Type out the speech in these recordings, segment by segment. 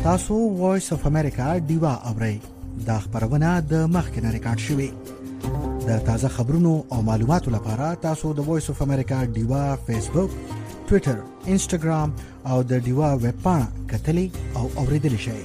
تاسو وایس اف امریکا دیوا اورئ دا خبرونه د مخکنه ریکارډ شوی د تازه خبرونو او معلوماتو لپاره تاسو د وایس اف امریکا دیوا فیسبوک ټوئیټر انسټاګرام او د دیوا ویب پاڼه کتلی او اوریدلی شئ.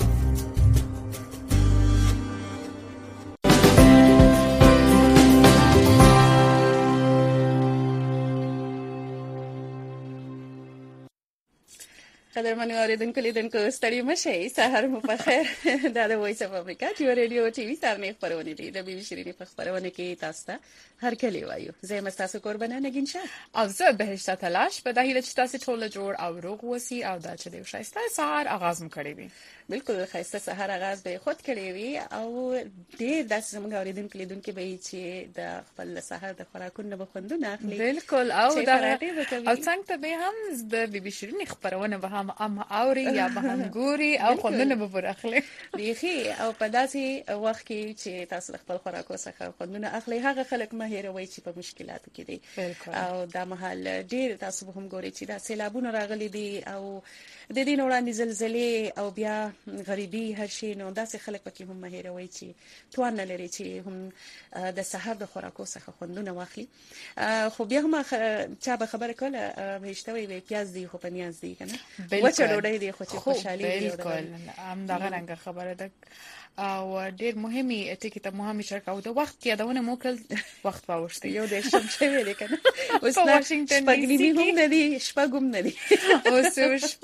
قدرمن اوریدونکو لیدونکو ستړي مشئ، سهار مو په خیر. دا د وایس اف امریکا چې ریډیو ټي وي سره خبرونه دي د بي بي شيرینی په خبرونه کې تاسو ته هر کلی وایو. زه مستاسو قربانه نگین شه او زه بهشت تلاش په دهیله چې تاسو ټول جوړ او روغ وسی او دا چې د شایسته سهار آغاز مو کړی وي. بالکل خیسته سهار آغاز به خود کړی وي او ډېر داسې موږ اوریدونکو لیدونکو به چې د خپل سهار د خوراکونو به خوندونه اخلي. بالکل او دا او څنګه به هم د بي بي شيرینی خبرونه به هم اوري یا به هم ګوري او خوندونه به ورخلي دیخي او په داسې وخت کې چې تاسو خپل خوراکو څخه خوندونه اخلي هغه خلک مه هیروي چې په مشکلاتو کې دي. او دا مهال ډېر تاسو هم ګوري چې دا سیلابونه راغلي دي او د دې وړاندې زلزلې او بیا غریبي هر شي نو داسې خلک پکې هم مه هیروي چې توان نه لري چې هم د سحر د خوراکو څخه خوندونه واخلي. خو بیا هم چا به خبره کوله بهشتوي وي پیاز دی خو په نیاز دی کنه وچه ډوډۍ دی خو چې خوشحالي دی. بالکل هم دا رنګه خبره ده او ډېر مهمي ټکی ته مهمي شرکاو د وخت یادونه مو کړل وخت واوښتي یو د شم شوی دی کنه اوس واشنگټن ډي سي هم نه دی شپږم نه دی اوس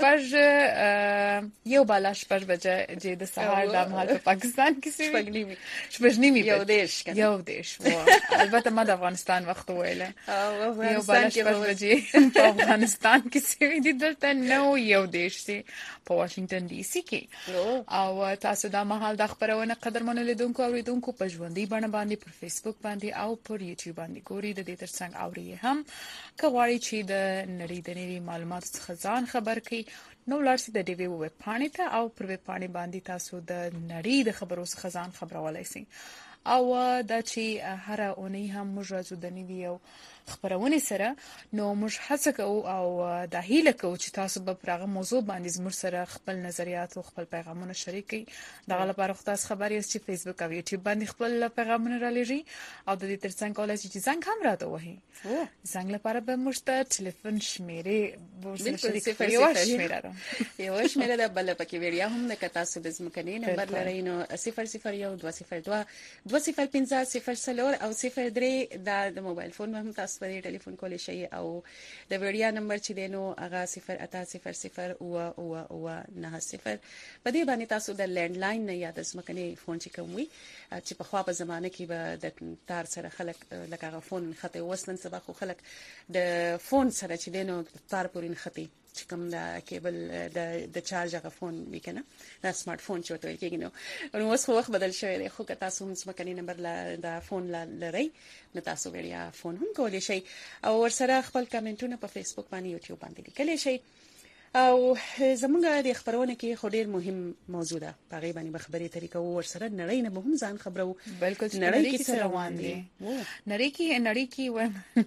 شپږ یو بالا شپږ بجې چې د سهار د مهال په پاکستان کې شپږ یو دیش البته ما د افغانستان وخت ویله یو بالا شپږ بجې په افغانستان کې سوي دي دلته نو یو دیش سي په واشنگټن ډي سي کې او تاسو د مهال د خبرونه قدرمنو لیدونکو او اوریدونکو په ژوندۍ بڼه باندې پر فیسبوک باندې او پر یوټیوب باندې ګوري د دې ترڅنګ اوري هم کوي چې د نړۍ د نړۍ معلوماتو څخه ځان خبر کړي نو لارسي د ډیوی ویب پاڼې ته او پر ویب پاڼې باندې تاسو د نړۍ د خبرو څخه ځان خبرولای شئ او دا چې هر اونۍ هم موږ راځو د نوي او خبرونه سره نو موږ هڅه کوو او د هیله کوو چې تاسو به پرغه موضوع باندې زموږ سره خپل نظریات او خپل پیغامونه شریک کړئ. دغه لپاره خو تاسو خبري چې فیسبوک او یوټیوب باندې خپل پیغامونه را لېږئ او د دې ترڅنګ کولای شئ چې زنګ هم راته وهئ. زنګ لپاره به موږ ته ټلیفون شمیرې یو شمیره ده بل پکې ویډیو هم نه کتا سو د زمکني نمبر لري نو 001 202 205 او 03 دا د موبایل فون هم تاسو په ټلیفون کولای شئ او د ویډیو نمبر چې دینو هغه 08000 او 90 په دې باندې تاسو د لینډ لاین نه یا د زمکني فون چې کوم وي چې په خوا په زمانه کې به د تار سره خلک لکه فون خطي وصلن سبا خو خلک د فون سره چې دینو تار پورین خطي چې کوم د کیبل د چارج هغه فون وکنه دا سمارټ فون چې وته کېږي نو اوس خو وخت بدل شوی دی خو که تاسو هم سمکني نمبر د فون لري نو تاسو ویډیو فون هم کولی شئ او ورسره خپل کمنټونه په فیسبوک باندې یوټیوب باندې لیکلی شئ. او زمونږ د خبرونه کې خو ډیر مهم موضوع ده په غیبه باندې خبرې طریقه ورسره نړۍ نه مهم ځان خبرو. بالکل نړۍ کې څه روان دي نړۍ کې و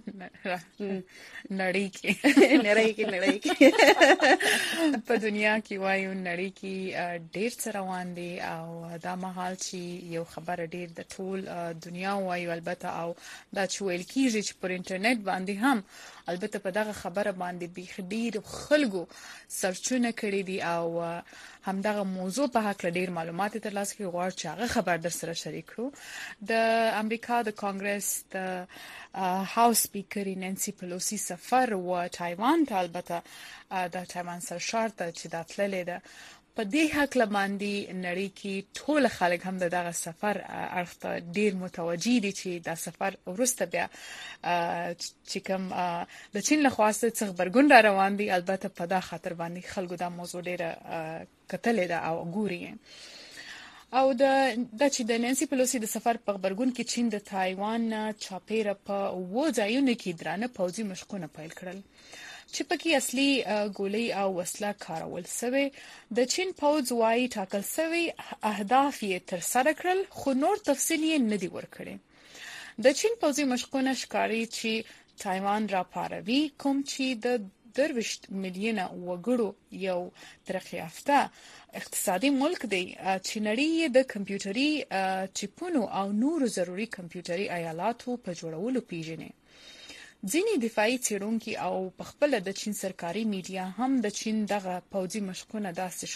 نړۍ کې په دنیا کې وایو نړۍ کې ډیر څه روان دي او دا مهال چې یو خبر ډیر د ټول دنیا وایو البته او دا چې ویل کیږي چې پر انټرنیټ باندې هم البته په دغه خبره باندې بيخ ډیر خلکو سرچونه کړی دي او همدغه موضوع په حق ډیر معلومات ترلاسه کړي غواړم چې هغه خبر در سره شریک کړو. د امریکا د کانګرس د هاوس سپیکر نانسی پلوسی سفر و تایوان ته البته د تایوان سرشار ته چې داتللې ده په دې حق باندې نړۍ کې ټول خلک هم دغه سفر ارخته ډیر متوجي دي چې دا سفر ورسته بیا چې کوم د چین له خواسته څخه خبرګون را روان دي البته په دا خاطر باندې خلکو دا موضوع ډیره کتلې ده او ګوري او د چې د نانسی پلوسی د سفر په خبرګون کې چین د تایوان چاپیره په وځایونو کې درانه پوځي مشقونه پیل کړل چې پکې اصلي ګولۍ او وسله کارول شوی. د چین پوځ وايي ټاکل شوی اهداف یې تر سره کړل خو نور تفصیل یې نه دی ورکړی. د چین پوځي مشقونه ښکاري چې تایوان را پاروي کوم چې د 20 میلیونه وګړو یو ترقی یافته اقتصادي ملک دی چې نړۍ د کمپیوټري چیپونو او نورو ضروري کمپیوټري آلاتو په جوړولو پیژني. ځینې دفاعي څېړونکي او په خپل د چین سرکاري میډیا هم د چین دغه پوځي مشقونه داسې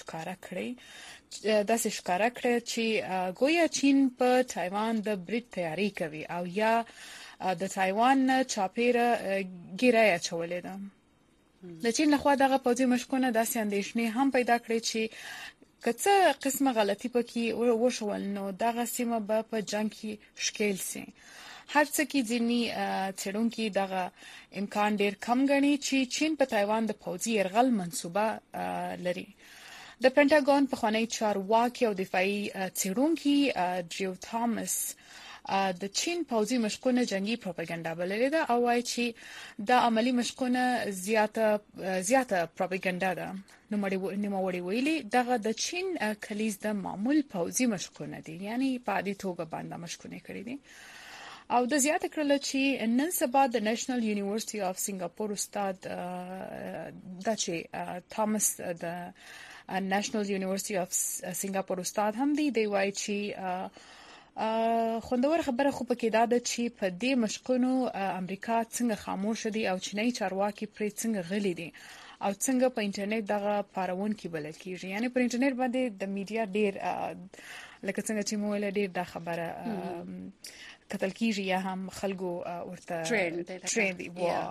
ښکارا کړی چې ګویا چین په تایوان د برید تیاری کوي او یا د تایوان چاپیره ګیرای اچولې ده. د چین لخوا دغه پوځي مشقونه داسې اندېښنې هم پیدا کړې چې کڅه قسمه غلطي پکې وشول نو دغه سیمه به په جنگ کې ښکیل سي. هر څه کې ځینې څېړونکي دغه امکان ډیر کم ګڼي چې چین په تایوان د پوځي یرغل منصوبه لري. د پینټاګون پخوانی چارواکي او دفاعي څېړونکي ډریو تامس د چین پوځي مشقونه جنگي پروپاګاندا بللې ده او وايي چې د عملی مشقونه زیاته پروپاګاندا ده. نوموړي ویلي دغه د چین کلیز د معمول پوځي مشقونه دي، یعنی په عادي توګه باندې مشقونه کړې دي. او د زیاته کړل چې نن سبا د نېشنل یونیورسيټي اف سنگاپور استاد د تامس د نېشنل یونیورسيټي اف سنگاپور استاد هم دی وایي چې خوندور خبره خو پکې دا ده چې په دې مشقونو امریکا څنګه خاموش دي او چینایي چارواکي پرې څنګه غلي دي او څنګه په انټرنیټ دغه پارونکي بلل کیږي. یعنی په انټرنیټ باندې د میډیا ډیر لکه څنګه چې موږ ډیر دا خبره کتل کیږي یا هم خلکو ورته ټرند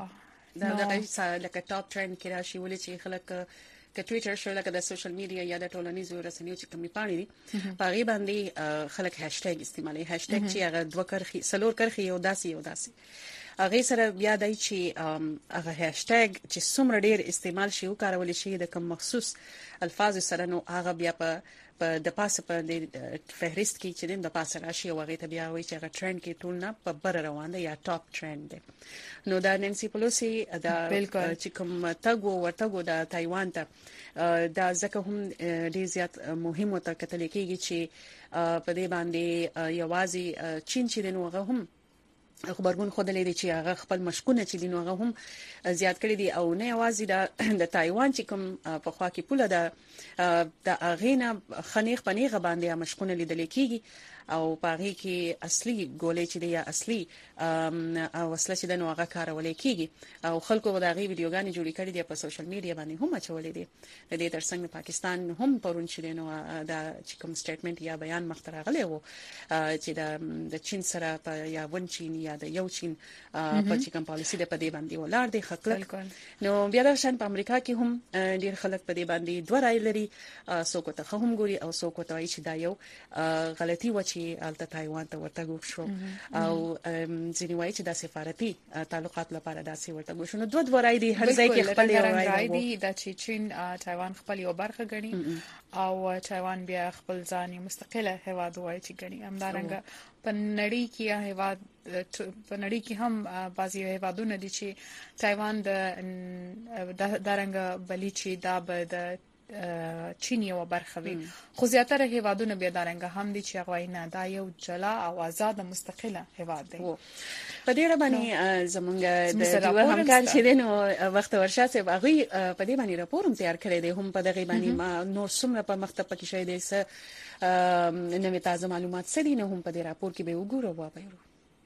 دا لکه ټاپ ټرند کې راشي ولې چې خلک ک ټوئیټر شو لکه د سوشل میډیا یا د ټولنیزو رسنیو چې کومې پاڼې دي په هغه باندې خلک هاشټیګ استعمالوي. هاشټیګ چې هغه دوه کرخي سلور کرخي یو داسي هغه سره بیا دای چې هغه هاشټیګ چې څومره ډیر استعمال شي او کارول شي د کوم مخصوص الفاظ سره نو هغه بیا په د پاسه په فهرست کې چې د پاسه راشي او هغه ته بیا وایي چې هغه ټرند کې ټول نه په بر روان دی یا ټاپ ټرند دی. نو دا نانسي پلوسی دا چې کوم ورتګو د تایوان ته دا ځکه هم ډیر زیات مهم او تکتل کېږي چې په دې باندې یوازې چین چې نو هغه هم خبرګون خود لري چې هغه خپل مشقونه چې دین هغه هم زیات کړی دي او نه یوازې د تایوان چې کوم په خوا کې پوله د اغینا خنیخ پنیغه باندې مشقونه لیدل کېږي او پاره کې اصلي ګولې چې دی اصلي او وسله چې د نوغه کارول کېږي او خلکو دا غي ویډیوګانې جوړې کړې دي په سوشل میډیا باندې هم اچولې دي. د دې ترڅنګ پاکستان هم پرون چې نو دا چې کوم سټیټمنټ یا بیان مخترغلی وو چې د چین سره په یا ون چین یا د یو چین په چې کوم پالیسی د پدې باندې ولر دي خلک. نو بیا د شان په امریکا کې هم ډیر خلک په دې باندې دوه رائے لري، څوک ته هم ګوري او څوک ته وایي چې دا یو غلطي و چې الته تایوان ته ورته شو او ځینې وایي چې د سفارتي تعلقات لپاره داسې ورته شو. نو دوه رائے دي هر ځای کې خپل رائے دي د چین تایوان خپل یو برخه ګڼي او تایوان بیا خپل ځاني مستقله هیواد وایي چې ګڼي. همدارنګه په نړۍ کې هیواد په نړۍ کې هم بعضي هیوادونه دي چې تایوان د دارنګه بلی چې دا به د چین یو برخه وي، خو زیاتره هیوادونه بیا دارنګه هم دي چې هغه نه دا یو جلا او آزاد مستقله هیواد دی. په دې باندې زمونږ د دوه همکار چې دینو وخت ورشاته هغه په دې باندې راپور هم تیار کړی دی، هم په دغه باندې نور څومره په مخته پکې شوی دی څه نوې تازه معلومات سړي نه هم په دې راپور کې به وګورو او وایو.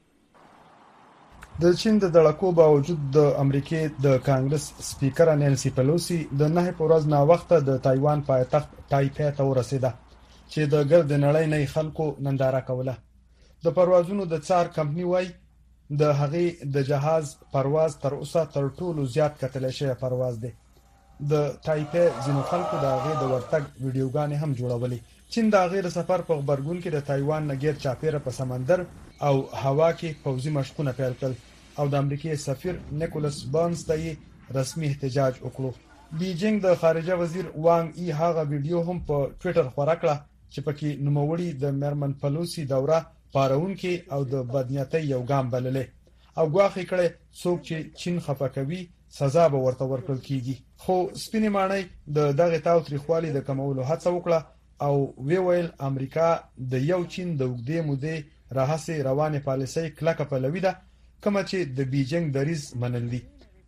د چین د دړکو باوجود د امریکای د کانګرس سپیکر نانسي پلوسی د 9 ورځ نا وخت د تایوان پایتخت تایپی ته ورسیده چې د ګرد نړۍ نه خلکو ننداره کوله. د پروازونو د څار کمپنی وای د هغې د جهاز پرواز تر اوسه تر ټولو زیات کتل شوی پرواز دی. د تایپی ځینو خلکو د هغې د ورتګ ویډیوګانې هم جوړولې. چین د هغې د سفر په خبرګون کې د تایوان نه غیر چاپیره په سمندر او هوا کې پوځي مشقونه پیل کړل او د امریکای سفیر نیکولس بارنز ته رسمي احتجاج وکړو. بیجینګ د خارجه وزیر وانګ ای هغه ویډیو هم په ټوئیټر خبره کړه چې پکې نوموړي د مرمن پلوسی دوره پارونکي او د بدنیتۍ یو ګام بللې او غواخې کړي څوک چې چین خفه کوي سزا به ورته ورکړل کیږي. خو سپینې ماڼۍ د دغه تاوتریخوالي د کمولو هڅه وکړه او ویل امریکا د یو چین د وګړي مودې راهسي روانه پالیسۍ کلکه پلوي ده کوم چې د بیجینګ دریز منل دي.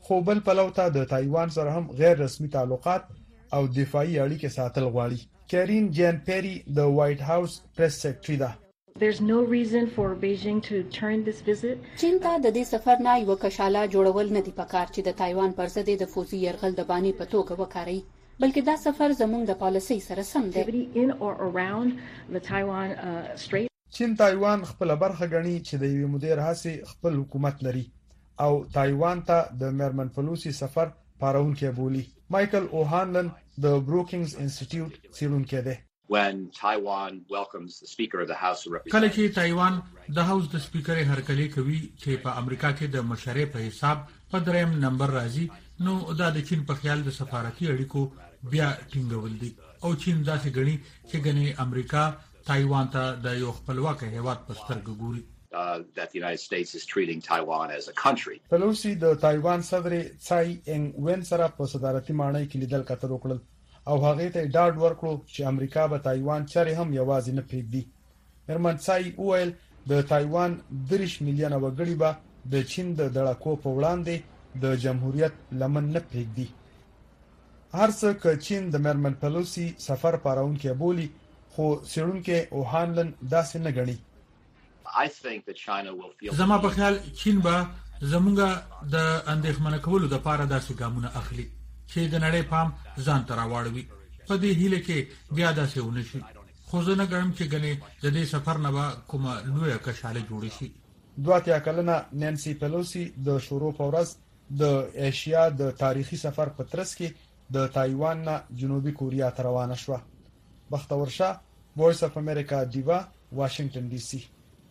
خو بل پلو ته د تایوان سره هم غیر رسمي تعلقات او دفاعي اړیکې ساتل غواړي. کیرین جان پیری د وایټ هاوس پریس سیکریټری ده. There's no reason for Beijing to turn this visit. چین ته د دې سفر نه یو کشاله جوړول نه دی پکار چې د تایوان پر ضد د فوزي يرغل د بانی په توګه وکړي، بلکې دا سفر زموږ د پالیسۍ سره سم دی. In or around the Taiwan Strait. چین تایوان خپل برخه غني چې د یو مدیر هڅه خپل حکومت لري او تایوان ته د میرمن پلوسی سفر پارونکي بولی. مایکل اوهانلن د بروکینګز انسټیټیوټ څیړونکی دی. When Taiwan welcomes the Speaker of the House of Representatives. کله چې تایوان د هاوس د سپیکر هرکلی کوي چې په امریکا کې د مشرۍ په حساب په دریم نمبر راځي، نو دا د چین په خیال د سفارتي اړیکو بیا ټینګول دي او چین داسې غني چې غني امریکا تایوان ته د یو خپلواک هیواد په سترګه ګوري. That the United States is treating Taiwan as a country. پلوسی د تایوان صدر څای انګ وین سره په صدارتي ماڼۍ کې لیدل کتر وکړل او هغه ته ډاډ ورکړو چې امریکا به تایوان چاري هم یوازې نه پریږدي. میرمن څای وویل د تایوان 30 میلیونه وګړي به د چین د دړکو په وړاندې د جمهوریت لمن نه پریږدي. هرڅه ک چین د میرمن پلوسی سفر پارونکي بولی، خو سیړونکي اوهانلن داسې نه غني. I think that China will feel. زما په خیال چین به زمونږ د اندېښمنه کولو د پاره داسې ګامونه اخلي چې د نړۍ پام ځان ته راوړوي. په دې هیله کې بیا داسې ونشي، خو زه نه ګڼم چې ګنې د دې سفر نه به کومه لویه کشاله جوړ شي. 2 کلنه نانسی پلوسی د شروع په ورځ د ایشیا د تاریخي سفر په ترڅ کې د تایوان نه جنوبي کوریا ته روانه شوه. بختور شاه، وایس اف امریکا دیوا، واشنگټن ډي سي.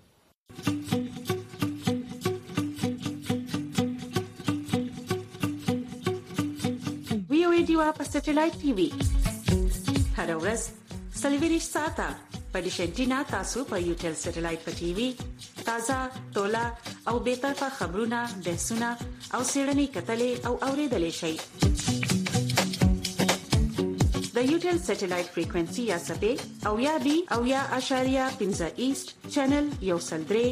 دیوا په سټلایټ ټي وي هر ورځ سلیویریش ساته په ډیشنټینا تاسو په یوټل سټلایټ په ټي وي تازه تولا او به طرفه خبرونه بحثونه او سیړنی کتلې او اوریدلې شي. د یوټل سټلایټ فریکوئنسي یا سپې او یا بي او یا اشاریه 15 ایست چینل یو سلدري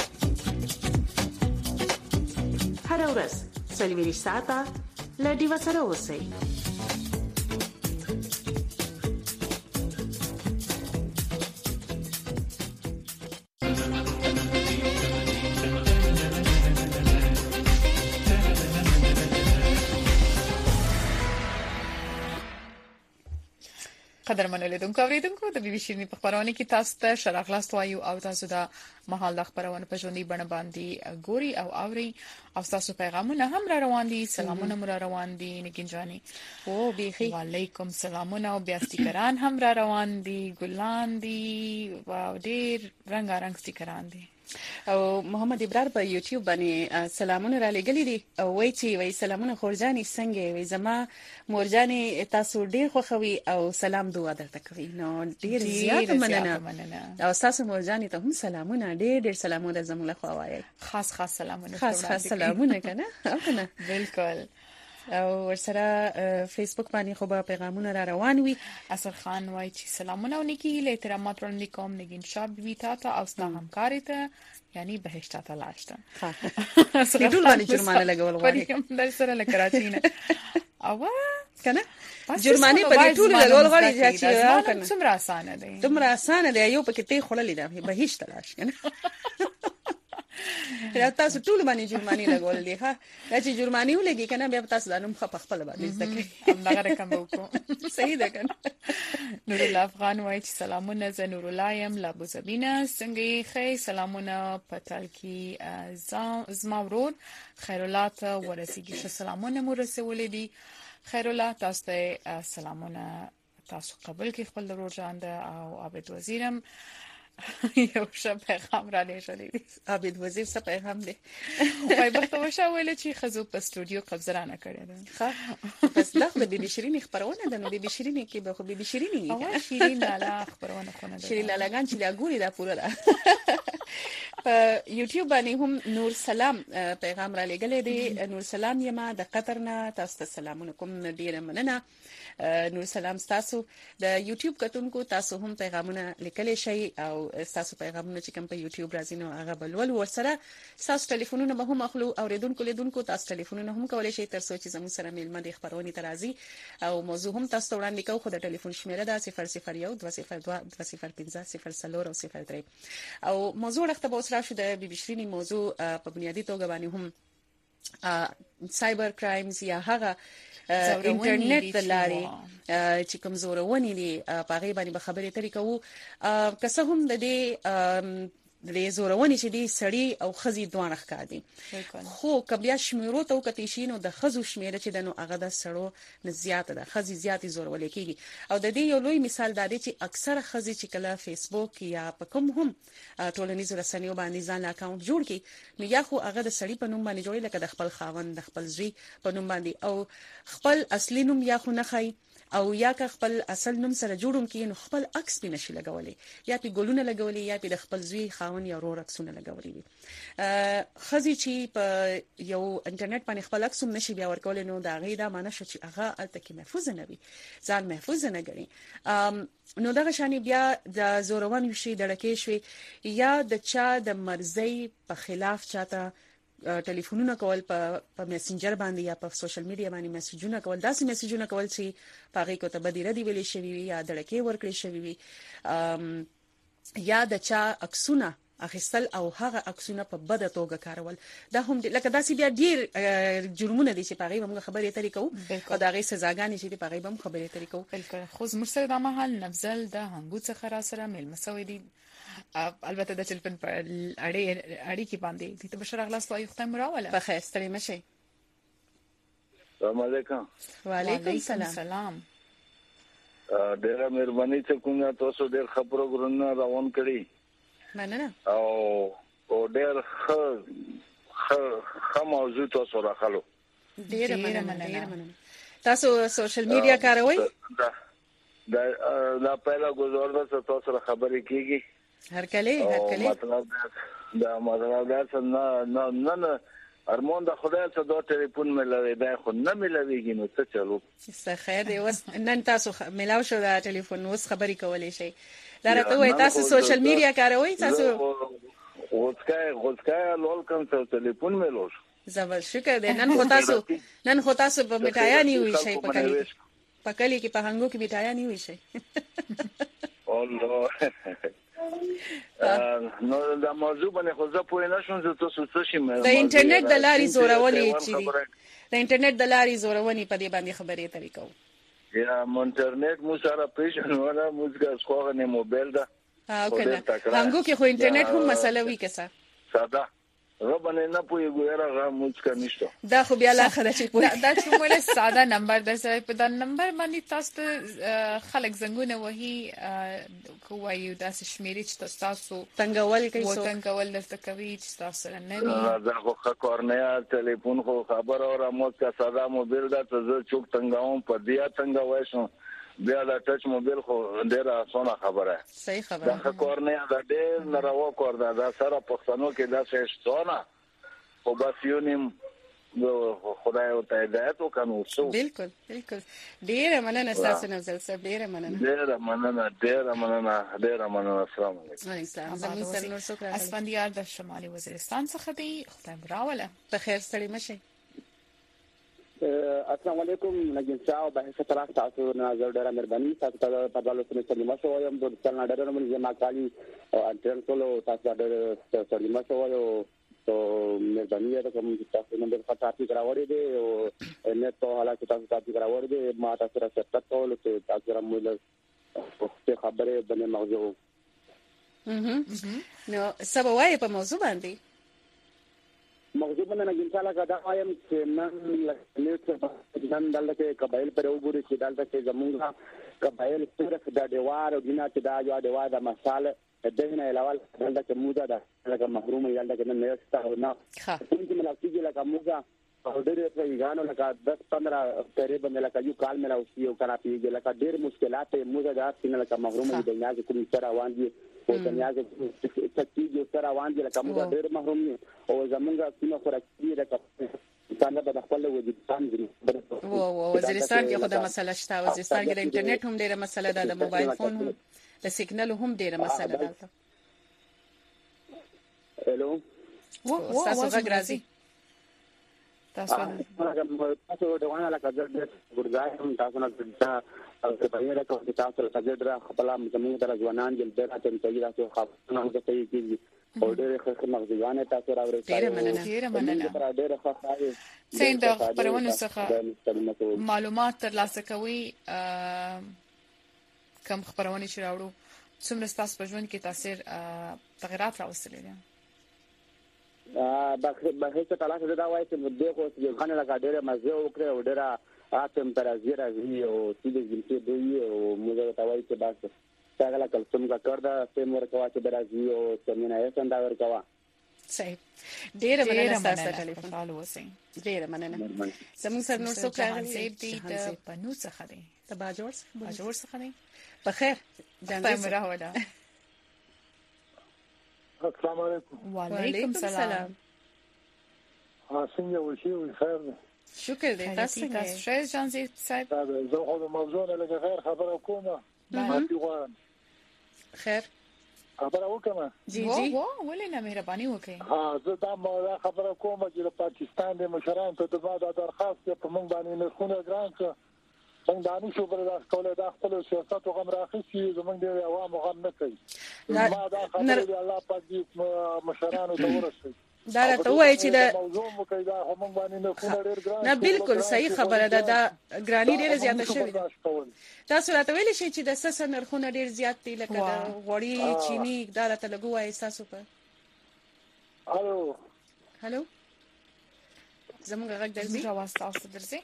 هر ورځ سلیویریش ساته لدی وسره اوسئ. قدرمن لیدونکو اوریدونکو د بي بي سي په خبرونه کې تاسو ته شراغلاست وایو او تاسو د محل د خبرونه په ژوندۍ بڼه باندې ګوري او اوري او تاسو پیغامونه هم را روان دي. سلامونه مو را روان دي نگین جاني او بيخي وعليكم سلامونه او بیا سټیکران هم را روان دي، ګلان دي او ډېر رنگارنګ سټیکران دي. او محمد ابرار په یوټیوب باندې سلامونه را لګلې دي او وایي چې وایي سلامونه خورجاني څنګه وي زما مورجاني تاسو ډیر خوخوي او سلام دعا درته کوي. نو ډیر زیات مننه او تاسو مورجاني ته هم سلامونه ډیر سلامونه زموږ خو وایي. خاص سلامونه خاص سلامونه کنه او کنه بالکل. او ورسره فیسبوک باندې خو به پیغامونه را روان وي. اصل خان وایي چې سلامونه او نیکی له احترامات وړاندې کوم نگین شاب وی تا او ستاسو همکاري ته یعنی بهشت ته لاشته. ها ټول باندې جرمانه لګول غواړي کوم در سره لکراچی نه او کنه جرمانه په ټول لګول غواړي چې کنه څومره اسانه ده یو پکې ته خړلې ده بهشت لاش کنه تاسو ټول باندې جرمانه لګول دي. ها چې جرمانه ولګي کنه بیا تاسو د نوم خپل باندې ځکه هم دغه رقم وکړو. صحیح ده کنه. نور الله افغان وایي چې سلامونه ز نور الله يم لا ابو زبینه څنګه خې سلامونه پټل کی زما ورور خیر الله ته ورسیږي. سلامونه مو رسولې دي خیر الله تاسو ته سلامونه تاسو قبول کی خپل ورور جان ده او عابد وزیرم یو ښه پیغام را لېږلی دی. عابد وزیر څه پیغام دی؟ وای بختور شه ویل چې خزو په استودیو قبضه رانه کړې ده. ښه بس دا خو د بي بي شیرین خبرونه ده. نو بي بي شیرین کې به خو بي بي شیرین او شیرین لالا خبرونه خونه ده. شیرین لالاګان چې لا ګوري دا پوره ده. په یوټیوب باندې هم نور سلام پیغام را لګلې دی. نور سلام یما د قطر نه تاسو ته سلامونه کوم. ډیره مننه نور سلام تاسو د یوټیوب کتونکو. تاسو هم پیغامونه لیکلی شئ او تاسو پیغامونه چې کوم په یوټیوب راځي نو هغه بلول ورسره تاسو ټلیفونونه به هم اخلو او لیدونکو تاسو ټلیفونونه هم کولای شئ تر څو چې زموږ سره میلمه د خبرونې ترازی او موضوع هم تاسو وړاندې کوو. خو د ټلیفون شمیره ده 001 202 205 0 او 03 او موضوع راخته به اوس راشي د بیبیشرینی موضوع په بنیادی توګه باندې هم سایبر کرایمز یا هغه انټرنیټ د لارې چې کوم زورونې دي په هغه باندې به خبرې ترې کوو. که څه هم د دې د زورونې چې دي سړی او خزي دوه ښکار دي خو کبیا شمیرو ته وکړئ شي نو د خزو شمیره چې د نو هغه د سړو نه زیاته ده. خزي زیاتې زورولې کیږي او د دې یو لوی مثال دا دی چې اکثره خزي چې کله فیسبوک یا په کوم هم ټولنیزو رسنیو باندې ځان اکاونټ جوړ کړي نو یا خو هغه د سړی په نوم باندې جوړي لکه د خپل خاوند د خپل زوی په نوم باندې او خپل اصلي نوم یا خو نه خای او یا که خپل اصل نوم سره جوړوم کې نو خپل عکس به نشي لګولې یا په ګلونه لګولې یا په د خپل زوی خاون یا ورور عکسونه لګولې وي. خزي چې په یو انټرنیټ باندې خپل عکس هم نشي بیا ورکول نو دا غیدا معنی شو چې هغه الته کې محفوظ نه وي ځان محفوظ نه ګڼي. نو دا شانی بیا د زورون شي دړکې شوي یا د چا د مرزي په خلاف چاته ټلیفونونه کول په میسنجر باندې یا په سوشل میډیا باندې میسجونه کول داسې میسجونه کول چې پاغي کو ته بدیره دی ویلې شوی یا دړکې ورکړې شوی وي یا د چا عکسونه اخیستل او هغه عکسونه په بده توګه کارول. دا هم لکه داسې بیا ډیر جرمونه دي چې پاغي موږ خبرې ترې کوو او دا غي سزاګانې چې پاغي هم خبرې ترې کوو. بالکل خو مرسل د مهال نفذل د هنګو څخه را سره مل مسوي دي البته د چلپن په اړې کې باندې د بشر اغلاس وایي ختم راوله په خیر ستړي مشي. السلام علیکم. وعلیکم السلام. ډیره مهرباني چې کومه تاسو ډیر خبرو غرونه روان کړی مننه او ډیر ښه موضوع تاسو راخلو. ډیره مننه. تاسو سوشل میډیا کاروئ؟ دا پهلا گزار ده تاسو سره خبرې کیږي هر کله مطلب دا نه ارمان د خدای څخه دا ټلیفون ملوي دا خو نه ملويږي نو څه چلو څه خیر دی اوس نن تاسو ملاو شو دا ټلیفون اوس خبرې کولې شي دا راته وای تاسو سوشل میډیا کاروئ تاسو غوڅکای لول کوم ټلیفون ملو زبر شکر دی نن خو تاسو په میټایا نیوي شي په کلی کې په هنګو کې میټایا نیوي شي الله نو دا موضوع باندې خو زه پوه نه شوم چې تاسو څه شي د انټرنیټ د لارې زورولې چې د انټرنیټ د لارې زورونې په دې باندې خبرې ترې کوو یا انټرنیټ مو سره پیژن ولا موږ څنګه نه موبایل دا کنه هنګو کې خو انټرنیټ هم مسله وی کسه ساده ربانه نه پوي ګوره غا موږ کا نشته دا خو بیا لا خره چې پوي دا چې موږ ساده نمبر در سره په دا نمبر باندې تاسو خلک زنګونه وਹੀ کوایو دا شمیرې چې تاسو تنګول کوي سو تنګول درته کوي چې تاسو نه وي دا خو کورنیا ټلیفون خو خبر اور موږ کا ساده موبایل دا ته چوک تنګاوم په دیا تنګوي شو بیا دا ټچ موبایل خو ډیره اسانه خبره صحیح خبره دا کورنیا دا ډیر ناروا کور دا سره پښتنو کې دا څه ستونه او بس یو نیم خدای او ته هدایت وکړو سو بالکل ډیره مننه تاسو نه زلسه ډیره مننه السلام علیکم زمون سره نور څوک راغلی اسفندیار د شمالي وزیرستان څخه دی خدای راوله په خیر ستړي مشي السلام علیکم نګین شاه او بحث طرح تاسو نظر ډیره مهرباني تاسو ته په دالو سره سلام شو یم د څلنا ډیره من زما کالی انټرن کولو تاسو ډیره سلام شو یو تو مهرباني ده کوم تاسو نن د خاطر راوړی دی او نه ته حالات تاسو تاسو راوړی دی ما تاسو سره څه کول چې تاسو را موږ څه خبره باندې موضوع نو سبا وای په موضوع باندې موضوع باندې نه ګنځاله کدا وایم چې نن دلته قبایل پر وګوري چې دلته زمونږه قبایل صرف د دیوار او دینه چې دا یو دیوار د مساله دغه علاوه دلته موده ده لکه محروم یالده کې نه نهسته نه څنګه ملاتړي لکه موږ او ډېر پیغانو لکه 10-15 تقریبا لکه یو کال مې راوستي او کنه پیږي لکه ډېر مشکلات موږ دا څنګه لکه محروم دي دنیا کې کوم سره روان دي او دنیا کې تکتیج سره روان دي لکه موږ ډېر محروم دي او زمونږ سیمه خوراکي لکه څنګه به خپل وجودان دي وزیرستان کې خدای مسله شته وزیرستان کې د انټرنیټ هم ډېره مسله ده د موبایل فون هم د سیګنل هم ډېره مسله ده. هلو تاسو غږ راځي تاسو دوانه لکه ګرځای هم تاسو نه او په یوه راکو چې تاسو له تجربه خپل زموږ در ځوانان جل ډېر ته تجربه تاسو خپل نه کوي کیږي او ډېر ښه مغزيانه تاسو راوړئ. ډېر مننه ډېر ښه خاطر څنګه خبرونه څخه معلومات ترلاسه کوي کوم خبرونه چې راوړو څومره تاسو په ژوند کې تاثیر تغیرات راوستلې دي؟ بهیڅ تعالی دا وایي چې د خو یو غنه لکه ډېر مزه وکړي او ډېر تمپراتور راځي او سیده جنسي دوی او موږ ته وایي چې بس څنګه کلسیم کا کړدا سیم ورکوا چې راځي او څنګه یې څنګه ورکوا. صحیح. ډېر مننه تاسو ټلیفون حال وسه. ډېر مننه. زموږ سره نور څوک راغلي دي د پنو څخه دي د باجوړ څخه دي. بخیر جان زه راوړم. السلام علیکم. وعلیکم السلام. څنګه وشي خیر ده؟ شکر دې تاسو څنګه شای جان زه صاحب زه خو د موضوع له غیر خبره کومه. خیر خبره وکړه. جی ولې نه مهرباني وکړئ. زه دا خبره کومه چې د پاکستان د مشرانو ته د درخواست په موږ باندې نه خونه ګران څه څنګه دانش وبرداشت کولای دا خپل سیاست او غم راخصي زمونږ د عوام غم نه کوي. ما دا خبره دی الله پاک دې مشرانو ته ورسوي. دا راته وایي چې دا نه بالکل صحیح خبره ده. دا ګرانی ډیره زیاته شوې ده. تاسو راته ویل شي چې د سس نرخونه ډیر زیات دي لکه د غوړي چینی دا راته لګوي تاسو په. هالو زموږ غږ درځي راوست تاسو درځي.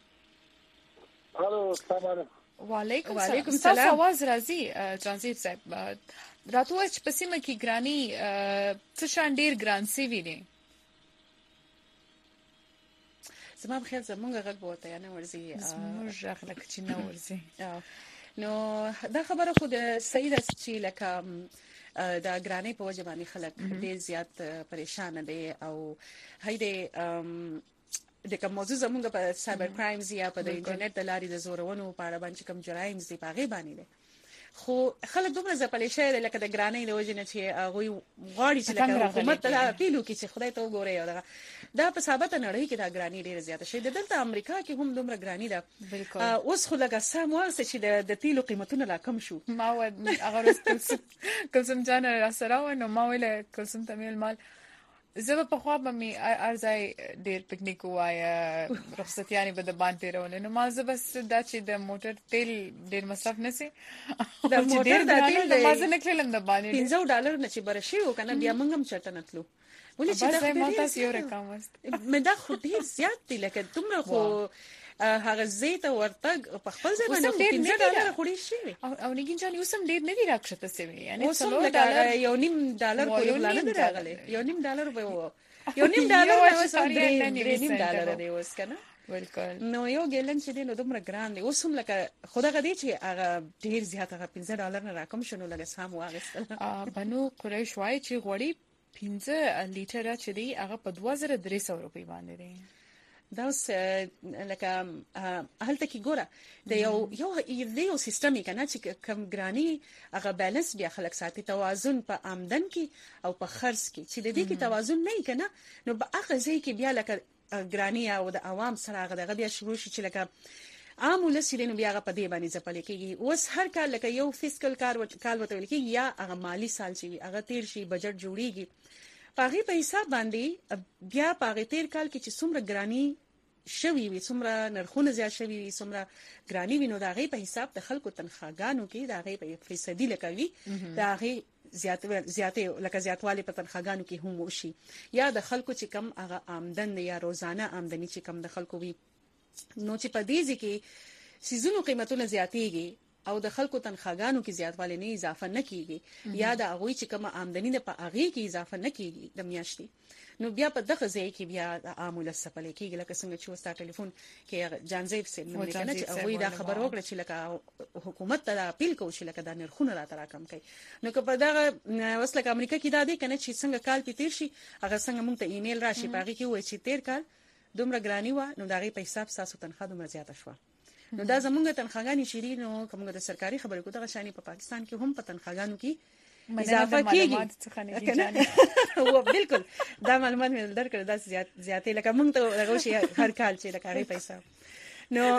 هالو السلام علیکم. وعلیکم السلام. تاسو आवाज راځي جانزیب صاحب راتوه چې په سیمه کې ګرانی څه شان ډیر ګران سی وی دي. زما په خیال زمونږ غږ بوته یا نه ورزي زمونږ غږ لکه چې نه ورزي. نو دا خبره خو د صحیح ده چې لکه دا ګرانی په وجه باندې خلک ډیر زیات پریشان دي او هیده د کوم موضوع زمونږ په سایبر کرایمز یا په د انټرنیټ د لارې د زورونو په اړه باندې کوم جرایم دي په غي باندې دي خو خلک دومره ځپلې شي لکه د ګرانی د وجه نه چې هغه غواړي چې لکه حکومت ته پیلو کې چې خدای ته وګوري او دا په ثابت نړۍ کې دا ګرانی ډیره زیاته شي. دلته امریکا کې هم دومره ګرانی ده. اوس خو لکه سم واسه چې د تیلو قیمتونه لا کم شو. ما و هغه کوم جان را سره و نو ما ویل کوم تمیل مال زه په خوا به می ارزای ډیر پکنیک وای رخصتیانی به د باندې تیرول نو ما زه بس دا چې د موټر تیل ډیر مصرف نسی د موټر د تیل ما زه نه کړم د باندې $15 نه چې برشي وکنه بیا موږ هم چرته نتلو ولې چې دا ما تاسو یو رقم واست مې دا خو ډیر زیات دی لکه تمره خو هغه زیت ورتګ په خپل ځای باندې $15 خوري شي او نګین جان یو سم ډیر نه دی راکښته سوي یعنی $1 یو نیم ډالر په یو لاله راغلی یو نیم ډالر به یو نیم ډالر اوس نیم ډالر دی اوس کنه بالکل نو یو ګیلن چې دی نو دومره ګران دی اوس هم لکه خدای غدي چې هغه ډیر زیات هغه $15 نه راکم شنو لګه سم واغستل بنو قریش وای چې غوړي 15 لیټر چې دی هغه په 2300 روپۍ باندې دی. دا اوس لکه هلته کې ګوره د یو سیستم کنه چې کم ګرانی هغه بیلانس بیا خلک ساتي توازن په آمدن کې او په خرڅ کې چې د دې کې توازن نه کنه نو په هغه ځای کې بیا لکه ګرانی او د عوام سره هغه بیا شروع شي چې لکه عام ولسینو بیا هغه په دې باندې ځپل کېږي. اوس هر کال لکه یو فیسکل کال وته کېږي یا هغه مالی سال چې هغه تیر شي بجټ جوړیږي پاغي په حساب باندې بیا پاغي تیر کال کې چې څومره ګرانی شوي وي څومره نرخونه زیات شوي وي څومره ګرانی وینو دا غي په حساب د خلکو تنخواګانو کې دا غي په فیصدي لکوي دا غي زیاتې لکه زیاتوالی په تنخواګانو کې هم وشي یا د خلکو چې کم هغه آمدن یا روزانه آمدنی چې کم د خلکو وي نو چې په دې ځکه سيزونو قیمتونه زیاتېږي او د خلکو تنخواګانو کې زیاتوالی نه اضافه نه کیږي یا د هغوی چې کومه آمدنی ده په هغه کې اضافه نه کیږي د میاشتې نو بیا په دغه ځای کې بیا د عامل سپلې کېږي لکه څنګه چې وستا ټلیفون کې جانزیب سیم نو کنه چې هغه دا خبر وکړه چې لکه حکومت ته اپیل کوي چې لکه د نرخونو را تراکم کوي نو که په دغه وسله امریکا کې دا دی کنه چې څنګه کال پیتیر شي هغه څنګه مونږ ته ایمیل راشي پاږي کې وایي چې تیر کال دومره ګرانی و نو دغه په حساب تاسو تنخواه دومره زیاته شو نو دا زمونږ تنخواګانی شری نو کومه د سرکاري خبرې کو دغه شانی په پاکستان کې هم په تنخواګانو کې اضافه کیږي او بالکل دا معلومات مې درکړه دا زیاتې لکه مونږ ته دغه شی هر کال چې لکه هغه پیسې نو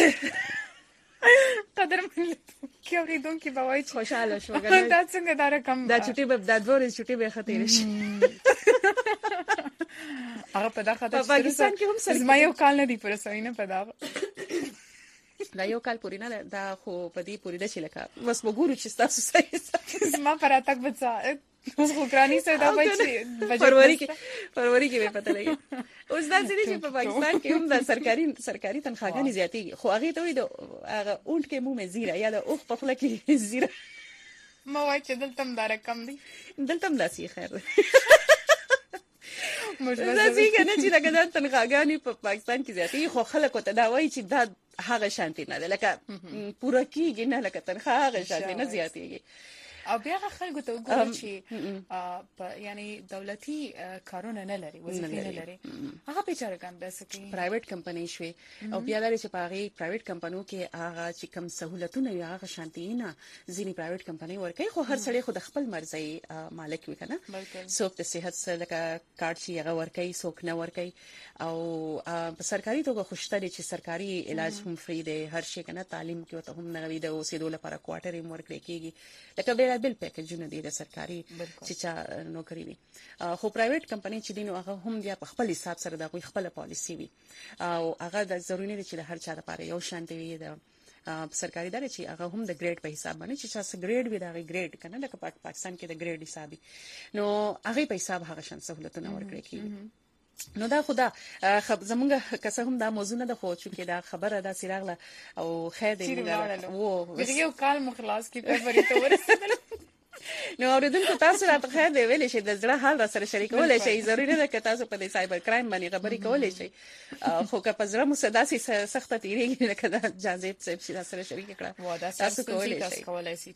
قدر من کیوري دون کې بوای خوشاله شو دا څنګه دا رقم دا چټي به د دوه چټي به خطر شي هغه په دغه په پاکستان کې هم سره ما یو کال نه دی پر سوینه په دا دا یو کال پورې نه دا خو په دې پورې د چې لکه بس وګورو چې تاسو صحیح ما پر اتک بچا اوس اوکرانی سره دا وایي فروری کې به پته لګي اوس دا چې په پاکستان کې هم د سرکاري تنخواګانې زیاتېږي خو هغه ته وایي د هغه اونټ کې مو مزیره یا د اوخ په خله کې زیره ما وایي چې دلته هم دا رقم دی دلته هم داسې خیر زه کنه چې دغه تنخواګانې په پاکستان کې زیاتې خو خلکو ته دا وایي چې دا هغه شانتي نه ده لکه پوره کیږي نه لکه تنخواه هغه شانتي نه زیاتېږي او بیا خلکو ته وګورئ چې یعنی دولتي کارونه نه لري وظیفې نه لري هغه بیچارهګان داسې کوي پرایویټ کمپنۍ شوي او بیا لري چې په هغه پرایویټ کمپنیو کې هغه چې کم سہولتونه یا هغه شانتي نه ځینې پرایویټ کمپنۍ ورکوي خو هر سړی خو د خپل مرزي مالک وي کنه څوک د صحت سره لکه کارت چې هغه ورکوي څوک نه ورکوي او په سرکاري توګه خوشته دي چې سرکاري علاج هم فری دی هر شي کنه تعلیم کې ته هم نه وي د اوسېدو لپاره کوارټر هم ورکړي کېږي لکه بل پیکیجونه دي د سرکاري چې چا نوکری وي خو پرایویټ کمپنۍ چې دینو هغه هم بیا په خپل حساب سره د خپل خپل پالیسی وي او هغه د ضروري نه چې هر چا لپاره یو شانتي وي د سرکاري دره چې هغه هم د ګریډ په حساب باندې چې چا څه ګریډ وي دا ګریډ کنه لکه پاکستان کې د ګریډ حسابي نو هغه په حساب هغه شان سہولتونه ورکړي کیږي نو دا خدا زمونږ کسه هم دا موضوع نه ده خو چې دا خبره دا سیراغله او خیر دې وو یو کال مخلاص کی فبرवरी ته ورسېدل نو اوریدونکو تاسو راته خیر دی ویلې شي د زړه حال را سره شریکولای شي ضروري نه ده چې تاسو په دې سایبر کرایم باندې خبرې کولای شي خو که په زړه مو صداسي سخته تیریږي لکه دا جانزیب صاحب چې را سره شریک کړه تاسو کولای شي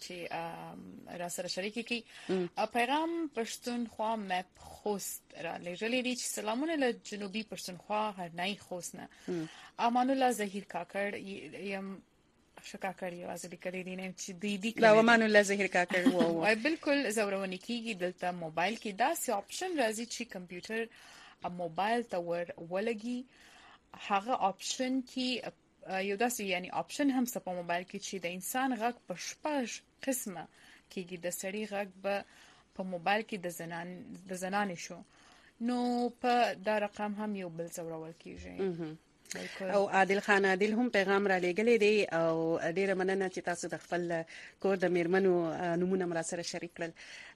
چې را سره شریک کی پیغام پښتونخوا مپ خوست را لېږلې دي چې سلامونه له جنوبي پښتونخوا هرنای خوست نه امان الله ظهیر کاکړ یم شکاکړ یوازې لیکلي دي نه چې دی دا امان الله ظهیر کاکړ وو بالکل زورونی کیږي دلته موبایل کې دا سي آپشن راځي چې کمپیوټر او موبایل ته ولګي هغه آپشن کې یو داسې یعنی آپشن هم په موبایل کې چې د انسان غږ په شپږ قسمه کېږي د سړي غږ په موبایل کې د زنانې شو نو په دا رقم هم یو بل زورول کیږي او عادل خان عادل هم پیغام را لېګلې دی او ډیره مننه چې تاسو د خپل کور د میرمنو نمونه مرا سره شریک کړل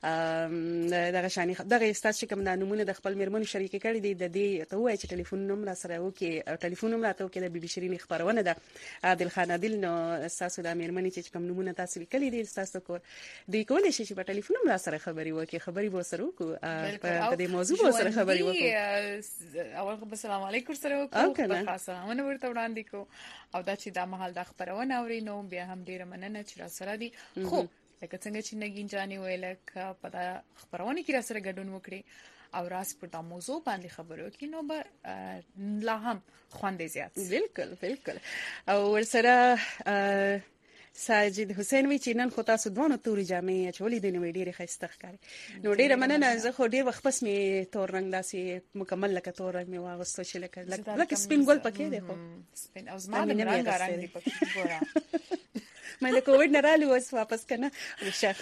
دغه شانی دغه استاد چې کوم نمونه د خپل میرمنو شریک کړي دي د دې ته وایي چې ټلیفون نمبر سره وکي ټلیفون نمبر ته وکي د بي بي شيرين خبرونه ده عادل خان عادل نو تاسو د میرمنې چې کوم نمونه تاسو لیکلي دي تاسو کور دی کولای شي چې په ټلیفون نمبر سره خبري وکي خبري به سره وکړو په دې موضوع سره خبري وکړو اول السلام علیکم سره وکړو سلامونه ورته وړاندې کو او دا چې دا مهال د خبرونه اوري نو بیا هم ډیره مننه چې را سره دي خو لکه څنګه چې نګین جانې ویل ک په دا خبرونه کې را سره ګډون وکړي او راس پر دا موضوع باندې خبرو کې نو به لا هم خوند زیات بالکل او ورسره ساجد حسین وی چې نن خو تاسو دوه توري جامې چولې د نوې ډېرې ښایسته ښکاري نو ډېره مننه زه خو ډېر وخت پس می تور رنگ داسې مکمل لکه تور رنگ می واغستو چې لکه سپین ګل پکې دی خو سپین او زما د رنگ دی پکې ګورا مې د کووډ نه رالي اوس واپس کنه وشخ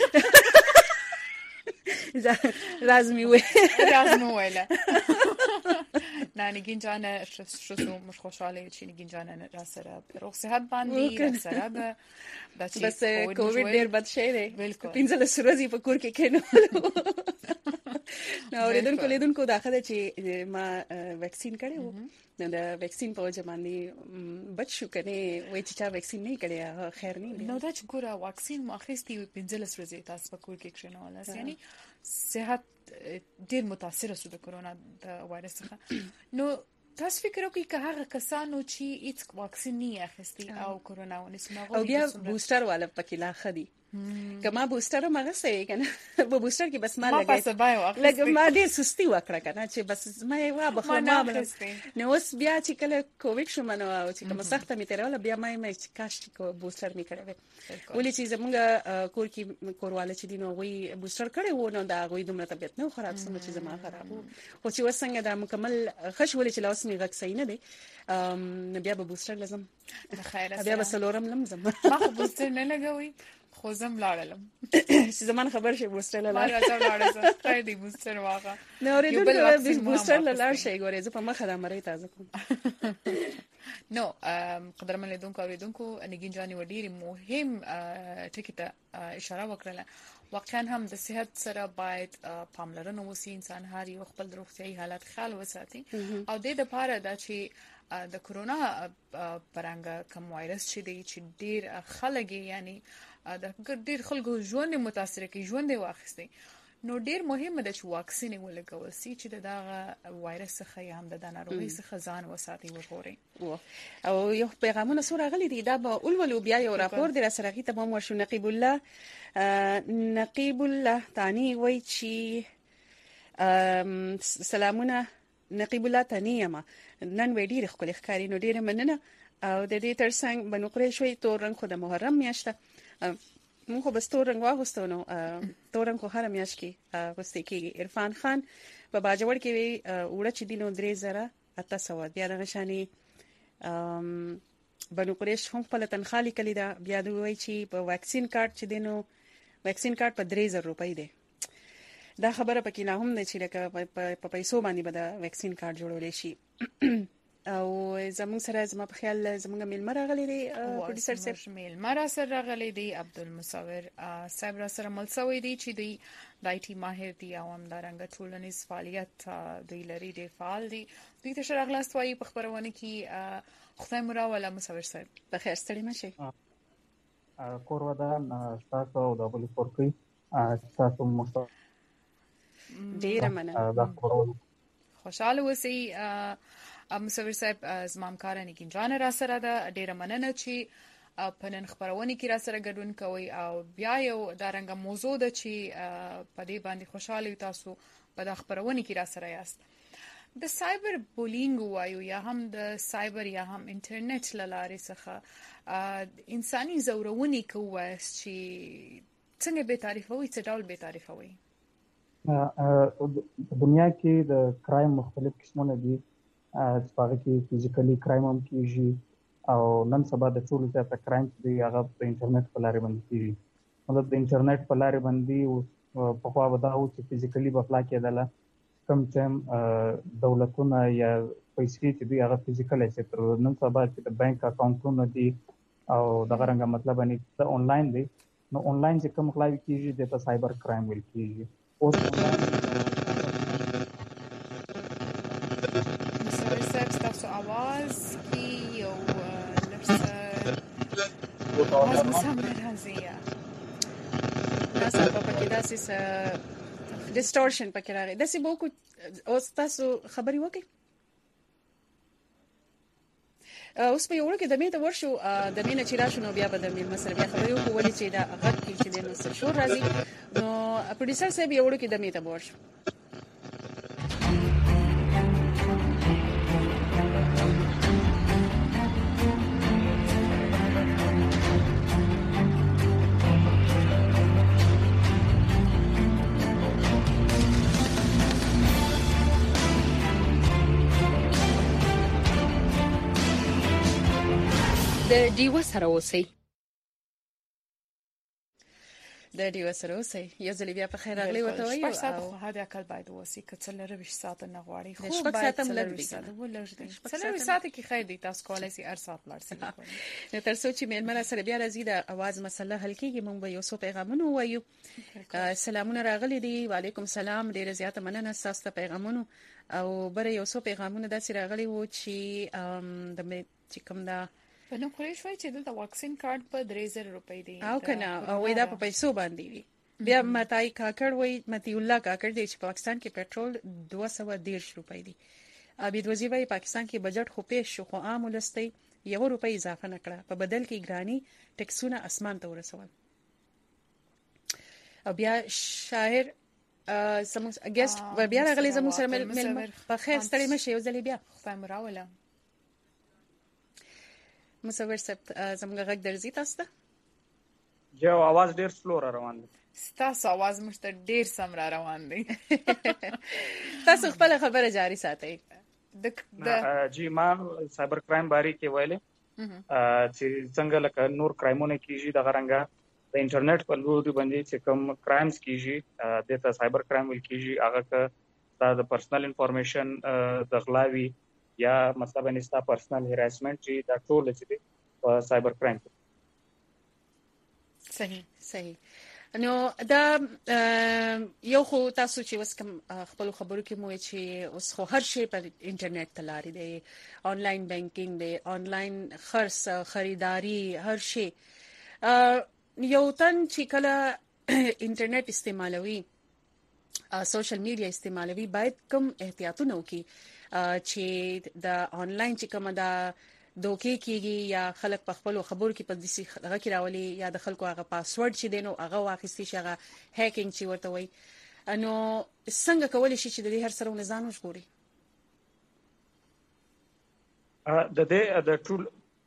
لازمي ویله نه نگین جان شو مش خوشحاله چې نگین جان را سره روغ صحت باندې را سره به بس کووډ ډیر بد شي دی 15 ورځې په کور کې کېنو نو اوریدونکو دا خدای چې ما ویکسین کړی وو نو دا ویکسین په وجه باندې بچ شو کنه وای چې چا ویکسین نه کړی خیر نه نو دا چې ګوره واکسین ماخستي 15 ورځې تاسو په کور کې کښینول یعنی صحت ډیر متاثر شو د کرونا د وایرس څخه نو تاسو فکر وکړئ که هغه کسانو چې هیڅ واکسین نه اخیستی او کرونا ونیسمغه او بیا بوستر والا پکې لا خدي کما بوستر مغه سي کنه په بوستر کې بس ما لګ ما دې سستی وکړه کنه چې بس ما یې وا بخو ما نو اوس بیا چې کله کووډ شو منو او چې کوم سخته می تیرول بیا ما چې کاش چې بوستر می کړو ولې چې زمونږ کور کې کورواله چې دینو وی بوستر کړي وو نو دا غوي دومره طبيعت نو خراب سم چې زما خراب او چې وسنګ دا مکمل خش ولې چې لاس می غک صحیح نه دی بیا به بوستر لازم خیر بیا به سلورم لمزم ما بوستر نه لګوي خو زم لاړلم چې زمان خبر شي بوستر لاله ما راځم لاړم خیر دی بوستر واغه نو ورېدل بوستر لاله شي ګورې زه په مخه د مری تازه کوم نو قدرمن لیدونکو انګین جاني وډيري مهم ټکی ته اشاره وکړه واقعا هم د صحت سره باید پاملرنه وسی انسان هر یو خپل روغتيایي حالت خیال وساتي او د دې لپاره دا چې د کرونا پرنګ کوم وایرس چې دی چې ډیر خلک یعنی د ډیر خلکو ژوند متاثر کوي ژوند واخستي نو ډیر مهمه ده چې واکسین ولګول شي چې دغه وایرس څخه یا هم د ناروغي څخه ځان وساتي وګوري او یو پیغامونه سره غلي دي دا به اولولو بیا یو راپور دی سره غي ته مو ورشو نقيب الله تانی وای چې سلامونه نقيب الله تانی ما نن وې ډیر خپل ښکاری نو ډیر مننه او د دې ترڅنګ بنو قریشوي تور رنگ خو د محرم میاشته مونږ خو بس تور رنگ واغوستو نو تور رنگ خو هر میاش کې غوستې کېږي عرفان خان په باجوړ کې وی وړه چې دینو 3800 بیا د غشاني بنو قریش هم په تنخالي کلی دا بیا دوی چې په ویکسین کارت چې دینو ویکسین کارت په 3000 روپۍ دی دا خبره پکې نه هم نه چې لکه په پیسو باندې به دا ویکسین کارت جوړول شي او زموږ سره زما په خیال زموږ میلمه راغلی دی پروډوسر صاحب میلمه را سره راغلی دی عبدالمصور صاحب را سره ملسوي دی چې دی د آی ټي ماهر دی او هم د رنګ ټولنیز فعالیت دوی لري دی فعال دی دوی ته شراغلاست وایي په خبرونه کې خدای مو راوله مصور صاحب په خیر ستړي مشه کور ودان تاسو او د بل کورکي تاسو مو ډیر مننه خوشاله اوسئ مصور صاحب زمام کارانه کې جان را سره دا ډیره مننه چې په نن خبرونه کې را سره ګډون کوي او بیا یو دا رنګ موضوع ده چې په دې باندې خوشاله تاسو په د خبرونه کې را سره یاست د سایبر بولینګ وایو یا هم د سایبر یا هم انټرنیټ لارې څخه انساني زورونی کوي چې څنګه به تعریفوي څه ډول به تعریفوي دنیا کې د کرایم مختلف قسمونه دي چې هغه کې فزیکلی کرایم هم کیږي او نن سبا د ټولو زیاته کرایم دی هغه په انټرنیټ په لارې باندې کیږي مطلب د انټرنیټ په لارې باندې په خوا ودا او چې فزیکلی بفلا کېدله کم چې دولتونه یا پیسې چې دی هغه فزیکل ایسټ تر نن سبا چې د بانک اکاونټونه دي او دغه رنګ مطلب نه د انلاین دی نو انلاین چې کوم خلاوي کیږي د سایبر کرایم ویل کیږي اوس आवाज की यो आवाज مسامره راځي تاسو په کې داسې ډیسټورشن پکې راغی داسې بو کو اوس تاسو خبري وکړئ اوس په یو ورکه د میته ورشو د مینه چې راشو نو بیا به د میل مسر بیا خبري وکړو ولې چې دا غږ کې چې د نو شور راځي نو پروډوسر صاحب یو ورکه د میته ورشو د ډیو سره اوسئ د ډیو سره اوسئ یو ځل بیا په خیر راغلی وته وایو او په هدا کال باید وسی کڅل روش ساعت نه غواړي خو شپږ ساعت هم لږ دي څلور ساعت کې خیر دي تاسو کولای شئ هر ساعت لارسي نو تر څو چې مېلمنه سره بیا راځي د اواز مسله حل کیږي موږ به یو څو پیغامونه وایو سلامونه راغلي دي وعلیکم السلام ډیر زیاته مننه تاسو ته پیغامونه او بره یو څو پیغامونه داسې راغلي وو چې د کوم دا په نو خوري شوي چې د واکسین کارت په 3000 روپۍ دی او کنه او دا په پیسو باندې وي بیا متای کاکړ وای متي الله کاکړ دی چې پاکستان کې پېټرول 210 روپۍ دی عبید وزیر وای پاکستان کې بجټ خو پیش شو خو عام ولستي 1 روپۍ اضافه نکړه په بدل کې ګرانی ټیکسونه اسمان ته ورسول او بیا شاعر سمون اگست بیا راغلی زموږ سره مل په خیر ستړي مشه یو ځلې بیا خدای مراوله مصور صاحب زموږ غږ درځي تاسو ته جو आवाज ډیر سلو روان دی تاسو आवाज مشته ډیر سم روان دی تاسو خپل خبره جاری ساتئ جی ما سایبر کرایم باری کې ویلې چې څنګه لکه نور کرایمونه کیږي د غرنګا د انټرنیټ په لوري باندې چې کوم کرایمز کیږي د سایبر کرایم ول کیږي هغه د پرسنل انفارمیشن د غلاوي یا مطلب انستا پرسنل هراسمنت چې دا ټول چې سایبر کرایم صحیح نو دا یو خو تاسو چې وس کوم خپل خبرو کې مو چې اوس خو هر شی په انټرنیټ تلاري دی آنلاین بانکینګ دی آنلاین خریداري هر شی یو تن چې کله انټرنیټ استعمالوي سوشل میډیا استعمالوي باید کوم احتیاطونه وکړي چې د آنلاین چې کومه دا دوکې کیږي یا خلک په خپل خبرو کې په دې هغه کې راولي یا د خلکو هغه پاسورډ چې دینو هغه واخیستي شي هغه هیکینګ چې ورته وایي نو څنګه کولای شي چې د دې هر سره نظام وشوري د ټول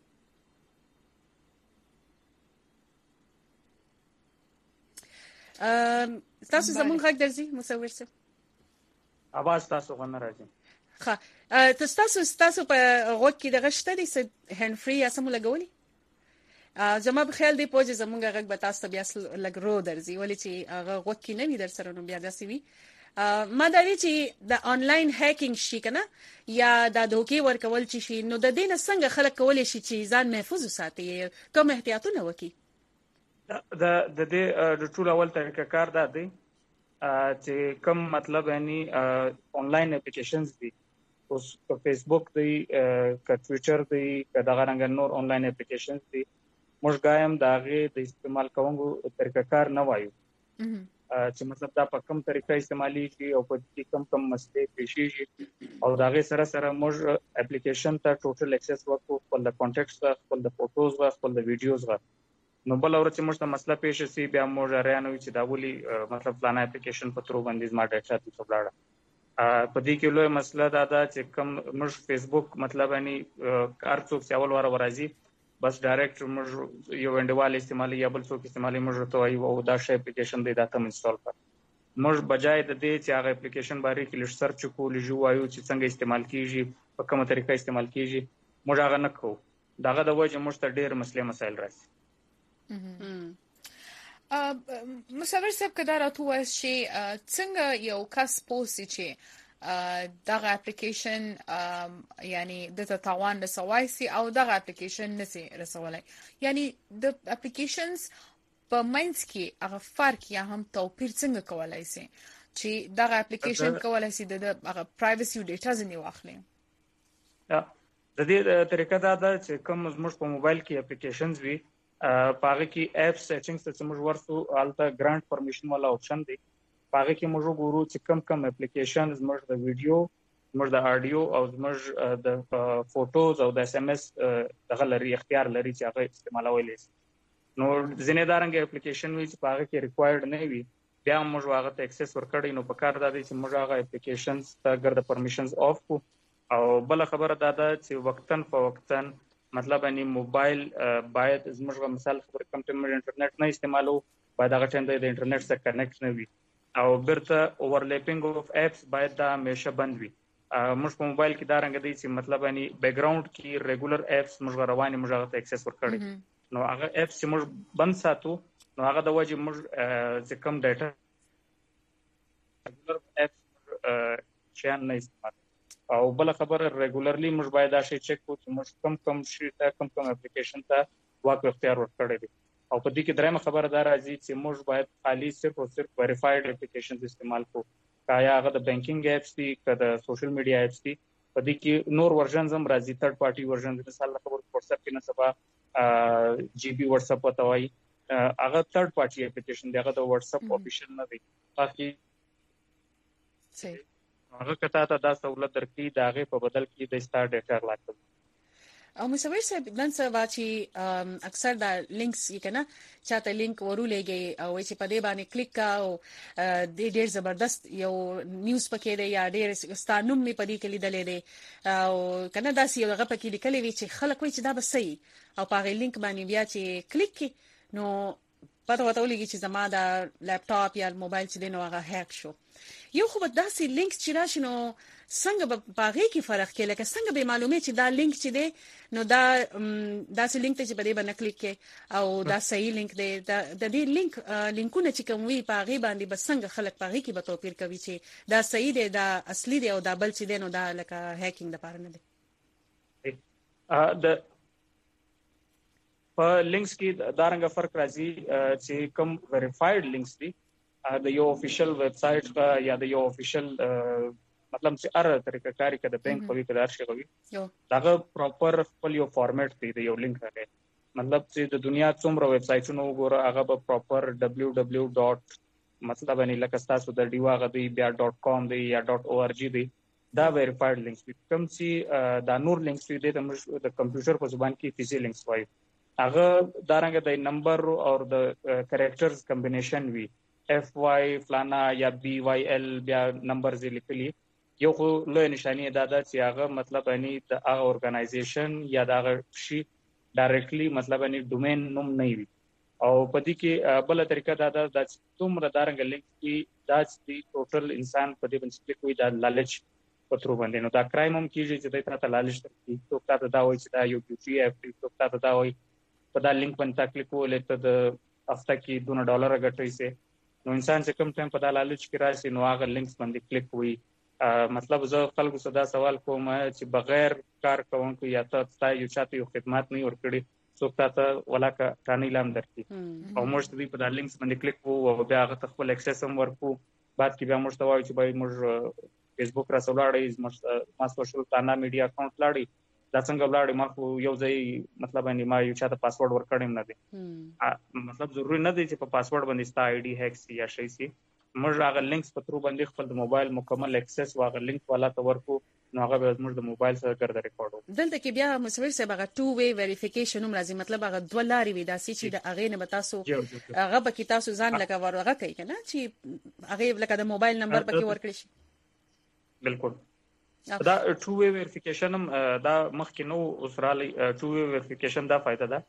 تاسو زمون غږ درځي مصور صاحب आवाज تاسو غن راځي ها تاسو په غوږ کې دغه شته دي هاند فري یا سم لګولي زما په خیال دی پوجي زمونږ غږ به تاسو بیا لګ رو درځي ولې چې هغه غوږ کې نه وي در سره نو بیا داسې وي ما دا وی چې د آنلاین هیکینګ شي کنه یا د دوکې ورکول شي نو د دې نه څنګه خلک کولای شي چې ځان محفوظ وساتي کوم احتیاطونه وکړي د دې د ټول اول طریقه کار دا دی چې کوم مطلب یعنی آنلاین اپلیکیشنز دي اوس په فیسبوک دی ک ټوئیټر دی ک دغه رنګ نور آنلاین اپلیکیشنز دي موږ غایم داغه د استعمال کوونکو طریقه کار نه وایو چې مطلب دا په کوم طریقه استعمالي شي او په دې کوم مسلې پیښې شي او داغه سره سره موږ اپلیکیشن ته ټوټل اکسس ورکو خپل د کانټیکټس خپل د فوټوز خپل د ویډیوز نو بل اورته موږ ته مسله پیښ شي بیا موږ راځو چې دا ولي مطلب پلان اپلیکیشن په ترو باندې ما ډاټا ته وبلاړه په دې کې لوی مسله دا ده چې کوم موږ فیسبوک مطلب اني کار څوک څول ورازي بس ډایرکټ موږ یو انډیوال استعمالي یا بل څوک استعمالي موږ ته وایو او دا شی اپلیکیشن دی دا ته انسټال کړ موږ بجای د دې چې هغه اپلیکیشن باندې کې لږ سرچ کوو جو وایو چې څنګه استعمال کیږي په کومه طریقه استعمال کیږي موږ هغه نه کوو داغه د وجه موږ ته ډېر مسایل راځي مصور صاحب کدا راته شي څنګه یو کس پوسټ چې دغه اپلیکیشن یعنی د تاوان رسوي سي او دغه اپلیکیشن نسي رسولای یعنی د اپلیکیشنز په مینس کې هغه فرق یا هم توپیر څنګه کولای سي چې دغه اپلیکیشن کولای سي د هغه پرایویسي او ډیټا ځنی واخلي د دې طریقه دا ده چې کوم زموږ په موبایل کې اپلیکیشنز وي پاره کې اپ سیټینګز ته موږ ورسو الته ګرانټ پرمیشن والا آپشن دی پاره کې موږ ګورو چې کوم اپلیکیشنز موږ د ویډیو موږ د آډیو او موږ د فوټوز او د اس ام اس دغه لري اختیار لري چې هغه استعمالولای شي نو ځینې دارنګ اپلیکیشن وی چې پاره کې ریکوایرډ نه وي بیا موږ هغه ته اکسس ورکړی نو په کار دا دی چې موږ هغه اپلیکیشنز ته ګرځ پرمیشنز اف کو او بل خبره دا ده چې وقتن په وقتن مطلب اني موبایل باید زموږ مثال خبر کم ټیم انټرنیټ نه استعمالو باید هغه ټیم د انټرنیټ سره کنیکټ نه وي او برته اوورلیپینګ اف اپس باید دا همیشه بند وي موږ په موبایل کې دا رنګ دی چې مطلب اني بیک ګراوند کې ریګولر اپس موږ رواني موږ هغه ته اکسس ورکړي نو هغه اپس موږ بند ساتو نو هغه د وجه موږ چې کوم ډاټا اپس شان نه استعمال او بل خبره ریګولرلی موږ باید دا شی چک کوو چې موږ کم شي ته کم اپلیکیشن ته واک اختیار ورکړی دی او په دې کې درېمه خبره دا راځي چې موږ باید خالي صرف او صرف ویریفاید اپلیکیشنز استعمال کوو کایا هغه د بانکینګ اپس دي که د سوشل میډیا اپس دي په دې کې نور ورژنز هم راځي تھرد پارټي ورژنز مثال خبر واتس اپ کې نه سبا جی بي واتس اپ وتاوي هغه تھرد پارټي اپلیکیشن دی هغه د واتس اپ افیشل نه دی باقي هغه کته ته دا سہولت درکې دا غي په بدل کې د سٹار ډیټا لاګل او مصور صاحب نن سبا چې اکثر دا لینکس یې کنه چاته لینک ورولېږي او چې په دې باندې کلیک کا او ډېر زبردست یو نیوز پکې دی یا ډېر ستانوم می په دې کې لیدلې دی او کنه دا سی هغه پکې لیکلې وی چې خلک وایي چې دا به صحیح او په هغه لینک باندې بیا چې کلیک نو پته وته ولګي چې زما دا لپټاپ یا موبایل چې نو هغه هک شو یو خو داسې لینک چې راشي نو څنګه په هغه کې فرق کې لکه څنګه به معلومه چې دا لینک چې دی نو دا داسې لینک ته چې په دې باندې کلیک کې او دا صحیح لینک دی د دې لینکونه چې کوم وی په هغه باندې بس څنګه خلک په هغه کې به توپیر کوي چې دا صحیح دی دا اصلي دی او دا بل چې دی نو دا لکه هیکینګ د پاره نه دی په لینکس کې دا رنګ فرق راځي چې کوم ویریفاید لینکس دي د یو افیشل ویب سټ یا د یو افیشل مطلب چې ار طریقه کاری کده بانک په وی کدار شي غوي داغه پراپر خپل یو فارمیټ دی د یو لینک راغی مطلب چې د دنیا څومره ویب سټونو وګوره هغه په پراپر www. مطلب ان لکه تاسو د ډیوا غدي بیا .com دی یا .org دی دا ویریفاید لینکس کوم چې دا نور لینکس دی د کمپیوټر په زبان کې فیزي لینکس وایي هغه دارنګ د نمبر او د کریکټرز کمبینیشن وی اف واي فلانا یا بي واي ال بیا نمبرز لیکلي یو خو له نشانی دا چې هغه مطلب اني د هغه اورګنایزیشن یا د هغه شي ډایرکټلی مطلب اني ډومین نوم نه وي او په دې کې بل طریقه دا د څومره دارنګ لینک کې دا چې ټوټل انسان په دې باندې کوئی دا لالچ پترو باندې نو دا کرایم هم کیږي چې دا ته لالچ کوي څوک ته دا وایي چې دا یو بیوټي اپ څوک ته دا وایي په دا لینک باندې کلیک ولې ته د هفته کې $2 غټوي سي نو انسان چې کوم ټایم په دا لالچ کې راشي نو هغه لینکس باندې کلیک وي مطلب زه خلکو صدا سوال کوم چې بغیر کار کوونکو یا ته یو چاته یو خدمات نه ورکړي څوک ته ولا کانی لام درکې او موږ دې په دا لینکس باندې کلیک وو او بیا هغه خپل اکسس هم ورکو بعد کې بیا موږ ته وایي چې باید موږ فیسبوک را سولاړې ما سوشل تانا میډیا اکاونټ لاړې دا څنګه ولاړې ما خو یو ځای مطلب ان ما یو چاته پاسورډ ورکړم نه دی مطلب ضروري نه دی چې په پاسورډ باندې ستا آی ډي هیک سی یا شي سي موږ هغه لینکس په ترو باندې خپل د موبایل مکمل اکسس واغ لینک والا ته ورکو نو هغه به موږ د موبایل سره ګرځي ریکارډو دلته کې بیا مصور صاحب هغه ټو وی ویریفیکیشن هم راځي مطلب هغه دوه لارې وي دا چې د هغه نه تاسو هغه به کې تاسو ځان لکه ورغه کوي کنه چې هغه لکه د موبایل نمبر پکې ورکړي شي بالکل دا ټو وی ویریفیکیشن دا مخکې نو اوسرالي ټو وی ویریفیکیشن دا فائدہ ده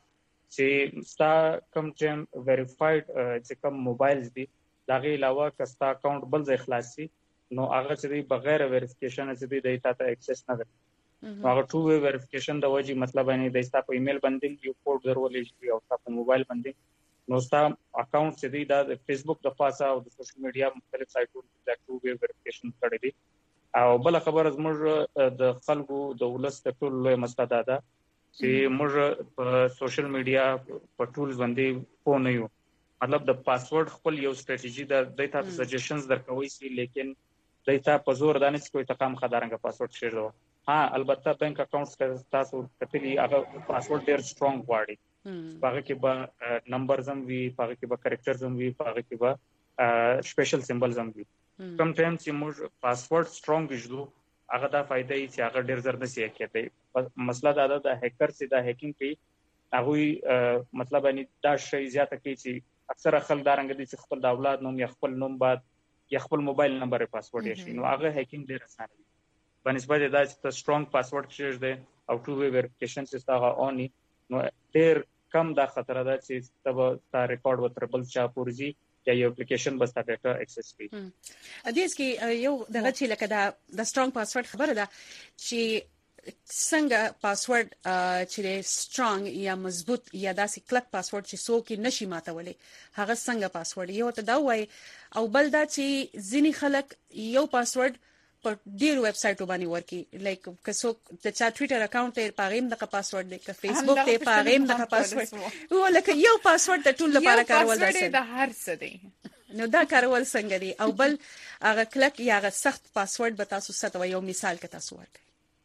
چې ستا کوم ټیم ویریفاید چې کوم موبایلز دي دا غي علاوه کستا اکاونټ بل ځای خلاصي نو هغه چې بغیر ویریفیکیشن چې د ډیټا ته اکسس نه لري هغه ټو وی ویریفیکیشن د وجې مطلب نه د ستا په ایمیل باندې یو کوډ ضروري شي او ستا په موبایل باندې نو ستا اکاونټ چې دی د فیسبوک د پاسه او د سوشل میډیا مختلف سایټونو د ټو وی ویریفیکیشن کړی دی او بل خبره زموږ د خلکو د ولس د ټول لوی مسله ده چې موږ په سوشل میډیا په ټولز باندې پوه نه یو مطلب د پاسورډ خپل یو ستراتیژي د ډیټا سجیشنز درکوي سي لیکن ډیټا په زور دانه چې کوئی تقام خدارنګ پاسورډ شیرو ها البته بانک اکاونټس تاسو کتلی هغه پاسورډ ډیر سترونګ واړي هغه کې به نمبرز هم وي هغه کې به کریکټرز هم وي هغه کې به سپیشل سمبلز هم وي کوم ټایم چې موږ پاسورډ سترونګ وجدو هغه دا فائدہ یې چې هغه ډیر زر نه سي کېږي مسله دا ده د هیکر چې دا هیکینګ کوي هغه مطلب ان دا شی زیاته کوي چې اکثر خلک دا رنګ دي چې خپل د اولاد نوم یا خپل نوم بعد یا خپل موبایل نمبر پاسورډ یې شي نو هغه هیکینګ ډیر اسانه دی بنسبت دا چې سترونګ پاسورډ شیر دی او ټو وی ویریفیکیشن چې هغه اونې نو ډیر کم دا خطر ده چې تاسو ریکارډ وتربل چا پورځي یا یو اپلیکیشن بس تا ډیټا اکسس کوي ا دې کې یو دغه چې لکه دا د سترونګ پاسورډ خبره ده چې څنګه پاسورډ چې سترونګ یا مضبوط یا داسې کلک پاسورډ چې څوک نشي ماتولې هغه څنګه پاسورډ یو ته دا وای او بل دا چې ځینی خلک یو پاسورډ په ډیر ویب سټو باندې ورکی لایک که څوک د چا ټوئیټر اکاونټ ته پاغیم د پاسورډ دی که فیسبوک ته پاغیم د پاسورډ ولکه یو پاسورډ د ټول لپاره کارول دی د هر څه دی نو دا کارول څنګه دی او بل هغه کلک یا هغه سخت پاسورډ به تاسو ستو یو مثال کې تاسو ورکړئ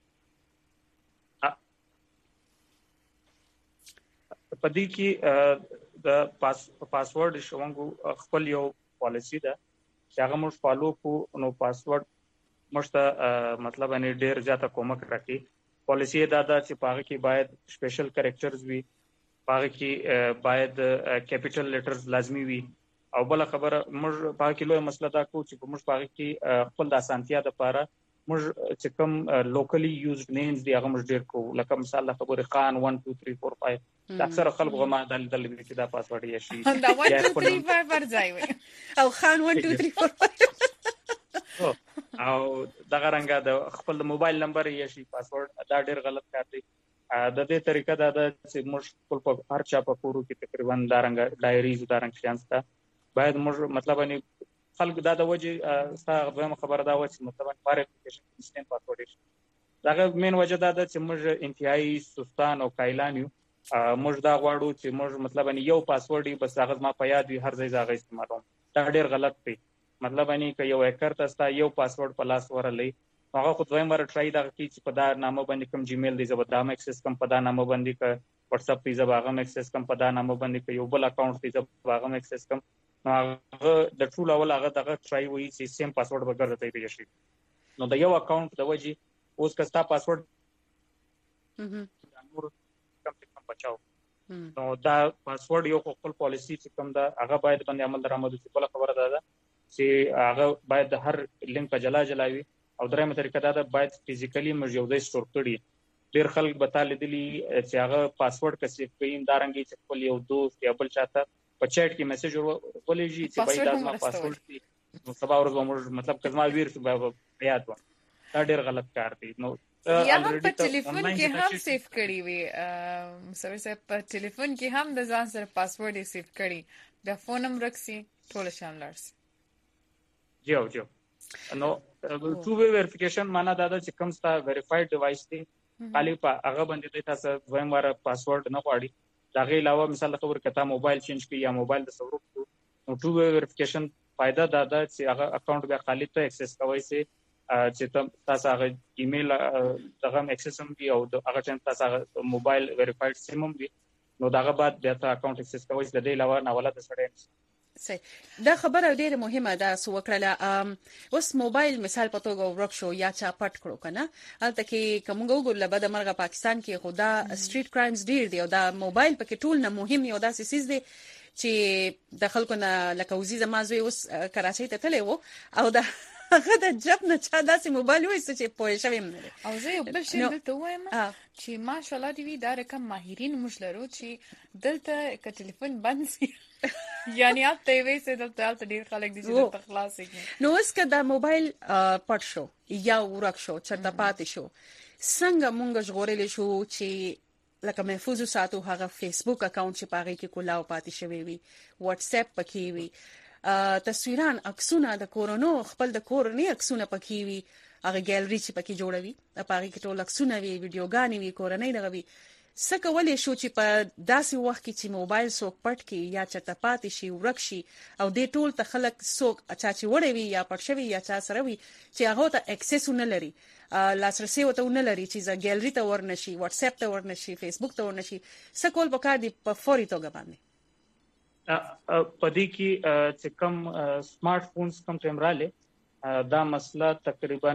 پدې کې د پاسورډ شوونګو خپل یو پالیسی ده چې هغه موږ فالو کو نو پاسورډ مشته مطلب ان ډیر زیاته کومک راکړي پالیسی دا ده چې پاره کې باید سپیشل کریکټرز وي پاره کې باید کیپټل لیټرز لازمی وي او بل خبره موږ پاره کې لوی مسله دا کو چې موږ پاره کې خپل د اسانتیا د لپاره موږ چې کوم لوکلی یوزډ نیمز دی هغه موږ ډیر کو لکه مثال د خبره خان 1 2 3 4 5 اکثر خلک غما د چې دا پاسورډ یې شي دا 1 2 3 4 ورځي وي او خان 1 2 3 4 او دا څنګه د خپل موبایل نمبر یې شي پاسورډ دا ډیر غلط کار دی د دې طریقه دا ده چې موږ خپل په هر چا په کورو کې تقریبا دا څنګه ډایریز دا څنګه شانسته باید موږ مطلب ان خلک دا د وجه ستاسو خبره دا و چې مطلب فارغ اپلیکیشن سیستم پاسورډ دا مین وجه دا ده چې موږ انتهایی سستان او کایلان یو موږ دا غواړو چې موږ مطلب ان یو پاسورډ بس هغه ما په یاد وي هر ځای ځای استعمالوم دا ډیر غلط دی مطلب ان کې یو هکر تاسو یو پاسورډ په لاس ورلې هغه خو دویم ور ټرای دا کی چې په دا نامه باندې کوم جیمیل دی زبردام اکسس کوم په دا نامه باندې ک واتس اپ دی زباغم اکسس کوم په دا نامه باندې ک یو بل اکاونټ دی زباغم اکسس کوم هغه د ټول اول هغه دغه ټرای وی چې سیم پاسورډ وګرځي دی شي نو د یو اکاونټ د وجي اوس کستا پاسورډ نور کم بچاو نو دا پاسورډ یو خپل پالیسی چې کوم دا هغه باید باندې عمل درآمد شي بل خبره ده چې هغه باید هر لینک په جلا جلاوي او درېمه طریقه دا ده باید فزیکلی موږ یو ځای سٹور کړي ډیر خلک به تعالی دي چې هغه پاسورډ کسي کوي دا رنګي چې خپل یو دوست یا بل چاته په چیټ کې میسج ولېږي چې باید دا ما پاسورډ دی نو سبا ورځ موږ مطلب کزما ویر څه یاد و دا ډیر غلط کار دی نو یا هم په ټلیفون کې هم سیف کړی وي سره په ټلیفون کې هم د ځان سره پاسورډ یې سیف کړی د فون نمبر رکسي ټول شاملارس جو نو ټو وی ویریفیکیشن معنا دا چې کوم ستا ویریفاید ډیوایس دی خالي په هغه باندې تاسو دویم واره پاسورډ نه غواړي دا غي علاوه مثال خبر کته موبایل چینج کی یا موبایل د سورو نو ټو وی ویریفیکیشن فائدہ دا ده چې هغه اکاونټ به خالي ته اکسس کوي چې تاسو هغه ایمیل دغه اکسس هم دی او هغه چې تاسو هغه موبایل ویریفاید سیم هم دی نو داغه بعد بیا ته اکاونټ اکسس کوي د دې علاوه نه ولادت سره دا خبره ډیره مهمه ده سو وکړه اوس موبایل مثال په توګه ورک شو یا چا پټ کړو کنه البته کې کومګو ګل بد مرغه پاکستان کې خدا سټریټ کرایمز ډیر دی او دا موبایل پکې ټول نه مهم یو داسې سیس دی چې د خلکو نه لکه وزي زمازوي اوس کراچۍ ته تللی وو او دا هغه د جب نه چا داسې موبایل وایي چې پوه شوم نه او زه یو بل شی دلته وایم چې ماشاءالله دی دا رقم ماهرین موږ لرو چې دلته ک ټلیفون بند سي یعنی اپ ته وې چې دلته ډیر خلک دي چې په خلاص کې نو اس کدا موبایل پټ شو یا ورک شو چرته پاتې شو څنګه مونږ ژغورل شو چې لکه محفوظ ساتو هغه فیسبوک اکاونټ چې پاره کې کولاو پاتې شوی وي واتس اپ پکې وي تصویران عکسونه د کورونو خپل د کورنۍ عکسونه پکې وي هغه ګالري چې پکې جوړوي د پاره کې ټول عکسونه وي ویډیوګانې وي کورنۍ دغه وي څنګه ولې شو چې په داسې وخت کې چې موبایل څوک پټ کې یا چته پاتې شي ورک شي او د ټول ته خلک څوک اچا چې وړي وي یا پټ شوی یا چا سره وي چې هغه ته اکسس نه لري لاسرسي وته نه لري چې ز ګالري ته ورنشي واتس اپ ته ورنشي فیسبوک ته ورنشي سکول پکار دی په فوري توګه باندې پدې کې چې کوم سمارټ فونز کوم کیمراله دا مسله تقریبا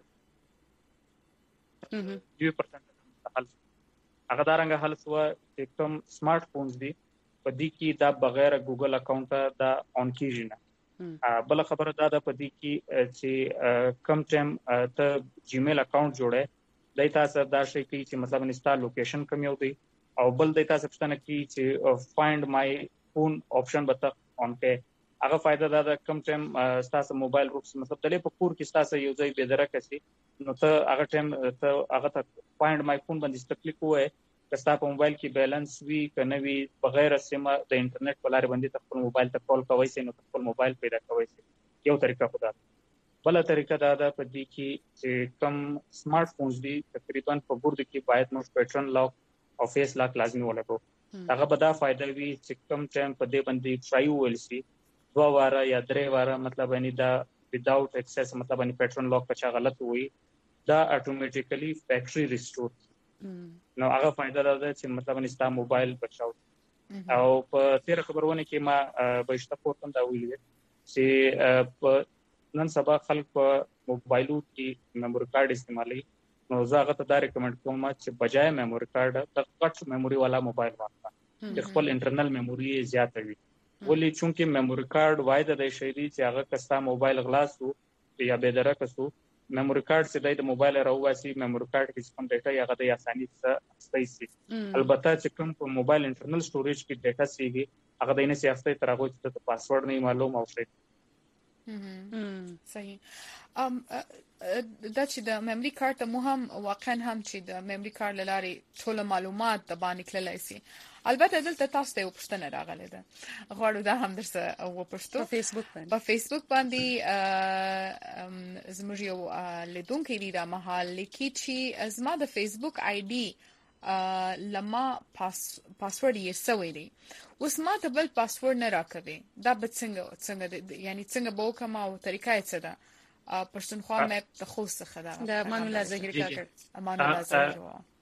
2% حل هغه دا رنګ حل سو چې کوم سمارټ فونز دي پدې کې دا بغیر ګوګل اکاونټ دا اون کیږي نه بل خبره دا ده پدې کې چې کم ټایم ته جیمیل اکاونټ جوړه دای تاسو دا شي چې مطلب انسټال لوکیشن کوم یو دی او بل دای تاسو پښتنه کې چې فایند مای فون آپشن بتا اون کې هغه فائدہ دا کم ټایم تاسو موبایل روکس مطلب دلې په کور کې تاسو یو ځای به درکه سي نو ته هغه ټایم ته هغه ته فایند مای فون باندې کلیک وای کستا په موبایل کې بیلانس وی کنه وی بغیر سیمه د انټرنیټ په لارې باندې خپل موبایل ته کال کوي سي نو خپل موبایل پیدا کوي سي یو طریقه خدا بل طریقه دا په دې کې چې کم سمارټ فونز دي تقریبا په بورډ کې باید نو پیټرن لاک او فیس لاک لازمي ولګو هغه به دا فائدہ وي چې کم ټایم په دې باندې ټرای ویل سي 2 واره یا 3 واره مطلب یعنی دا without access مطلب یعنی پیټرن لاک کچا غلط وي دا اتوماتیکلی فیکټری ریسټور نو هغه فائدہ دا چې مطلب یعنی ستا موبایل بچاو او په تیر خبرونه کې ما بهشته پورتم دا ویل چې نن سبا خلک په موبایلو کې میموري کارت استعمالي نو زه هغه ته دا ریکمند کوم چې بجای میموري کارت د کټ میموري والا موبایل واخلئ چې خپل انټرنل میموري زیاته وي ولی چونکه میموري کارت وایده د شری چې هغه کستا موبایل غلاصو یا به درکسو میموري کارت چې د موبایل راوځي میموري کارت کې کوم ډیټا هغه د اسانۍ سره استایسي البته چې کوم په موبایل انټرنل سټوریج کې ډیټا سیږي هغه د نه سیاستي تر هغه چې د پاسورډ نه معلوم او شي صحیح دا چې د میموري کارت مهم واقعا هم چې د میموري کارت لاري ټول معلومات د باندې کلای شي البته دلته تاسو ته پوښتنه راغله ده غواړو دا هم درسه او پښتو په فیسبوک باندې زموږ یو لیدونکو دی د محل لیکي چې زما د فیسبوک آی ډي لما پاسورډ یې سوي دی اوس ما ته بل پاسورډ نه راکوي دا به څنګه یعنی څنګه به کوم او طریقه یې څه ده پښتونخوا مې ته خو څه ده د امان الله زهیر کاکړ امان الله زهیر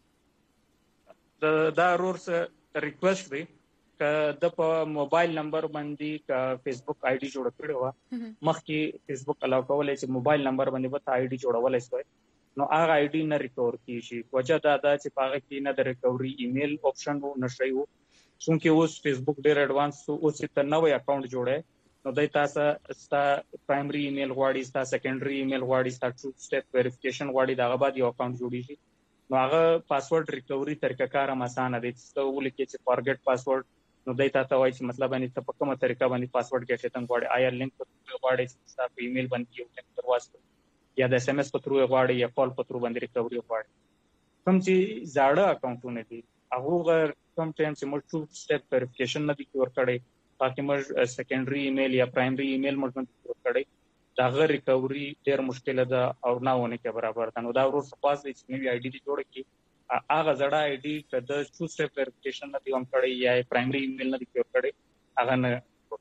دا رورس ریکوست دی ک د په موبایل نمبر باندې ک فیسبوک آی ډي جوړ کړو مخکې فیسبوک الاو کولای چې موبایل نمبر باندې به آی ډي جوړولای شي نو هغه آی ډي نه ریکور کیږي وجه دا ده چې پاغه کې نه د ریکوري ایمیل آپشن وو نشي وو څونکه اوس فیسبوک ډیر اډوانس اوس ته نوې اکاونټ جوړه نو دای تاسو ستا پرایمري ایمیل غواړي ستا سیکنډري ایمیل غواړي ستا ټو سټپ ویریفیکیشن غواړي دا بعد یو اکاونټ جوړیږي نو هغه پاسورډ ریکوري طریقه کار هم اسانه دي چې ولیکي چې فورګټ پاسورډ نو دای تاسو وایي چې مطلب باندې ته په کومه طریقه باندې پاسورډ ګټې تم غواړي آیا لینک غواړي چې تاسو ایمیل باندې یو لینک ترواسته یا د اس ام اس په ترو غواړي یا کال په ترو باندې ریکوري غواړي کوم چې زاړه اکاونټونه دي هغه کوم چې موږ ټو سټپ ویریفیکیشن نه دي ور کړی تاکي موږ سیکنډري ایمیل یا پرایمري ایمیل موږ ور کړی دا غیر ریکوري ډیر مشکل ده او نه ونه کې برابر ده نو دا ورو سپاس د نوې آی ډي جوړ کی هغه زړه آی ډي کده ټو سټپ ویریفیکیشن نه دی هم کړی یا پرایمري ایمیل نه دی ور کړی هغه نه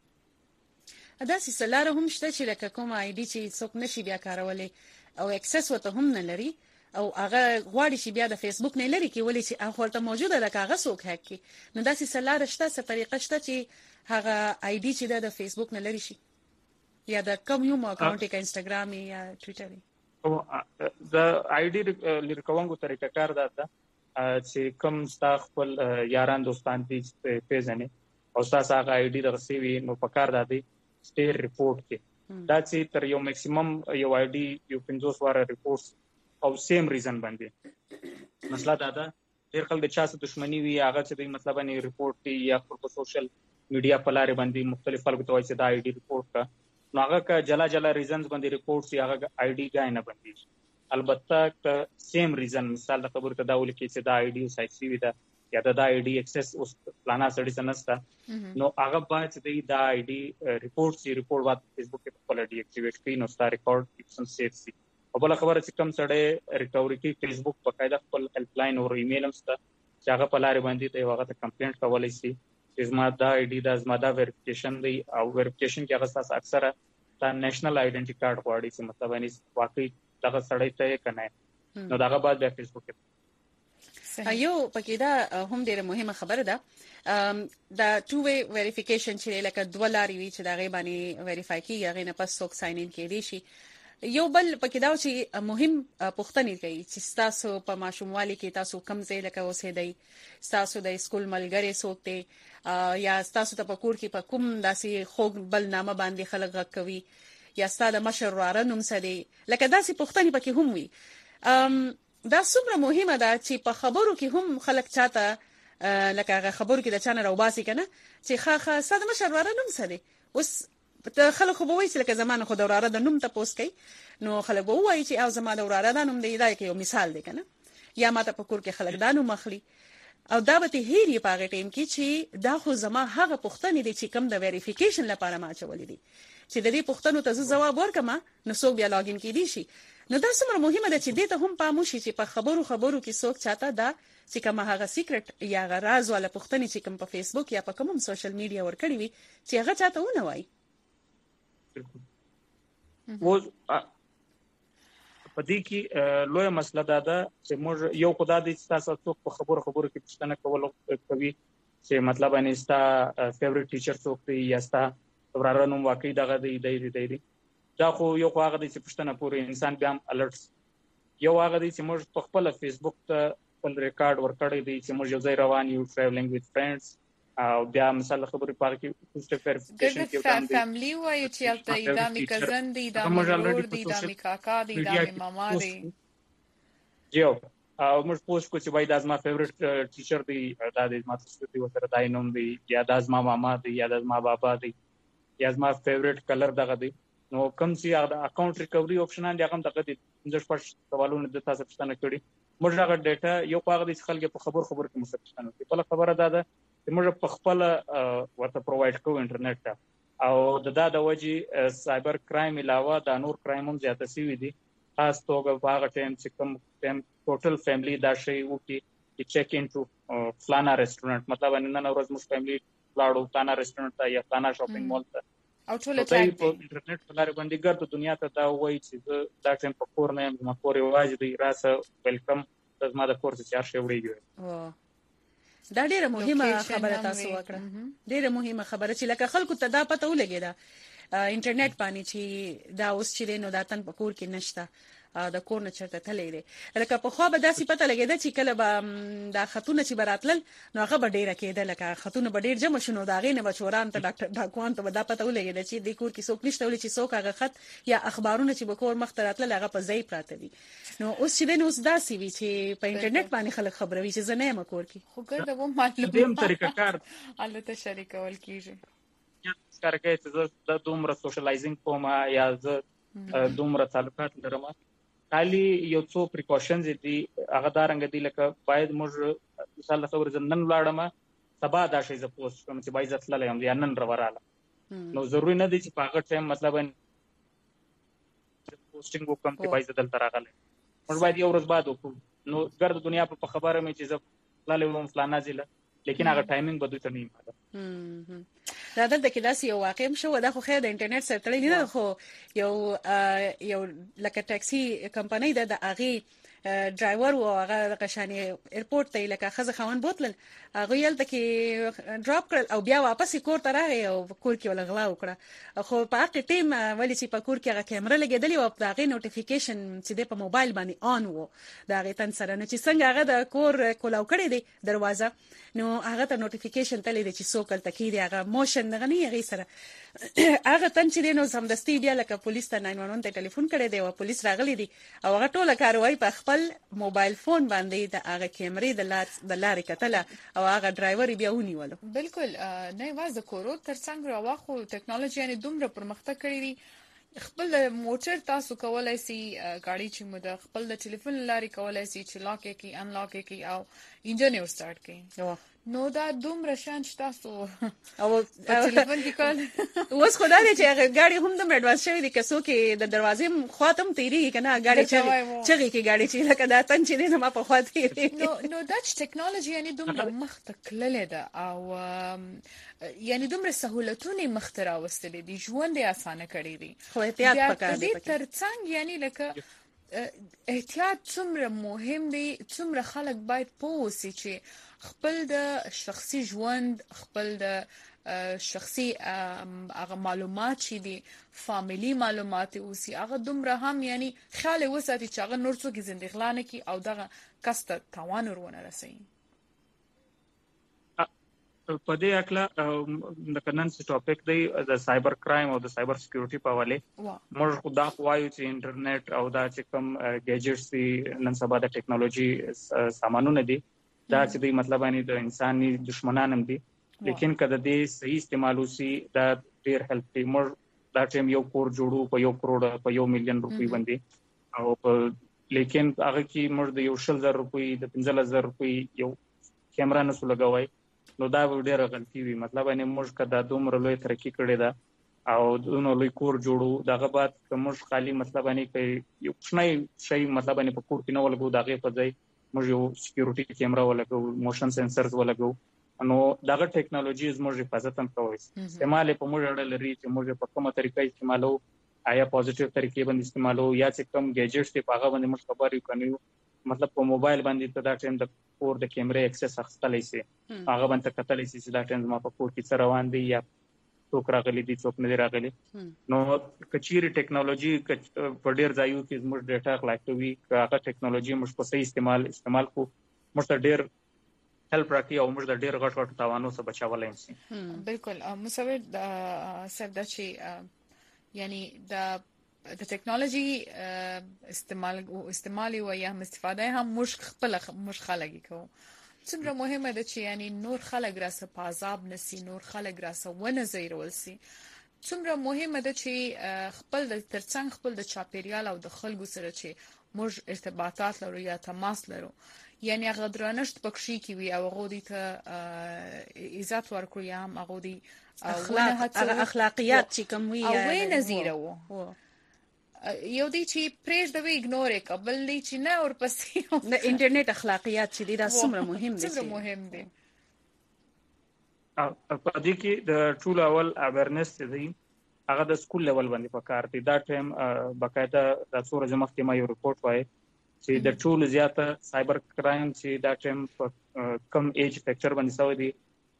دا سلاره هم شته چې لکه کوم آی ډي چې څوک نشي بیا کارولای او اکسس وته هم نه لري او هغه غواړي چې بیا د فیسبوک نه لري کې ولې چې هغه ورته موجوده ده هغه څوک هک کی نو دا سلاره شته څه طریقه شته چې هغه آی ډي چې د فیسبوک نه لري شي یا د کوم یو اکاونټ کې انستګرام یا ټوئیټر او د آی ډي لریکوونکو طریقه کار ده چې کوم ستا خپل یاران دوستان دي پیژنې او تاسو هغه آی ډي درسي وي نو په کار ده سټیر ریپورت کې دا چې تر یو میکسیمم یو آی ډي یو 50 واره ریپورټ او سیم ریزن باندې مسله دا ده ډېر خلک د چا سره دښمنی وي هغه چې مطلب نه ریپورت دی یا په سوشل میډیا په لارې باندې مختلف خلکو ته وایي چې دا آی ډي ریپورت کا نو هغه کا جلا ریزنز باندې ریپورټ سی هغه آی ډي غای نه باندې البته ک سیم ریزن مثال د خبرو ته دا ولکې چې دا آی ډي سایت سی وي دا یا دا آی ډي ایکسس اوس پلانا سړی سنستا نو هغه باید چې دا آی ډي ریپورټ سی ریپورټ وات فیسبوک په خپل ډي اکټیویټ کړي نو ستا ریکارډ سم سیف سی او بل خبره چې کوم سړی ریکوري کې فیسبوک په قاعده خپل هیلپ لاین او ایمیل هم ستا چې هغه په لارې باندې ته هغه ته کمپلینټ کولای شي چې زما دا آی ډي دا زما دا ویریفیکیشن دی او ویریفیکیشن کې هغه تاسو اکثره دا نېشنل آیډنټی کارت غواړي چې مطلب یعنی واقعي دغه سړی ته کنه نو دغه بعد د فیسبوک ایو پکې دا هم ډیره مهمه خبره ده دا ټو وی ویریفیکیشن چې لکه دوه لارې وي چې دا غي باندې ویریفای کیږي غي نه پس څوک ساين ان کړي شي یو بل پکې دا چې مهم پوښتنې کوي چې تاسو په ماشوموالي کې تاسو کم ځای لکه اوسې دی تاسو د سکول ملګری څوک دی یا تاسو ته په کور کې په کوم داسې خوګ بل نامه باندې خلک غږ کوي یا ستاسو مشر واره نوم سدي لکه داسې پوښتنې پکې هم وي دا څومره مهمه ده چې په خبرو کې هم خلک چاته لکه خبرو کې د چانه راوباسي کنه چې خاخه ستاسو مشر واره نوم سدي اوس ته خلک خو به وایي چې لکه زمانه خو د وراره د نوم تاسو کوي نو خلک به وایي چې او زما د وراره د نوم دی دا یو مثال دی کنه یا ماته په کور کې خلک دا نوم اخلي او دا به ته هېری په هغه ټیم کې چې دا خو زما هغه پوښتنې دي چې کوم د ویریفیکیشن لپاره ما چولې دي چې د دې پوښتنو ته جواب ورکم نو څوک بیا لاګین کیدی شي نو دا څومره مهمه ده چې دې ته هم پام وشي چې په خبرو کې څوک چاته دا چې کوم هغه سیکرټ یا هغه راز ولا پوښتنې چې کوم په فیسبوک یا په کوم سوشل میډیا ورکړي وي چې هغه چاته ونه وایي و په دې کې لوی مسله ده چې موږ یو خدای دې تاسو څوک په خبرو کې پوښتنه کوي چې مطلب ان استا فیوریټ ټیچر څوک دی یا استا وراره نوم واقعي دغه دی دا خو یو هغه دی چې پوښتنه پورې انسان بیا الرټ یو هغه دی چې موږ په خپل فیسبوک ته خپل ریکارډ ورکړی دی چې موږ یو ځای روان یو ټریولینګ وذ فرندز او بیا مثلا خبرې پاره کې پوسټ ویریفیکیشن کې ګرځي فیملی وایي چې البته دا می کزن دی دا می ورور دی دا می کاکا دی دا می ماما دی یو او موږ پوسټ کو چې وای دا زما فیوریټ ټیچر دی دا د ما تاسو ته وتر دای نوم دی یا دا زما ماما دی یا دا زما بابا دی یا زما فیوریټ کلر دغه دی نو کوم چې هغه اکاونټ ریکوري آپشن دی هغه دغه دی د پښ سوالونه د تاسو پښتنه کړی موږ هغه ډیټا یو هغه د خلکو په خبر کې مستقبل کې په خبره ده چې موږ په خپل ورته پرووایډ کوو انټرنیټ ته او د وجې سایبر کرایم علاوه د نور کرایم هم زیاته شوي دي خاص توګه په هغه ټایم چې کوم ټوټل فیملی دا شی وکړي چې چیک انټو فلانا ریسټورانټ مطلب نن ورځ موږ فیملی لاړو فلانا ریسټورانټ ته یا فلانا شاپینګ مال ته او ټول ټایم په انټرنیټ په لارې باندې ګرځي دنیا ته دا وایي چې دا ټایم په کور نه یم ما کور یوازې دی راسه ویلکم زما د کور څخه چار شی وړي دا ډیره مهمه خبره تاسو وکړه ډیره مهمه خبره چې لکه خلکو ته دا پته ولګی دا انټرنیټ باندې چې دا اوس چې نو دا تن په کور کې نشته د کور نه چرته تللی دی لکه په خو به داسې پته لګیده چې کله به دا خطونه چې براتل نو هغه به ډیره کېده لکه خطونه به ډیر جمع شنو دا غینه بچوران ته ډاکټر ډاکوان ته دا پته ولګیده چې د کور کې څوک نشته ولې چې څوک هغه خط یا اخبارونه چې به کور مخ ته راتل هغه په ځای پراته دي نو اوس چې نو اوس داسې وی چې په انټرنیټ باندې خلک خبروي چې زه نه یم کور کې خو ګرځه و معلومات دیم طریقه کار البته شریکول کیږي یا کار کوي چې د دومره سوشلایزینګ کوم یا ز دومره تعلقات لرم خالي یو څو پریکاشنز دي هغه دارنګ دي لکه باید موږ مثال خبر زنن لاړم سبا دا شی ز پوسټ کوم چې باید ځتل یم یا نن راوراله نو ضروري نه دي چې په هغه ټایم مطلب پوسټینګ وکم چې باید ځدل تراغله موږ باید یو ورځ بعد وکړو نو ګرد دنیا په خبره مې چې ز لاله وم فلانا ځله لیکن هغه ټایمینګ بدوي ته نه ماده دا دلته کې داسې یو واقع شو دا خو خیر د انټرنیټ سره تړلی نه خو یو لکه ټاکسي کمپنۍ د هغه ډرایور او هغه قشانی ایرپورټ ته لکه خزه خوان بوتل هغه یلته کې ډراپ کړل او بیا واپس کور ته راغی او کور کې ولغلا وکړه خو په هغه ټیم ولی چې په کور کې هغه کیمرا لګیدلی او په هغه نوټیفیکیشن چې د په موبایل باندې آن وو دا هغه تن سره نو چې څنګه هغه د کور کولاو کړی دی دروازه نو هغه ته نوټیفیکیشن تللی دی چې څوک تل تکیدي هغه موشن غنی هغه سره هغه تن چې نو سمدستي بیا لکه پولیس ته 911 ته ټلیفون کړی دی او پولیس راغلی دی او هغه ټوله کاروایی په خپل موبایل فون باندې د هغه کیمرې د لارې کتله او هغه ډرایور بیا ونیولو بالکل نه واز د کورو ترڅنګ راوخو ټکنالوژي یعنی دومره پرمختګ کړی دی خپل موټر تاسو کولای شئ گاڑی چې مو د خپل د ټلیفون لارې کولای شئ چې لاک کی ان لاک کی او انجن یې سٹارټ کړئ نو دا دومره شان چې تاسو او ټلیفون کې کول اوس خدای دې چې هغه ګاډي هم د اډوانس شوی دي کسو کې د دروازې خاطم تیری کنه ګاډي چغي کې ګاډي چې لکه دا تن چې نه ما په خاطر تیری نو دا ټکنالوژي یعنی دومره مختکلله ده او یعنی دومره سہولتونه مخترع وستلې دي ژوند یې اسانه کړی دي خو احتیاط پکار دی ترڅنګ یعنی لکه احتیاط څومره مهم دی څومره خلک باید پوه شي چې خپل د شخصي ژوند خپل د شخصي هغه معلومات چې دي فاميلي معلومات اوسي هغه دومره هم یعنی خیال وساتي چې هغه نور څوک زندګی غلانه کی او دغه کسته توان ورونه رسي په دې اکلا د کنن څه ټاپک دی د سایبر کرایم او د سایبر سکیورټي په حواله موږ خدا وایو چې انټرنیټ او دا چې کوم گیجټس دي نن سبا د ټکنالوژي سامانونه دي دا چې دی مطلب یعنی د انساني دشمنان هم دي لیکن کله دې صحیح استعمال وسی دا ډیر هیلپ کوي موږ دا ټیم یو کور جوړو په 1 کروڑ په 1 مليون روپۍ باندې او په لیکن هغه کې موږ د 1,000 روپۍ د 15,000 روپۍ یو کیمرا نه لګوي نو دا ډېر غلطي وي مطلب یعنی موږ کدا دومره لوی ترقی کړی دا او دونو لوی کور جوړو دغه بعد کوم خالی مطلب یعنی کې یو څنګه شي مطلب یعنی په کور کې نه ولګو دغه په ځای موږ یو سکیورټي کیمرا ولګو موشن سنسرز ولګو نو دغه ټیکنالوژي زموږ حفاظت هم کوي استعمال په موږ اړه لري چې موږ په کومه طریقه استعمالو آیا پوزټیو طریقې باندې استعمالو یا چې کوم گیجټس ته پاغه باندې موږ خبرې کوو مطلب په موبایل باندې ته دا ټیم د کور د کیمرې اکسس اخستلای شي هغه باندې کتلای شي چې دا ټیم ما په کور کې څه روان دي یا څوک راغلي دي څوک نه راغلي نو کچيري ټیکنالوژي په ډیر ځایو کې موږ ډیټا کلیکټوي هغه ټیکنالوژي موږ په صحیح استعمال کو موږ ډیر هیلپ راکړي او موږ د ډیر غټ تاوانو څخه بچاولای شي بالکل مصور سردا چې یعنی د ټیکنالوژي استعمال او یا استفاده هم مش خلګي کو څومره مهمه ده چې یعنی نور خلک راسه په عذاب نسی نور خلک راسه ونه زیرول سي څومره مهمه ده چې خپل د ترڅنګ خپل د چاپیریال او د خلکو سره چې موږ ارتباطات لرو یا تماس لرو یعنی هغه درنښت پکشي کی وي او هغه د عزت ورکړي هم هغه د اخلاقیات چې کوم وي او نظیره وو یو دی چې پریز د وی اګنور کبل دی چې نه اور پسې د انټرنیټ اخلاقیات چې دی دا څومره مهم دي څومره مهم دي په دې کې د ټول اول اویرنس دی هغه د سکول لیول باندې پکار دي دا ټیم بقاعده د څوره جمع کې ما یو ریپورت وای چې د ټول زیاته سایبر کرایم چې دا ټیم کم ایج فیکچر باندې سوي دي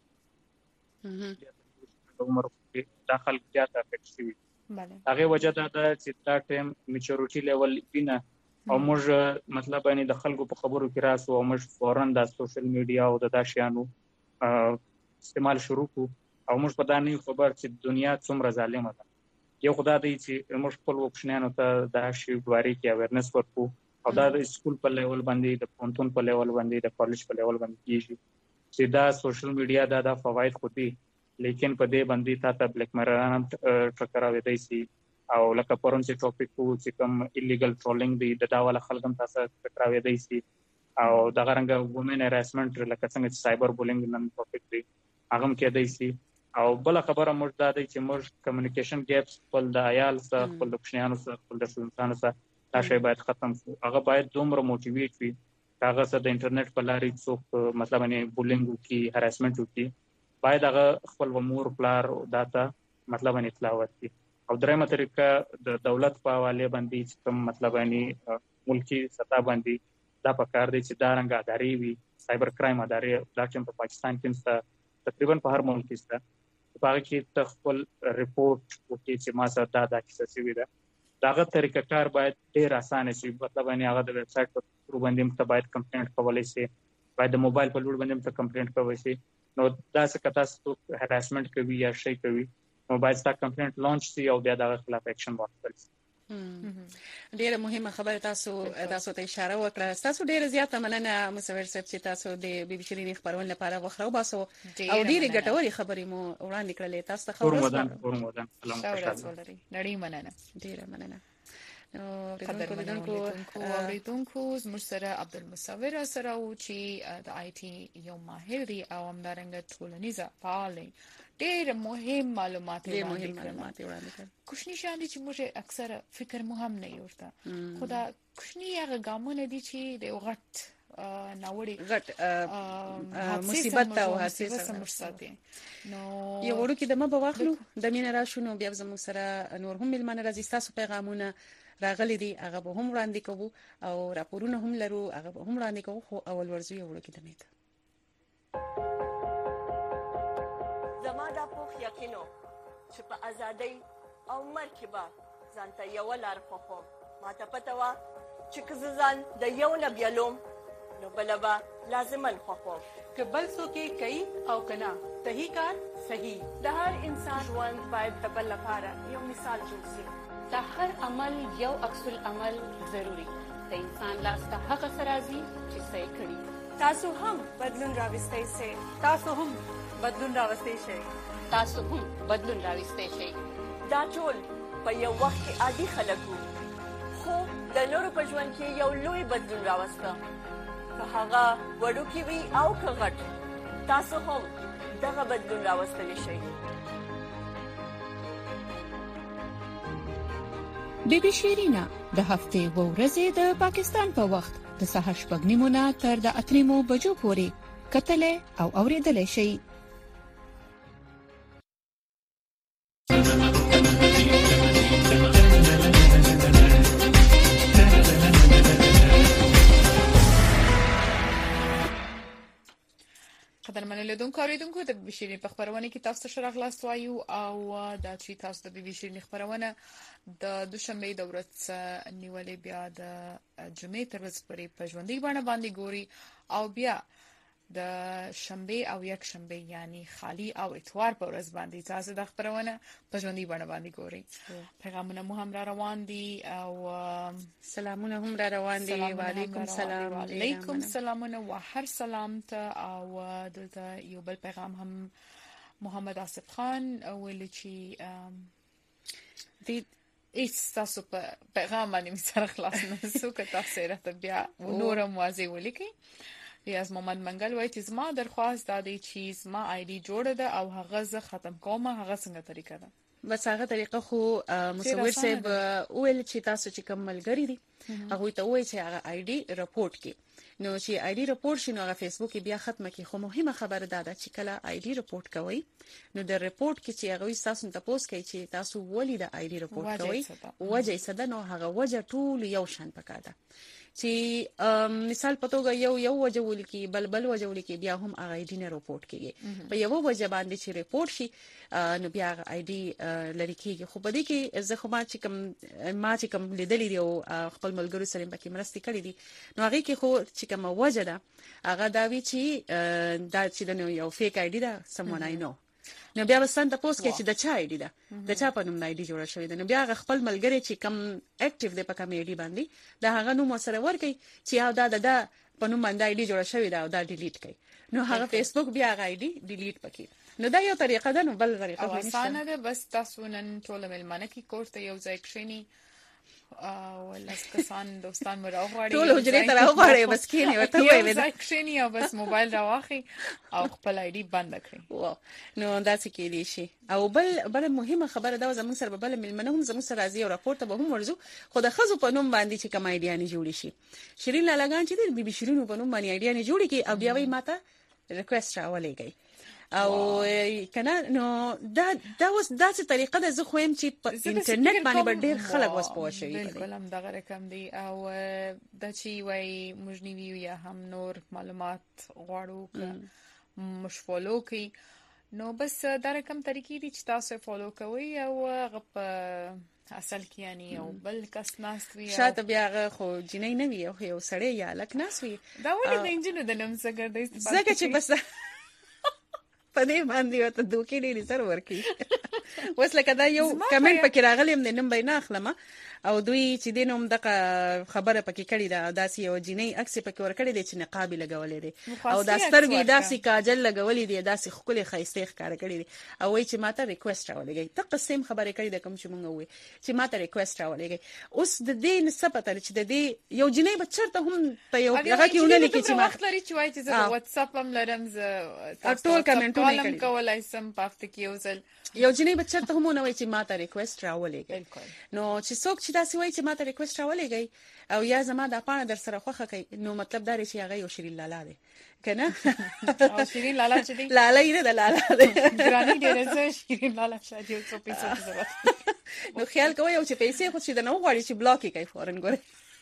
عمر کې داخل زیاته افیکټ شي هغه وجه دا چې دا ټیم میچورټی لیول بینه او موږ مطلب یعنی د خلکو په خبرو کې راسو او موږ فورن د سوشل میډیا او د داشیانو استعمال شروع کو او موږ په دانه خبر چې دنیا څومره ظالمه ده یو خدای دی چې موږ خپل وښنانو ته د شی باري کې اویرنس ورکو او دا د سکول په لیول باندې د پونتون په لیول باندې د کالج په لیول باندې کیږي چې دا سوشل میډیا دا فواید خو دي لیکن په دې باندې تا بلیک میرران ټکراوي دی سي او لکه پرون چې ټاپک وو چې کوم ایلیګل ټرولینګ دی د داواله خلګم تاسو ټکراوي دی سي او د غرنګ وومن هراسمنت لکه څنګه چې سایبر بولینګ نن ټاپک دی هغه هم کې دی سي او بل خبره موږ دا دی چې موږ کمیونیکیشن ګیپس خپل د عیال سره خپل د پښنیانو سره خپل د انسانانو سره دا شی باید ختم شي هغه باید دومره موټیویټ وي هغه سره د انټرنیټ په لارې څوک مطلب نه بولینګ کی هراسمنت وکي باید هغه خپل ومور پلار داتا مطلب نه اطلاع ورکړي او درېمه طریقه د دولت په حواله باندې چې کوم مطلب نه ملکی سطح باندې دا پکار دی چې دا رنګ اداري وي سایبر کرایم اداري دا چې په پاکستان کې تقریبا په هر ملک کې ست په هغه کې خپل ریپورت وکړي چې ما سره دا کیسه شوې ده داغه طریقه کار باید ډیر اسانه شي مطلب نه هغه د ویب سټ په تھرو باندې ته باید کمپلینټ کولای شي باید د موبایل په لور باندې ته کمپلینټ کوي شي نو دا څه کته ستو هراسمنت کوي یا شي کوي نو باید تا کمپلینټ لانچ شي او بیا دغه خلاف اکشن واخلي ډیره مهمه خبره تاسو ته اشاره وکړه تاسو ډیره زیاته مننه مصور صاحب چې تاسو د بي بي شيرين خبرونه لپاره وخرو باسو او ډیره ګټوري خبرې مو وړاندې کړلې تاسو ته خبره نړۍ مننه ډیره مننه قدرمنونکو اوریدونکو زموږ سره عبدالمصور سره او چې د آی ټي یو ماهر دی او همدارنګه ټولنیزه فعال دی ډېر مهم معلومات وړاندې کړل کوشنی شان دي چې موږ اکثر فکر مو هم نه یورته خدا کوشنی هغه ګامونه دي چې د غټ ناوړي غټ مصیبت او حادثه مرسته نو یو ورو کې د ما په واخلو د مين را شنو بیا زموږ سره نور هم ملمنه راځي تاسو پیغامونه راغلي دي هغه به هم وړاندې کوو او راپورونه هم لرو هغه به هم وړاندې کوو خو اول ورزو یو ورو کې د میته زما د پوخ یقینو چې په ازادۍ او مرکبه ځانته یو لار خوخم ماته پته وا چې که ځان د یو نه بیلوم نو بلبا لازمن خوخم که بل څوک کوي او کنا صحیح کار صحیح د هر انسان ژوند باید د بل لپاره یو مثال جوړ شي د هر عمل یو عکس العمل ضروری د انسان لاس ته هغه سرازي چې صحیح کړي تاسو هم بدلون راوستئ شئ تاسو هم بدلون راوستئ شئ تاسو هم بدلون راوستئ شئ دا ټول په یو وخت کې عادي خلک وو خو د نورو په ژوند کې یو لوی بدلون راوسته که هغه وړوکی وي او که غټ تاسو هم دغه بدلون راوستلی شئ بیبي شیرینا د هفتې و ورځې د پاکستان په وخت د سهار 8:30 نه تر د 8:00 بجو پورې کتلې او اوریدلې شي قدرمن لیدونکو اوریدونکو د بي بي شيرين په خبرونه کې تاسو سره خلاص وایو او د چې تاسو د بي بي شيرين خبرونه د دوشنبه د ورځ نیولې بیا د جمعې تر ورځې پورې په ژوندۍ باندې ګوري او بیا د شنبه او یک شنبه یعنی خالی او اتوار په ورځ باندې تاسو د خبرونه په ژوندۍ باندې ګوري پیغامونه مو هم را روان دي او سلامونه هم را روان دي وعلیکم سلام علیکم سلامونه و هر سلام ته او دلته یو بل پیغام هم محمد آصف خان ویل چې تاسو په پیغام باندې سره خلاص نه سو که تاسو راته بیا نورم واضح ولیکئ ریاض محمد منګل وایي چې زما درخواست دا دی چې زما آی ډي جوړه ده او هغه زه ختم کوم هغه څنګه طریقه ده بس هغه طریقه خو مصور صاحب ویل چې تاسو چې کوم ملګری دي هغه ته وایي چې هغه آی ډي رپورټ کړي نو چې آی ډي رپورټ شي نو هغه فیسبوک بیا ختمه کی خو مهمه خبره ده چې کله آی ډي رپورټ کوي نو د رپورټ کې چې هغه تاسو ته پوس کوي چې تاسو ولې د آی ډي رپورټ کوي وجه څه ده نو هغه وجه ټول یو شان پکاره ده چې مثال پتوګه یو وجه ولیکي بل وجه ولیکي بیا هم هغه آی ډي نه رپورټ کیږي په یو وجه باندې چې رپورټ شي نو بیا هغه آی ډي لری کیږي خو بده کې زه خو ما چې کوم لیدلې دی او خپل ملګرو سره پکې مرستې کړې دي نو هغه کې خو چې کوم وجه ده هغه دا وی چې دا چې د یو فیک آی ډي ده سمونای نو نو بیا وسان ته پوس کې چې د چا آی ډي ده د چا په نوم آی ډي جوړه شوې ده نو بیا خپل ملګری چې کم اکټیو دی په کوم آی ډي باندې دا هغه نو مو سره ورکي چې دا په نوم باندې آی ډي جوړه شوې ده او دا ډیلیټ کړي نو هغه فیسبوک بیا آی ډي ډیلیټ پکې نو دا یو طریقه ده نو بل طریقه وایي آسانه ده بس تاسو نن ټول ملمانه کې کوړته یو ځای کښینی او لاسکسان دوستان مو راغواړي ټول حجرې ته راغواړي بس کینی وته وایي ځای کښینی او بس موبایل راواخی او خپل آی ډي بند کړئ نو دا څه کې دي شي او بل مهمه خبره دا زموږ سره بل ملمنه هم زموږ سره راځي او راپورټ به هم ورزو خو د خزو په نوم باندې چې کوم آی ډي نه جوړی شي شیرین لالاګان چې د بي بي شیرین په نوم باندې آی ډي نه جوړی کی او بیا وایي ماته ریکوست راولېږي او کنه نو دا څه طریقه ده زه خو هم چې په انټرنیټ باندې ډېر خلک وسپو شي بالکل هم دغه رقم دی او د چی وای موږ نیو یا هم نور معلومات غواړو مش فالو کی نو بس دا رقم طریقې دي چې تاسو فالو کوئ او غپ اصل کې یعنی او بل کس ناس وی شاته بیا خو جنې نه وی او یو سړی یا لک ناس وی دا ولې د انجینو د نوم څخه ګرځي زکه چې بس پدې باندې وته دوکې ډېری سر ورکی وس لکه دا یو کمنټ پکې راغلی د نوم بینه اخلمه او دوی چې دینوم دغه خبره پکې کړی دا داسې یو جنې عکس پکې ور کړی دی چې نقاب لګولې دي او دا سترګې داسې کاجل لګولې دي داسې خولې خيسته ښکار کړی دي او وای چې ماته ریکوست راولېږي ته قسم خبره کړی د کوم چې مونږ وې چې ماته ریکوست راولېږي اوس د دې نسبت چې د دې یو جنې بچرته هم په یو هغه کې ونه لیکي چې ما خپل چې وای چې زه واتس اپ هم لرم زه ټول کمنټونه کولای سم پافت کې یوزل یو جنې بچرته هم نه وای چې ماته ریکوست راولېږي نو چې څوک چې داسې وای چې ماته ریکوست راولېږي او یا زما د پانه در سره خوخه کوي نو مطلب دا لري چې هغه یو شیرین لالا دی کنه او شیرین لالا چې دی لالا یې د لالا دی ګرانی ډېر زه شیرین لالا شاید یو څو پیسې ضرورت نو خیال کوی او چې پیسې خو چې د نو غواړي چې بلاک کوي فورن ګوري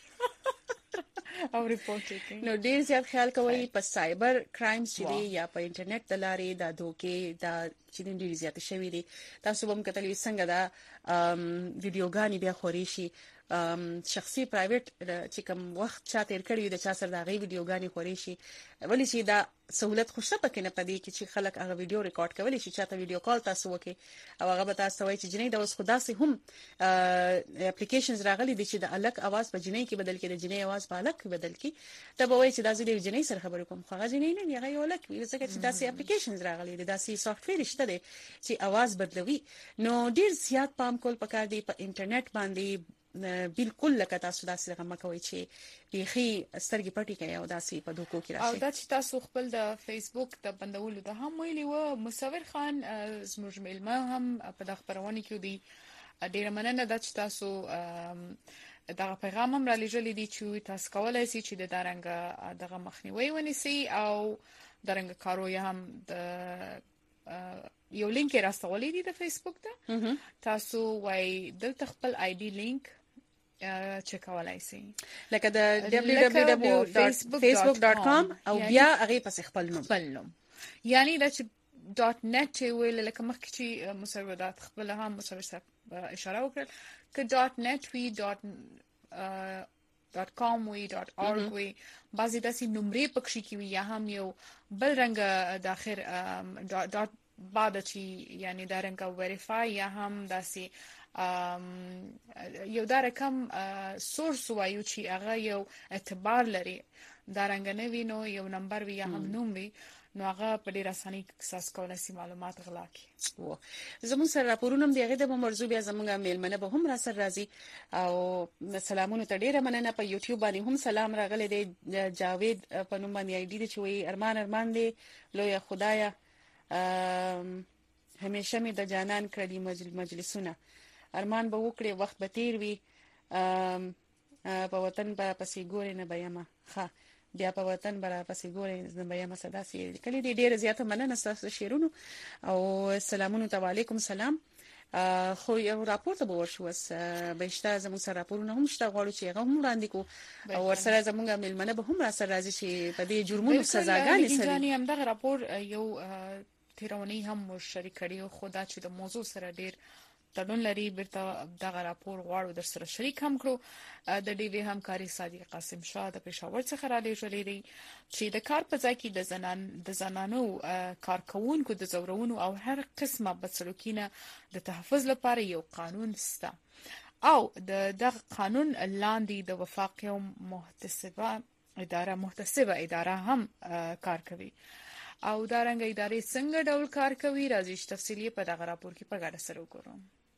او ریپورټ کوي نو ډیر زیات خیال کوي په سایبر کرایمز چې دی یا په انټرنیټ د لارې د دوکې د چې ډیر زیات شوی دی تاسو هم کتلې څنګه دا ویډیوګانی بیا خوري شي شخصي پرایویټ چې کوم وخت چا تیر کړی د چا سره د غي ویډیوګانی خوري شي ولې چې دا سہولت خوشته پکې نه پدې کې چې خلک هغه ویډیو ریکارډ کوي چې چاته ویډیو کال تاسو وکي او هغه به تاسو وایي چې جنې د اوس خدا سي هم اپلیکیشنز راغلي دي چې د الک आवाज په جنې کې بدل کړي د جنې आवाज په الک بدل کړي ته به وایي چې دا زه د جنې سره خبرې کوم خو هغه جنې نه هغه یو الک وي ځکه چې داسې اپلیکیشنز راغلي دي داسې سافټویر شته دي چې आवाज بدلوي نو ډیر زیات پام کول پکار دی په انټرنیټ باندې بالکل لکه تاسو داسې غمه کوي چې بيخي سترګې پټي کوي او داسې په دوکو کې راشي او دا چې تاسو خپل د فیسبوک د بندولو د هم ویلي و مصور خان زموږ ملما هم په د خبرونه کې دی ډیره مننه دا چې تاسو دا پیغام هم را لېږلی دی چې تاسو کولای شئ چې د دارنګ دغه مخنیوي ونیسي او دارنګ کارو هم د یو لینک راستولې دي د فیسبوک ته تاسو وای دلته خپل آی ډي لینک چک کولای شئ لکه د www.facebook.com او بیا هغه پس خپل نوم یعنی دا چې .net ویل لکه مخکې چې مسودات خپل هم مسودات اشاره وکړل ک .net وی .com وی .org وی بعضی داسې نمرې پکښې کې وي یا هم یو بل رنګ د اخر بعد چې یعنی دا رنګ وریفای یا هم داسې یو دا رقم سورس وایو چې هغه یو اعتبار لري دا رنګ نه وینو یو نمبر وی یا هم نوم وی نو هغه په ډیر اسانۍ احساس کولای شي معلومات غلا کړي زموږ سره راپورونه هم دیغه د موضوع بیا زموږ میلمنه به هم را سره راځي او سلامونه ته ډیره مننه په یوټیوب باندې هم سلام راغلی دی جاوید په نوم باندې آی ډي دی چې وی ارمان دی لوی خدایا همیشه می د جانان کړی مجلسونه ارمان به وکړي وخت به تیر وي په وطن به پسې ګورې نه بېما ښه بیا په وطن به پسې ګورې نه بېما صدا سي کلی دي ډیره زیاته مننه تاسو شیرونو او سلامونه علیکم سلام خو یو راپور ته ورشو بهشته زموږ سره راپورونه هم شته غواړو چې هغه هم وړاندې کو او ورسره زموږ ملمنه به هم را سره راځي چې په دې جرمونو سزاګانې سره ځاني هم دغه راپور یو تیرونی هم شریک کړي خو دا چې د موضوع سره ډیر تړون لري برته دغه راپور غواړو در سره شریک هم کړو د ډي وی همکاري صادق قاسم شاه د پېښور څخه را لېږلې دي چې د کار په ځای کې د زنانو کارکونکو د زورونو او هر قسمه بدسلوکینه د تحفظ لپاره یو قانون شته او دغه قانون لاندې د وفاق یو محتسبه اداره هم کار کوي او دا رنګ ادارې څنګه ډول کار کوي راځي تفصیلی په دغه راپور کې په ګډه سره وګورو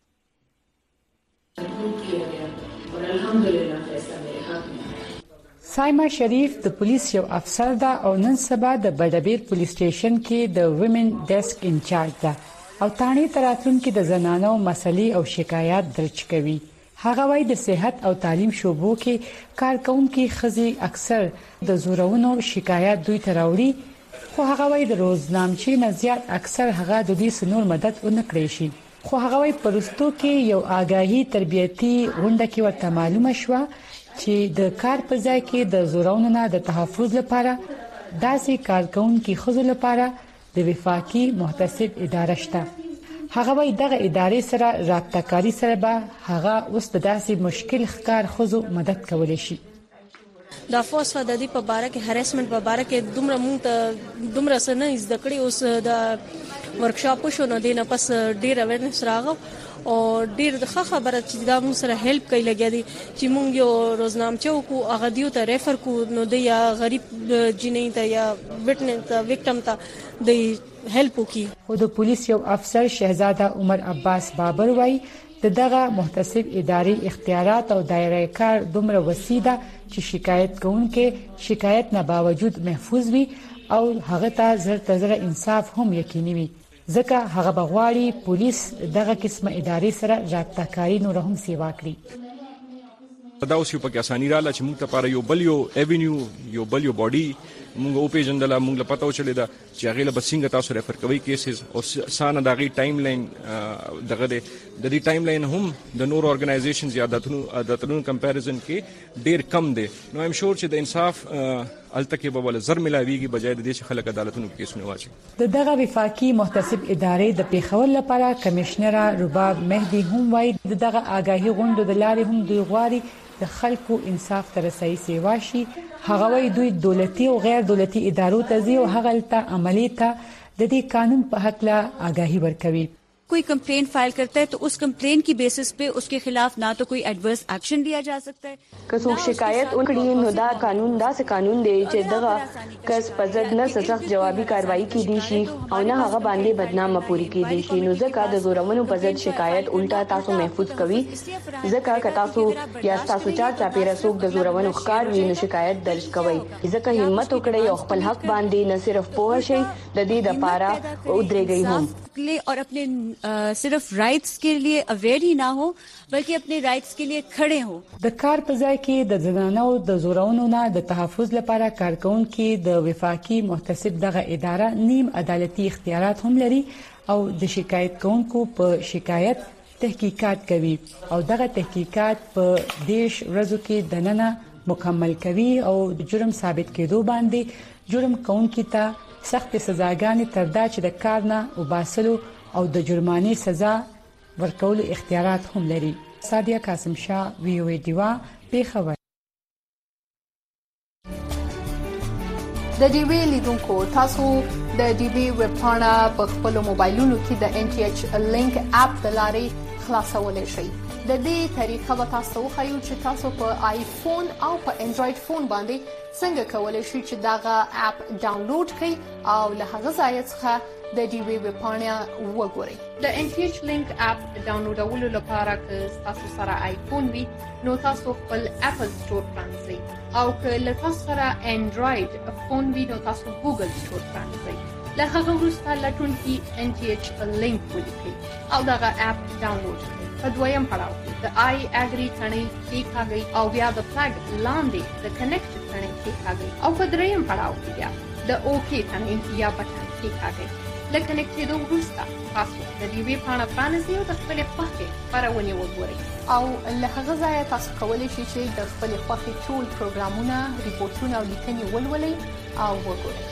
سایما شریف د پولیس یو افسر ده او نن سبا د بډبیر پولیس سټیشن کې د ویمن ډیسک انچارج ده او تانی تراتون کې د زنانو مسلې او شکایات درج کوي هغه وای د صحت او تعلیم شوبو کې کارکونکو خزي اکثر د زورونو شکایات دوی تراوړي خو هغه وای د روزنامچې نه زیات اکثر هغه د دې سنور مدد ونکړي شي خو هغه وای پرستو کې یو آگاهی تربیتی غونډه کې ورته معلومه شو چې د کار په ځای کې د زورونو نه د تحفظ لپاره داسې کارکونکو خزو لپاره د وفاقي محتسب اداره شته هغه وای دغه ادارې سره رابطه کاری سره به هغه اوس د داسې مشکل ښکار خزو مدد کولای شي د افوس د دې په باره کې هریسمنت په باره کې دومره سنه زده کړې اوس د ورکشاپ شو نو دینه پس ډیر اویرنس راغو او ډیر د خبره چې دا موږ سره هیلپ کوي لګیا دي چې موږ یو روزنامچه کو هغه دیو ته ریفر کو نو د یا غریب جنې ته یا وټنس ته وکټم ته د هیلپ کوي خو د پولیس یو افسر شهزاده عمر عباس بابر وای دغه محتسب اداري اختیارات او دایره کار دومره وسیده چې شکایت کوونکې شکایت نه باوجود محفوظ وي او هغه ته زر انصاف هم یقیني وي ځکه هغه بغواړي پولیس دغه قسمه ادارې سره رابطه کاری نور هم سیوا کړي دا اوس یو پکې اساني رااله چې موږ ته لپاره یو بل یو ایونیو یو بل یو باډي موږ او پیژندل موږ له پته وچلې ده چې هغه له بسنګ تاسو ریفر کوي کیسز او سانه دغه ټایم لاین دغه د دې ټایم لاین هم د نور اورګنایزیشنز یا داتونو کمپیریزن کې ډیر کم دی. نو ایم شور چې د انصاف التکه به ول زر ملاویږي بجای د دې چې خلک عدالتونو کې کیسونه واچي. د دغه وفاقي محتسب ادارې د پیښور لپاره کمشنر رباب مهدي هم وایي دغه آگاهی غونډو د لارې هم دوی غواړي د خلکو انصاف ته رسایي سیوا شي. هغه وایي دوی دولتي او غیر دولتي ادارو ته ځي او هغه ته عملی ته د دې قانون په حق لا آگاهی ورکوي. कोई कंप्लेंट फाइल करता है तो उस कंप्लेंट की बेसिस पे उसके खिलाफ ना तो कोई एडवर्स एक्शन लिया जा सकता है. कसो शिकायत उनकड़ी नو دا कानून دا से कानून دی چې دغه کس پزد نه سخت جوابي کاروایی کی دي شي او نه هغه باندې بدنامه پوری کی دي شي. نو ځکه د زورونو پزد شکایت الټا تاسو محفوظ کوي. ځکه که تاسو یا تاسو چا پیرا سوق د زورونو ښکار وي نو شکایت درج کوي. ځکه همت وکړي او خپل حق باندې نه صرف پوه شي د دې د پاره ودرېږي هم और अपने सिर्फ राइट्स के लिए अवेयर ही ना हो बल्कि अपने राइट्स के लिए खड़े हो. د کار په ځای کې د زنانو د زورونو نه د تحفظ لپاره کارکونکو د وفاقي محتسب دغه اداره نیم عدالتي اختیارات هم لري او د شکایت کوونکو په شکایت تحقیقات کوي او دغه تحقیقات په دیش ورځو کې دننه مکمل کوي او د جرم ثابت کېدو باندې جرم کوونکو ته سخت سزاګانې تر دا چې د کار نه وباسلو او د جرمانې سزا ورکول اختیارات هم لري. سادیا قاسم شاه وی او ای دیوا پیښور. د ډیوی لیدونکو تاسو د ډیوی ویب پاڼه په خپل موبایلونو کې د ان ټي ایچ لینک اپ د لارې خلاصولای شئ. د دې طریقه به تاسو وښایو چې تاسو په آیفون او په انډراید فون باندې څنګه کولای شئ چې دغه اپ ډاونلوډ کړئ او له هغه ځای څخه د ډیوی ویب پاڼه وګورئ. د ان ټي ایچ لینک اپ ډاونلوډولو لپاره که تاسو سره آیفون وي نو تاسو خپل اپل سٹور پرانځئ او که له تاسو سره انډراید فون وي نو تاسو ګوګل سٹور پرانځئ. له هغه وروسته لټونکي ان ټي ایچ لینک ولیکئ او دغه اپ ډاونلوډ کړئ. په دویم پړاو کې د آی اګری ثنې کلیکاږئ او بیا د فلګ لاندې د کنیکټ ثنې کلیکاږئ او په دریم پړاو کې بیا د اوکی ثنې یا بټن کلیکاږئ. له کنیکټ کېدو وروسته تاسو د ډیوی پاڼه پرانیزئ او د خپلې خوښې خپرونې وګورئ او له هغه ځایه تاسو کولی شئ چې د خپلې خوښې ټول پروګرامونه ریپورټونه او لیکنې ولولئ او وګورئ.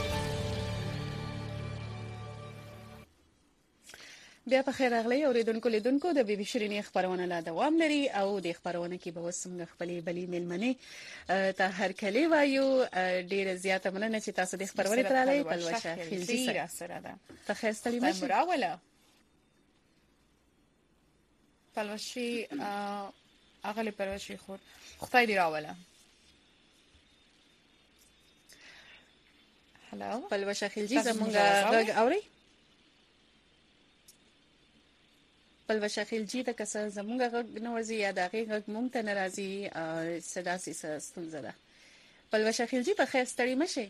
بیا په خیر راغلی اوریدونکو لیدونکو د بي بي شيرینې خبرونه لا دوام لري او د خبرونه کې به وسمږه خپلې بلې ملمنې ته هر کلی وایو. ډیره زیاته مننه چې تاسو د خبرونه ترالې پلوشه خلجی سره ده. ته خیر ستړي مشه مراوله پلوشي اغلی پلوشي خور خدای دی راوله. هلو پلوشه خلجی زمونږه غږ اوري. پلوشه خلجی د کس زمونږه غږ نوځي یا دغه غږ مونږ ته ناراضي صدا سي ستونزه ده. پلوشه خلجی په خیر ستړي مشه.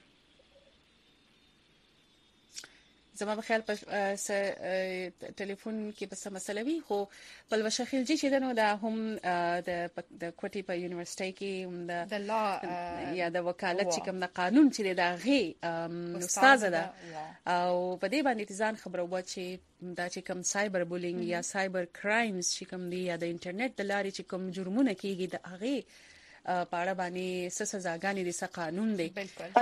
زما په خیال په ټلیفون کې په سم مسله وي خو پلوشه خلجی چې دنو دا هم د کوټي په یونیورسيټي کې د لا یا د وکالت چې کوم د قانون چې دا غي استاد ده او په دې باندې ځان خبرو و چې دا چې کوم سایبر بولینګ یا سایبر کرایمز چې کوم دی یا د انټرنیټ د لارې چې کوم جرمونه کیږي د هغه پاړه باندې سزاګانې د قانون دی.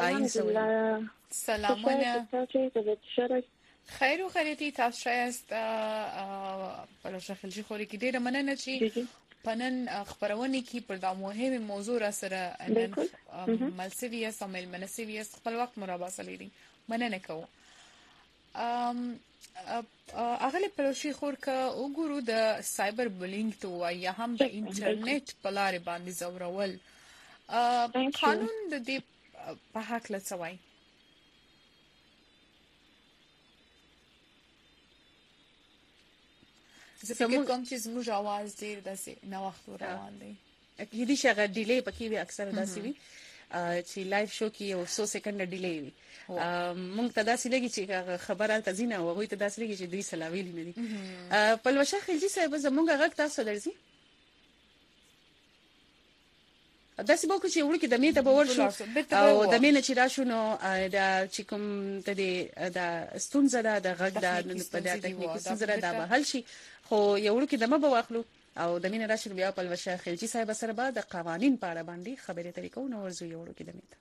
سلامونه خیر و خیریتی تاسو شایست پلوشه خلجی خوري کې ډیره مننه چې پنن خبرونه کې پر دا مهمه موضوع را سره ملسویه سمل منسویه خپل وخت مرابطه لري. مننه کوم. اغلی پلوشي خور کا وګورو د سایبر بولینګ تو یا هم د انټرنیټ په لارې باندې زورول قانون د دې په حق لڅوي. زه فکر کوم چې زموږ आवाज ډیر داسې نو وخت روان دی. اکیدي شغه ډیلی پکې وي اکثر داسې وي چې لایف شو کې یو 100 سکند ډیلی وي. مونږ ته داسې لګي چې خبره تزینه او هغه ته داسې لګي چې دوی سلاویلی نه دي. پلوشه خلجی صاحب زمونږ غږ تاسو درځي. داسې به وکړو چې وړو کې د مې ته به ورشو او د مې نه چې راشو نو دا چې کوم ته د ستونزه ده د غږ د په د ټکنیکي ستونزه دا به حل شي خو یو وړو کې دمه به واخلو او د مې نه راشو بیا پلوشه خلجی صاحب سره به د قوانین په اړه باندې خبرې اترې کوو نو ورزو یو وړو کې د مې ته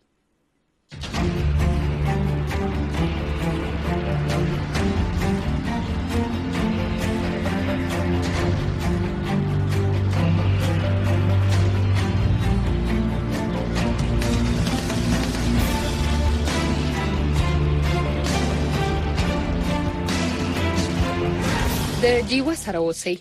د ډیوه سره اوسئ.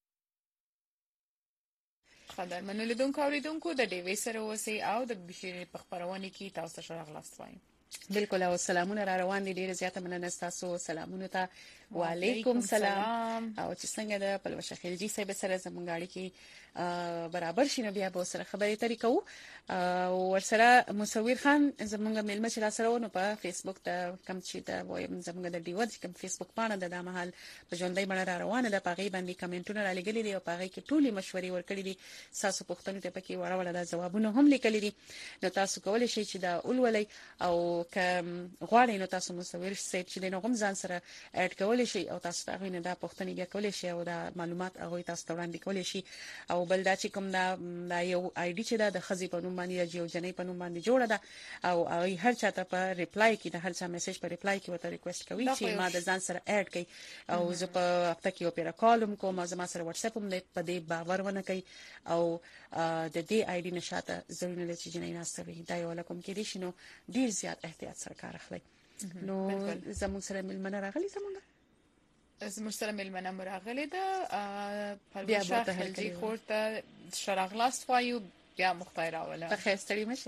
قدرمنو لیدونکو اوریدونکو د ډیوې سره اوسئ او د بشیر په خبرونه کې تاسو سره غلاست وایم. بالکل او سلامونه را روان دي ډیره زیاته مننه تاسو سلامونه ته وعلیکم سلام او چې څنګه د پلوشه خلجی صاحب سره زمونږ اړیکې برابر شي نو بیا به سره خبرې اترې کوو او ورسره مصور خان زمونږ میلمه چې را سره ونه په فیسبوک ته کم چې دا وایم زمونږ د ډیو د کوم فیسبوک باندې د دمحل په ژوندۍ باندې را روانه ده پاغي باندې کمنټونه را لګلې دي او پاغي کې ټولي مشورې ورکړې دي تاسو پوښتنې ته پکې وړه د جوابونه هم لیکلي دي نو تاسو کولای شئ چې دا اولولې او کوم غواړئ نو تاسو مصور صاحب چې نو هم ځان سره اډ کولای شئ او تاسو ته غوښنه دا پوښتنې بیا کولای شئ او دا معلومات هغه تاسو ته وړاندې کولای شئ او بل دا چې کوم دا یو آی ډی چې دا د خزي په نوم باندې یا جنې په نوم باندې جوړه ده او هر چاته په ریپلای کې د هر چا میسج په ریپلای کې وته ریکوست کوي چې ما د ځان سره اډ کړئ او زه په هفته کې اوپیرا کالم کوم او زما سره واتس اپ هم په دې باور ونه کوي او د دې آی ډی نشاته ضروري نه چې جنې ناستوي دا یو لکم کې دي شنو ډیر زیات احتیاط سره کار اخلي نو زموږ سره ملمنه راغلي زموږ سره ملمنه مراغله ده پلوشه خلجی خورته شراغلاست وایو بیا مختار اوله په خیر ستړي مشه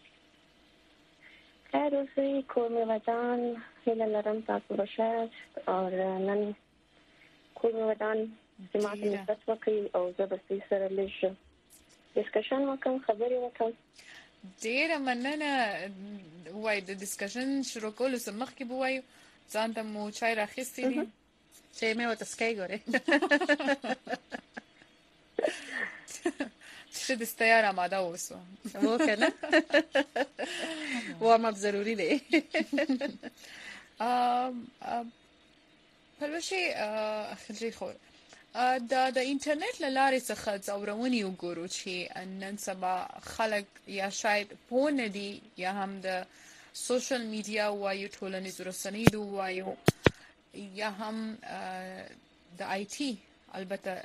خیر اوسئ کور مې ودان هیله لرم تاسو بشه او نن کور مې ودان زما ته نسبت وکړي او زه به سره لږ ډسکشن وکم خبرې وکم ډیره مننه وای د ډسکشن شروع کولو سمخ کې بوای ځان ته مو چای راخستې دي چې مې وته سکای ګوره چې د ستیار آماده اوسو وکنه وارم اپ ضروری دی پلوشي خلجی خور د انټرنیټ لارې څخه ځورونی وګورو چې نن سبا خلک یا شاید پونه دي یا هم د سوشل میډیا وایو ټولنیزو رسنیو وایو یا هم د آی ټي البته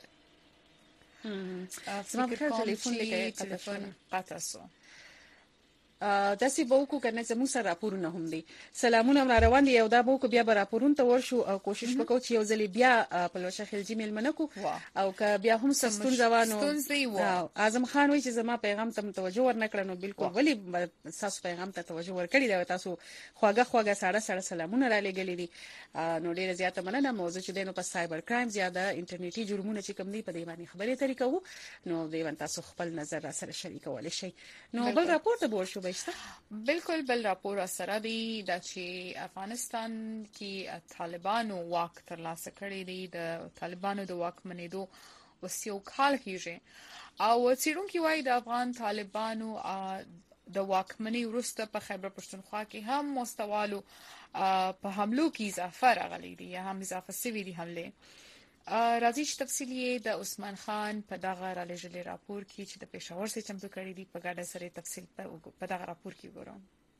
زما په ټلیفون قطع سو داسې بوکو کنه زموږ سره راپورونه هم دي سلامونه را روان دي او دا بوکو بیا راپورون ته ورشو او کوشش وکړو چې یو ځلې بیا په لوشه خلجی ملمنه کو او که بیا هم سستون ځوانو اعظم خان وایي چې زما پیغام ته توجه ورنکړنو بالکل ولی تاسو پیغام ته توجه ورکړی دا تاسو خواږه ساده سلامونه را لګلې دي نو ډیره زیاته مننه موضوع چې دینو په سایبر کرایم زیاده انټرنیټي جرمونه چې کوم دي په دې باندې خبرې اترې کوو نو دیوان تاسو خپل نظر را سره شریکولای شئ نو بل راپور ته ورشو بالکل بل راپور سره دی د چې افغانستان کې طالبانو واک ترلاسه کړی دی د طالبانو د واک منېدو وسیو کال کېږي او څیړونکو وايي د افغان طالبانو د واکمنۍ وروسته په خیبر پښتونخوا کې هم مستوالو په حملو کې اضافه راغلي دي یا هم اضافه شوي دي حمله راځي چې تفصیلی د عثمان خان په دغه رالېږلي راپور کې چې د پېښور څخه چمتو کړی دی په ګډه سره تفصیل په دغه راپور کې ګورم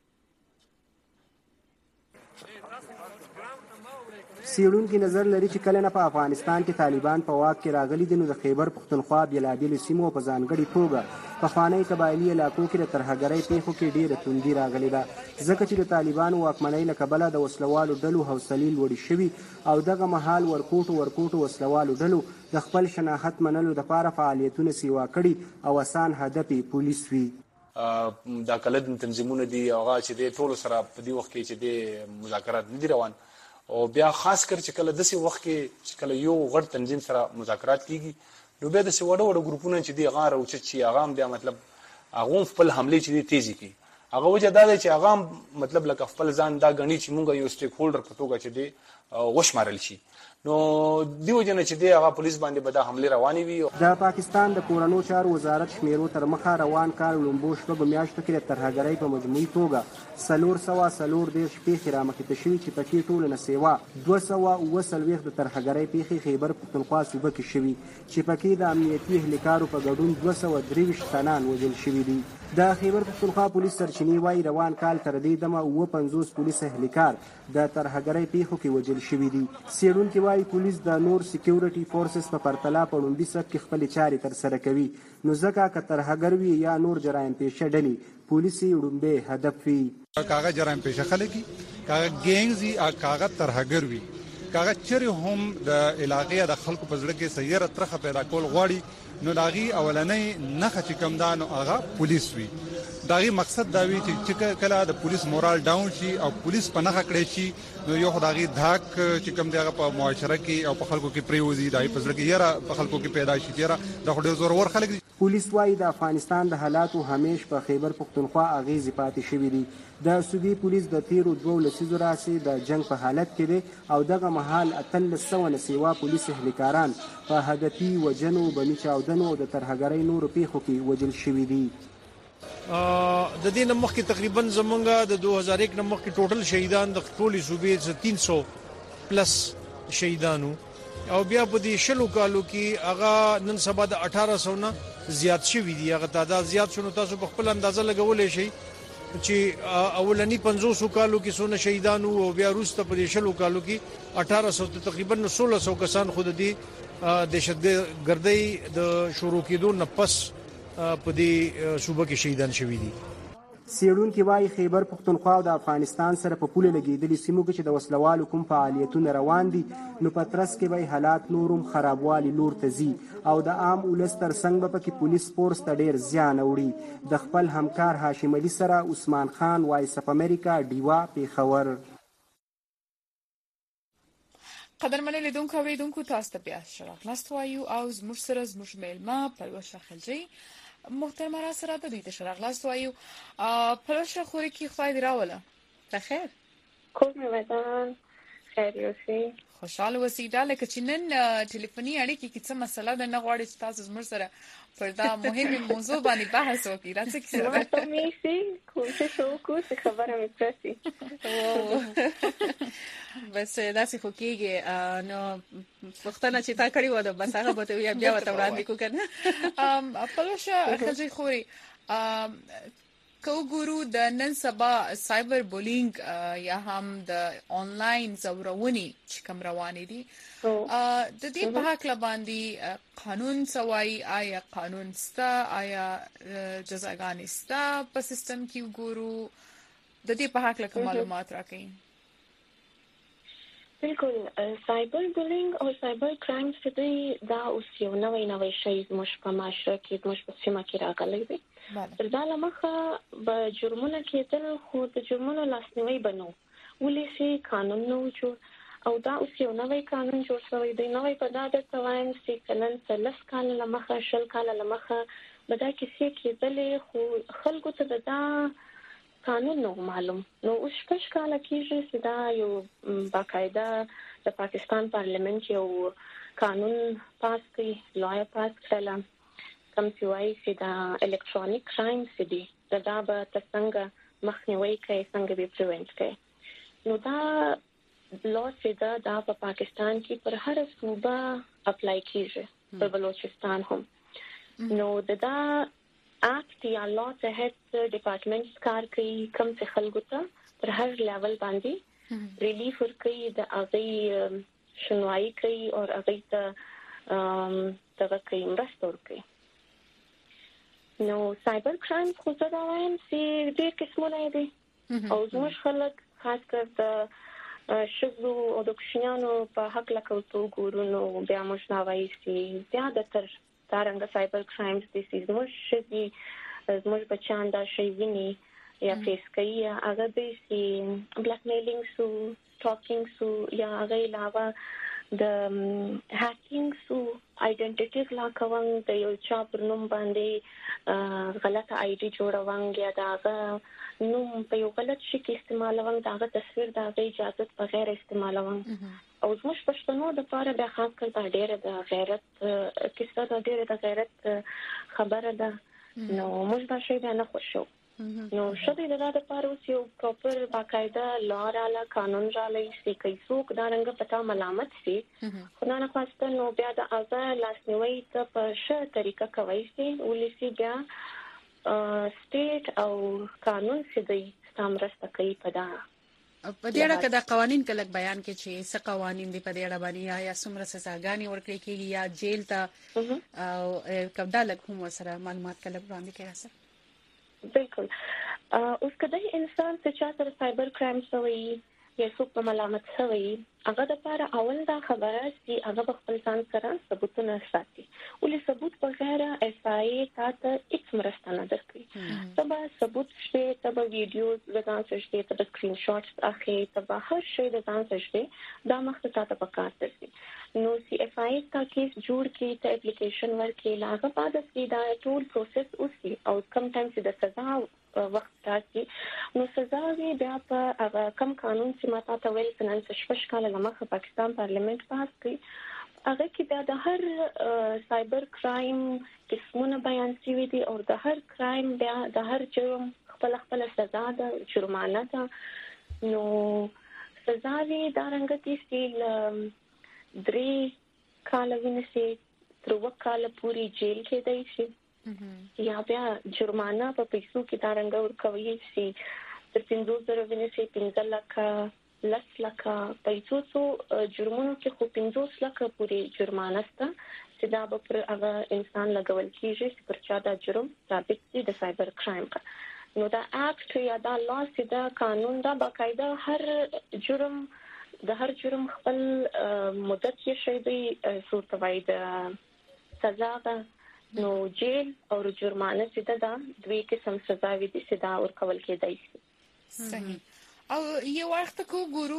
څېړونکي نظر لري چې کله نه په افغانستان کې طالبان په واک کې راغلي دي نو د خیبر پښتونخوا بېلابېلو سیمو په ځانګړې توګه پخوانۍ قبایلي علاقو کې د ترهګرۍ پیښو کې ډېره توندي راغلې ده ځکه چې د طالبانو واکمنۍ له کبله د وسلوالو ډلو حوصلې لوړې شوي او دغه مهال ورکوټو وسلوالو ډلو د خپل شناخت منلو دپاره فعالیتونه سیوا کړي او اسان هدف یې پولیس وي دا کلد تنظیمونه دي هغه چې د ټولو سره په دې وخت کې چې د مذاکرات نه دي روان او بیا خاص کر چې کله داسې وخت کې چې کله یو غټ تنظیم سره مذاکرات کیږي نو بیا داسې وړو ګروپونه چې دي هغه راوچت شي هغه بیا مطلب هغه خپل حمله چې دي تیزی کوي هغه وجه دا دی چې هغه مطلب لکه خپل ځان دا غني چې مونږ یو سټیک هولډر په توګه چې دی وشمارل شي نو دیو جن چې دی هغه پولیس باندې به د حمله رواني وي. د پاکستان د کورونو چارو وزارت شمیرو تر مخه روان کال لومبو شپږ میاشتو کې د ترهګرۍ په مجموعي توګه 340 پیښې رامخته شوي چې پکې ټول نه سیوا 240 د ترهګرۍ پیښې خیبر پښتونخوا صوبه کې شوي چې پکې د امنیتي اهلکارو په ګډون 223 تنان وژل شوي دي. د خیبر پښتونخوا پولیس سرچینې وايي روان کال تر دې دمه 50 پولیس اهلکار د ترهګرۍ پیښو کې وژل شوي دي. څېړونکي وايي پولیس د نور سکیورټي فورسز په پرتله په لومړي صف کې خپلې چارې ترسره کوي نو ځکه که ترهګر وي یا نور جرایم پیشه ډلې پولیس یې لومړی هدف وي. کاغه جرایم پیشه خلک کاغه ګینګز یا کاغه ترهګر وي کاغه چیرې هم د علاقې د خلکو په زړه کې سیاره ترخه پیدا کول غواړي نو داغي اولنۍ نخه چې کم دا نو هغه پولیس وي. داغي مقصد دا وی چې کله د پولیس مورال ډاون شي او پولیس په نخه کړی شي نو یو خدایي داک چې کم دغه په معاشره کې او په خلکو کې پریوزي دای په ځل کې یاره په خلکو کې پیدا شي یاره د خډیر زور ور خلک. پولیس وايي د افغانستان د حالاتو همیش په خیبر پښتونخوا اغیزې پاتې شوې دي. د صوبې پولیس د تیرو 2 لسیزو راځي د جنگ په حالت کې دي او دغه مهال 300 نسیوا پولیس اهلکاران په هدفي وجنو بمی چاودنو او د ترهګرۍ نورو پیښو کې وژل شوي دي. د دې نمخ کې تقریبا زمونږه د 2001 نمخ کې ټوټل شهیدان د ټولي صوبې 300 پلس شهیدانو او بیا په دې شلو کالو کې هغه نن سبا د 1800 نه زیات شوي دي. هغه تعداد زیات شونه تاسو په خپل اندازه لګولې شي چې اولنی 500 کالو کې سونه شهیدانو او بیا وروسته په شلو کالو کې 1800 تقریبا 1600 کسان خود دي دهشتګردۍ د شروع کېدو نه پس په دې صوبه کې شهیدان شوي دي. څېړونکي وايي خیبر پښتونخوا د افغانستان سره په پوله لګېدلي سیمو کې چې د وسلوالو کوم فعالیتونه روان دي نو په ترڅ کې به حالات نورم خرابوالي لور ته ځي او د عام ولس ترڅنګ به پکې پولیس فورس ته ډېر زیان اوړي. د خپل همکار هاشم علي سره عثمان خان وایس اف امریکا ډیوا پیښور. قدرمنې لیدونکو اوریدونکو تاسو ته بیا شراغلاست وایو او زموږ سره زموږ میلمه پروشه خلجی محترمه را سره د دې شراغلاست وایو. پروشه خوري کی خدای راوله بخیر کوم ودان خیر یوسي خوشاله وسیدا لکه چې نن ټلیفوني اړیکې کې څه مسله ده نه غواړي چې تاسو زموږ سره پر دا مهمه موضوع باندې بحث وکړي. راځي چې ما ته مې کوشش وکړو چې خبره مې پرسي بس داسې خو کېږي نو وختونه چې تا کړی و دا بس هغه به بیا وته وړاندې کو کنه. پلوشه خلجی خوري کو ګورو د نن سبا سایبر بولینګ یا هم د آنلاین زورونی چې کوم روانې دي د دې په حق باندې قانون سوای آیا قانون ستا آیا جزاګانې ستا په سیستم کې ګورو د دې په حق معلومات راکړئ. بالکل سایبر بولینګ او سایبر کرایمز چې دا اوس یو نوې شی زموږ په معاشره کې زموږ په سیمه کې راغلی دی. دا لمخه به جرمونه کېدل خو د جرمونو لاسنیوي بنو ولې سي قانون نو جوړ او دا اوس یو نوې قانون جوړ شوی دی. نوې په دا د توایم چې کلن 3 کال لمخه 10 کال لمخه به دا کیسې کېدلې خو خلکو ته دا قانون نو معلوم نو اوس 6 کال کېږي چې دا یو باقاعده د پاکستان پارلیمنت یو قانون پاس کړي لوی پاس کړل کوم چې وایي چې دا الکترونیک کرایمز دي دا به څنګه مخنیوي کوي څنګه به پریونټ کوي. نو دا لو چې دا په پاکستان کې پر هر صوبه اپلای کیږي په بلوچستان هم. نو دا اکټ یا لا تحت ډپارټمنټ کار کوي کوم چې خلکو ته پر هر لیول باندې ریلیف ورکوي د هغه شنوایی کوي او هغه ته دغه کوي مرسته ورکوي. نو سایبر کرایمز خو زه دا وایم چې ډېر قسمونه دي او زموږ خلک خاص کر د ښځو او د کوچنیانو په حق لکه ګورو نو بیا موږ دا وایي چې زیاتره دا رنګه سایبر کرایمز دي چې زموږ ښځې زموږ بچیان دا شی ویني یا فیس کوي هغه دي چې بلیک میلینګ سو سټاکینګ سو یا هغه علاوه د هاکینګ سو آیډنټیټی لا کوم د یو چا پر نوم باندې غلطه آی ډي جوړوم یا دا نوم په یو غلط شي کې استعمالوم دا تصویر دا اجازه بغیر استعمالوم او زموږ پښتنو د لپاره د خاص کر د ډېر د غیرت کیسه د ډېر د غیرت خبره ده نو موږ دا شی نه خوښو نو شته د لپاره اوس یو پراپر باقاعده لار علا قانون را لې چې څوک دا رنګ پتا ملامت سي خدای نه خواسته نو بیا د آزاد لاسنیوي ته په ښه طریقه کوي چې ولسی بیا سټیټ او قانون سي ستامرسته کوي په دا په دې اړه کدا قوانين کله بیان کې چې څه قوانين دي په دې اړه باندې یا څومره سزاګانی ورکړي کېږي یا جیل ته او کبدا لګ هم سره معلومات کله وړاندې کوي سره بالکل اوس کله انسان چې چا سره سایبر کرایم شوی یا څوک په ملامت شوی هغه د لپاره اول دا خبره چې هغه خپل ځان سره ثبوتونه ساتي ولې ثبوت بغیر اس آی ته هیڅ مرسته نه درکړي تبا ثبوت شته تبا ویډیوز د ځان سره شته تبا سکرین شاټس اخی تبا هر شی د ځان سره شته دا مخته ته پکار درسي نو سی اف آی تا کیس جوړ کی ته اپلیکیشن ورکې لاغه بعد چې دا ټول پروسس اوسي او کم ټایم چې د سزا وخت راځي نو سزا وی بیا په هغه کم قانون چې ماته ته ویل فنانس شپږ کال لمخه پاکستان پارلیمنت پاس کړ هغه کې بیا د هر سایبر کرایم قسمونه بیان شوی دي او د هر کرایم بیا د هر جرم خپل سزا ده جرمانه ده نو سزا وی دا رنګ دي چې 3 کال ونسي تر 2 کال پوری جیل کې دی شي یا بیا جرمانه په پیسو کې دا رنګ ورکوي چې تر 5,000 ونسي 15 لک 10 لک پیسو جرمونو کې خو 15 لک پوری جرمانه سته چې دا به پر هغه انسان لګول کیږي چې پر چا دا جرم ثابت دي د سایبر کرایم کا نو دا اکټ یا دا لا چې دا قانون دا باقاعده د هر جرم خپل مدت یې شي دی صورت وای د سزا ده نو جیل او جرمانه چې دا دوی قسم سزا وي دي چې دا ورکول کېدای صحیح او یو وخت کو ګورو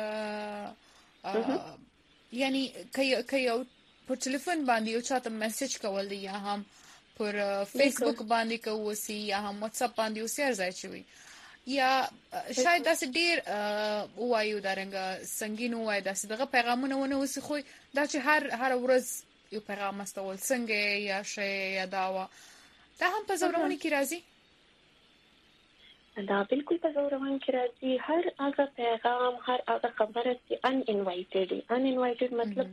یعنی کایو په ټلیفون باندې یو چاته میسج کول دی یا هم پر فیسبوک باندې کووسی یا هم واتس اپ باندې وسیر ځای چوي یا شاید داسې ډیر وایو دارنګ سنگین وای داسې دغه پیغامونه ونه وسی خو دا چې هر ورځ یو پیغام استول څنګه یا شی یا داوا دا هم په زورونه کې راځي دا بالکل په زورونه کې راځي هر هغه پیغام هر هغه خبره چې ان انوایټډ مطلب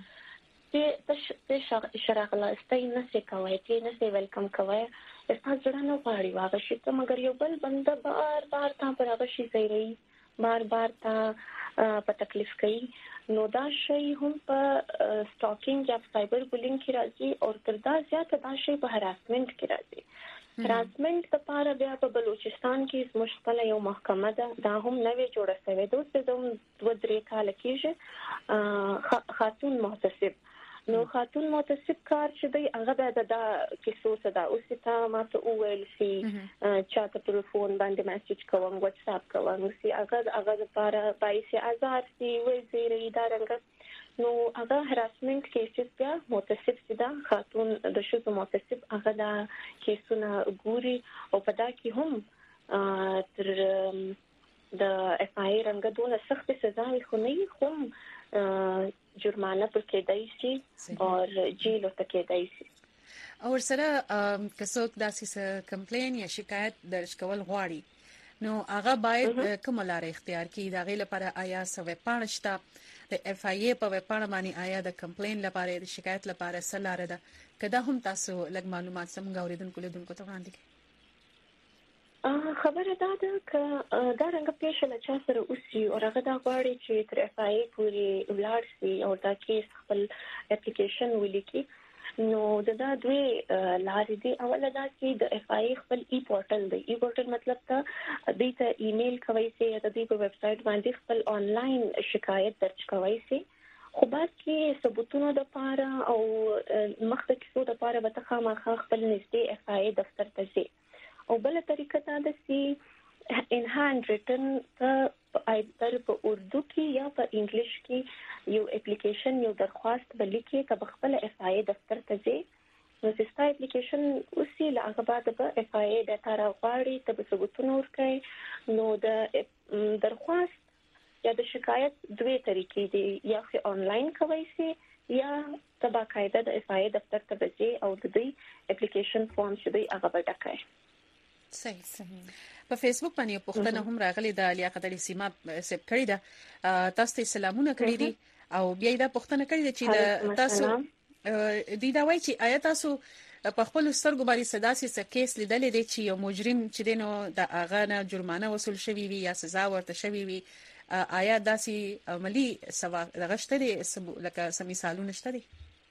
چې شراغله ستای نه څه کوي چې نه څه ویلکم کوي استا ځړه نه پاړي واغ شي ته مگر یو بل بنده بار بار تا پر هغه شي زیری بار بار تا په تکلیف کوي نو دا شی هم په سټاکینګ یا سایبر بولینګ کې راځي او تر دا زیات دا شی په هراسمنت کې راځي هراسمنت لپاره بیا په بلوچستان کې مشکل یو محکمه ده دا هم نوې جوړه شوې ده د 2-3 کال کې خاتون محتسب نو خاتون محتسب کار چې دی هغه د کیسو صدا اوس ته ماته ویل سي چاته پر فون باندې میسج کوم واتس اپ کوم سي هغه لپاره 22,000 سي وې زیری دا رنګ نو هغه هراسمنت کیسز بیا محتسب صدا خاتون د شوزو محتسب هغه دا کیسونه ګوري او په دا کې هم تر د اف آی رنګ دونه سخت سزا خو نه هم جرمانه پر کېدای شي او جیل ته کېدای شي او سره کڅوک داسې کمپلین یا شکایت درج کول غواړي نو هغه باید کوم لار اختیار کړي دا غي لپاره آیا سوي پانشتا د اف آی ای په وپاڼه باندې آیا د کمپلین لپاره د شکایت لپاره سلاره ده کدا هم تاسو لږ معلومات سم غوړیدونکو لیدونکو ته وړاندې کړئ خبره دا ده چې دا رنګ پیښه چا سره اوسي او هغه دا غواړي چې تر اف آی پوری ولار سي او دا کیس خپل اپلیکیشن ولیکي نو دا دوی لارې دي اوله دا چې د اف آی خپل ای پورټل دی ای پورټل مطلب ته د ته ایمیل کوي چې د دې په ویب سټ باندې خپل آنلاین شکایت درج کوي چې خو بعد کې ثبوتونو د پاره او مخته کیسو د پاره به تخامخ خپل نږدې اف آی دفتر ته ځي او بل طریقه دا ده چې ان هاند ریټن ته ایتر په اردو کې یا په انګلیش کې یو اپلیکیشن یو درخواست بلکې ته خپل اف آی دفتر ته ځې نو چې ستا اپلیکیشن اوسې لا هغه بعد به اف آی ډاټا راغواړي ته به ثبوتونه ورکړي نو د درخواست یا د شکایت دوه طریقې دي یا خو آنلاین کوي سي یا تبا قاعده د اف آی دفتر ته ځي او د دې اپلیکیشن فارم چې دوی هغه ډکای صحیح په فیسبوک باندې پوښتنه هم راغلي د لیاقت علي سیما سپ کړی دا تاسو ته سلامونه کړی دي او بیا دا پوښتنه کړی چې تاسو د دا وایي چې آیا تاسو په خپل سترګو باندې صداسي کیس لیدلې دي چې یو مجرم چې دینو د اغه نه جرمانه وصول شوی وي یا سزا ورته شوی وي آیا داسي عملی سوا غشته دي لکه سمي مثالونه شته دي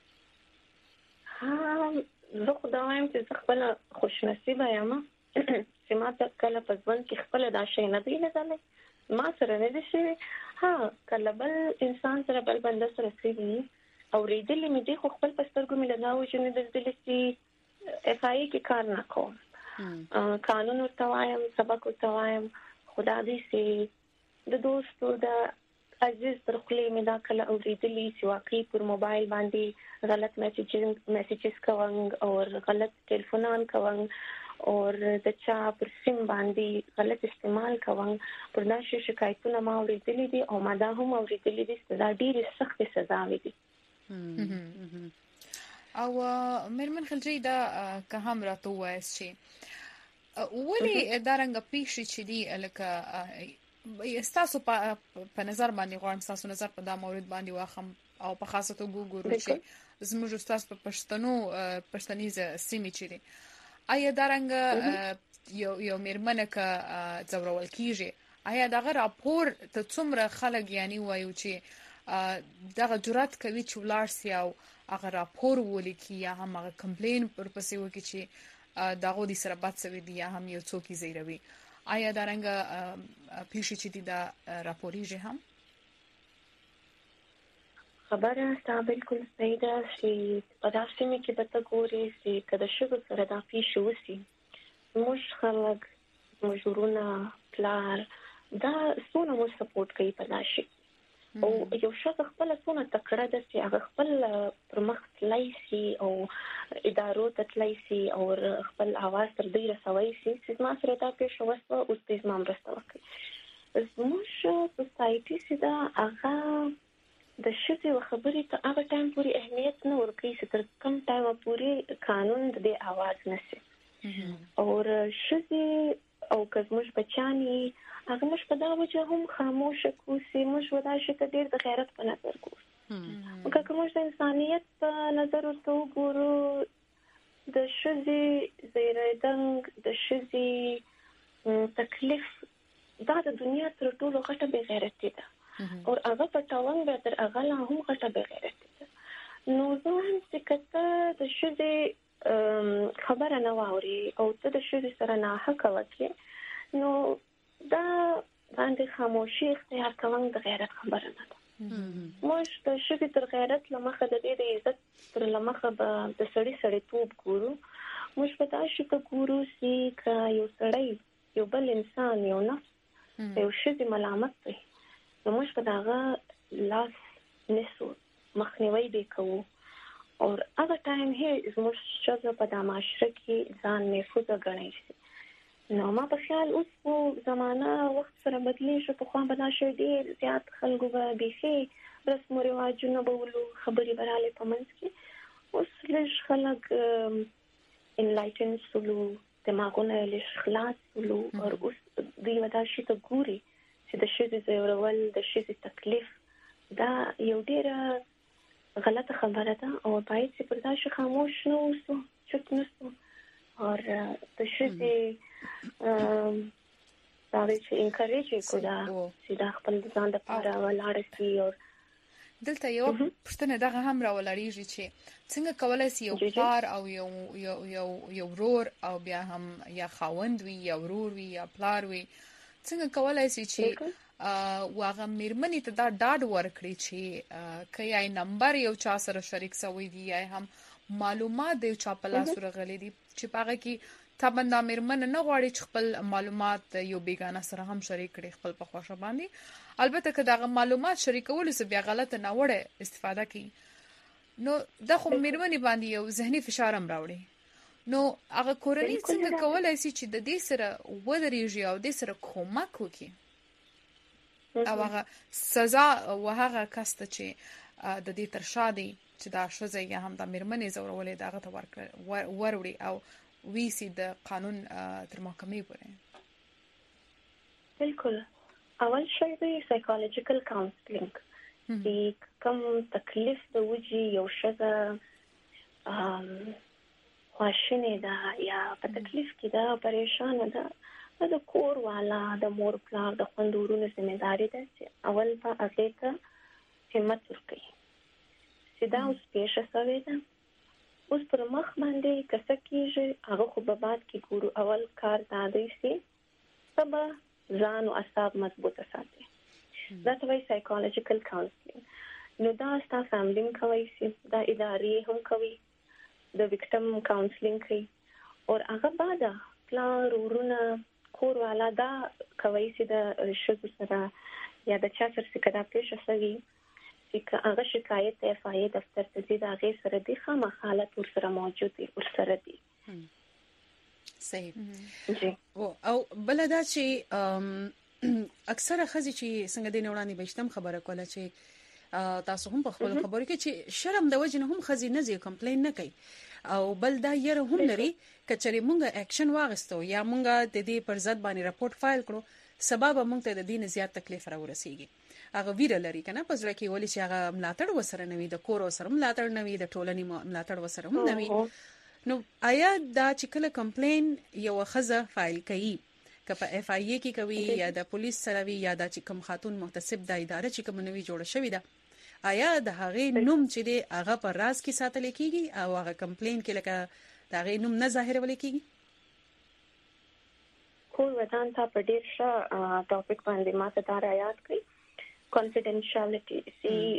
زه خدایم چې خپل خوشنصیبه یم چې ما ته کله په ځوان کې خپل دا شي نه دی لیدلې ما سره نه دي شي کله بل انسان سره بل بنده سره سوي او ریډلې مې دي خو خپل پسترګو مې لناو چې نه دلته چې اف آی کې کار نه کوم قانون ورتوایم سبق ورتوایم خدا دې سي د دوستو د عزیز تر خپل مې دا کله اوریدلې چې واقعي پر موبایل باندې غلط میسیجز کوم او غلط ټلیفونان کوم او د چا پر سیم باندې غلط استعمال کوم پر دا شکایتونه ما اوریدلې دي او ما دا هم اوریدلې دي چې دا ډېر سخت سزا وي او مرمن خلجی دا که هم راته وایي چې ولې دارنګ پیښې چې دی لکه استاسو په نظر باندې غواړم تاسو نظر په دا مورید باندې واخم او په خاصه توګه ګورو چې زموږ استاد په پښتنیز سیمې چیرې آیا دارنګ یو مرمنه ک ځورول کیږي آیا دغه راپور ته څومره خلک یعنی وایو چې دغه جرأت کوي چې ولار سي او هغه راپور ولیکي یا هم هغه کمپلین پر پسې وکړي چې دغه د سره بد سوي دي یا هم یو څوک زیروي آیا دارنګ پیښې چې دا راپورېږي هم خبره ستا بالکل صحیح ده چې په داسې مې کې به ته ګورې چې که د ښځو سره دا پیښې وسي موږ خلک موږ ورونه پلار دا څونه موږ سپورټ کوي په دا شي او یو ښځه خپله څونه تکړه ده چې هغه خپل پر مخ تللی سي او ادارو ته تللی سي او خپل اواز تر دوی رسولی سي چې زما سره دا پیښه وسوه اوس دوی زما مرسته وکړي زموږ سوسایټي چې ده هغه د ښځې خبرې ته هغه ټایم پورې اهمیت نه ورکوي چې تر کوم ټایمه پورې قانون د دې اواز نه سي او ښځې او که زموږ بچیان یې هغه موږ په دا وجه هم خاموشه کوسي موږ ودا شي ته ډېر د خیرت په نظر ګورو که موږ د انسانیت په نظر ورته وګورو د ښځې زیږېدنګ د ښځې تکلیف دا د دنیا تر ټولو غټه بې غیرتي ده او هغه په ټاون به تر هغه لا هم غټه بې غیرتي ده نو زه وایم چې که ته د ښځې خبره نه واوري او ته د ښځې سره ناحقه وکړې نو دا باندې خاموشي اختیار کول د غیرت خبره نه ده موږ د ښځې تر غیرت له مخه د دې د عزت تر له مخه به د سړي توب ګورو موږ په دا شي ته ګورو چې که یو سړی یو بل انسان یو نفس یو ښځې ملامت دی نو موږ په دغه لاس نیسو مخنیوي به کوو او هغه ټایم هي زموږ ښځه په د معاشره کې ځان محفوظه ګڼي نو ما په خیال اوس په زمانہ وخت سره بدلی شو په خو به دا شی ډیر زیات خلکو به بيخي رسم او رواجونه به ولو خبري براله په منځ کې اوس لږ خلک انلایټن سولو دماغونه لږ خلاص سولو او اوس دوی ودا شي ته ګوري چې د شې زیورول د شې تکلیف دا یو ډیره غلطه خبره ده او باید چې پر دا شي خاموش نه اوسو چوپ نه اوسو او د شې دا چې انکریج کودا چې دا خپل ځان د پاره ولاړ شي او دلته یو پښتنه دغه هم راولریږي چې څنګه کولای شي یو پلار او یو ورور او بیا هم یا خاوند وي یا ورور وي یا پلار وي څنګه کولای شي چې واغه میرمنې ته دا ډاډ ورکړي چې کای نمبر یو چا سره شریک سوی دی یا هم معلومات یو چا په لاس ورغلي دي چې پاره کې تابنده مېرمن نه غواړي چې خپل معلومات یو بیگانه سره هم شریک کړي خپل په خوښه باندې البته که دا معلومات شریکول څه بیا غلطه نه وړه استفاده کوي نو د خو مېرمنې باندې یو ذهني فشار هم راوړي نو هغه کورنۍ څنګه کولای شي چې د دې سره ودرېږي او د سره کومک وکړي او هغه سزا وهغه کسته چې د دې تر شادي چې دا شوزه یا هم د مېرمنې زورولې دغه ته وروړي او ویسي د قانون تر محکمې پورې بالکل اول شی دی سایکولوژیکل کاونسلینګ چې کوم تکلیف د وجې یو شزه خواشینه ده یا په تکلیف کې ده پریشان ده د کور والا د مور پلار د خوندورونو ځمېداري ده چې اول په هغه ته همت ورکړي چې دا اوس پیښه شوې ده اوس پر مخ باندې کڅ کېږي هغه خو په بعد کې ګورو اول کار دا دی چې سبا ځان او اعصاب مضبوطه ساتي دا ته وایي سایکولوژیکل کاونسلینګ نو دا ستا فیملی کوي چې دا ادارې هم کوي د وکټم کاونسلینګ کوي او هغه بعد پلار ورونه کور والا دا کوي چې د شذ سره یا د چا سره څه کدا پیښه شوی چې هغه شکایت اف آی دفتر ته ځي دا غي سره د خامہ حالت ور سره موجود دي ور سره دي صحیح او بلدا چې اکثره خزي چې څنګه د نوړانی بهشتم خبره کوله چې تاسو هم په خپل خبرو کې چې شرم د وجه نه هم خزي نه زی کمپلین نه کوي او بل دا یره هم لري کچري مونږه اکشن واغستو یا مونږه د دې پر ضد باندې راپورټ فایل کړو سبب مونږ ته د دین زیات تکلیف راورسیږي هغه ویره لري کنه پزړه کې ولې چې هغه ملاتړ وسره نوي د کور وسره ملاتړ نوي د ټولنې ملاتړ وسره هم نوي نو آیا دا چې کله کمپلین یو خزه فایل کوي که په اف آی کې کوي یا د پولیس سره وي یا د چې کوم خاتون محتسب د اداره چې کوم نوي جوړ شوی ده آیا د هغه نوم چې دی هغه پر راز کې ساتل کیږي او هغه کمپلین کې لکه دا هغه نوم نه ظاهرول کیږي خو ودان تا په ډیر ښه ټاپک باندې ماته دا یاد کړئ کانفیډنشیالټي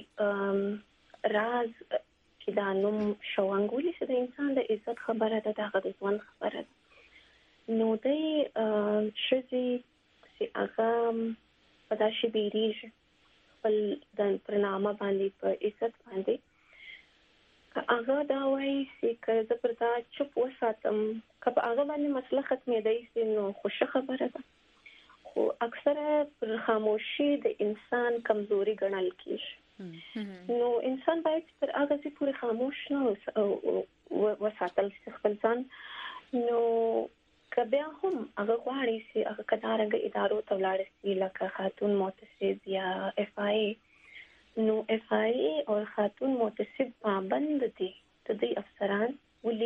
سی راز چې دا نوم شوانګولي چې د انسان د عزت خبره ده دغه د ځوان خبره ده نو د شذي سی هغه په داسې بیریږي خپل د پرنامه باندې په عزت باندې هغه دا وایي چې زه پر تا چوپ وساتم که په هغه باندې مسله ختمېدای شي نو خوښه خبره ده خو اکثره پر خاموشي د انسان کمزوري ګڼل کېږي نو انسان باید پر هغه څه پورې خاموش نه وساتل شي خپل ځان نو کبیا هم هغه غواړي چې هغه کدارنګ ادارو ته ولاړ شي لکه خاتون محتسب یا اف آی نو اف آی او خاتون محتسب پابند دي ته د افسران ولي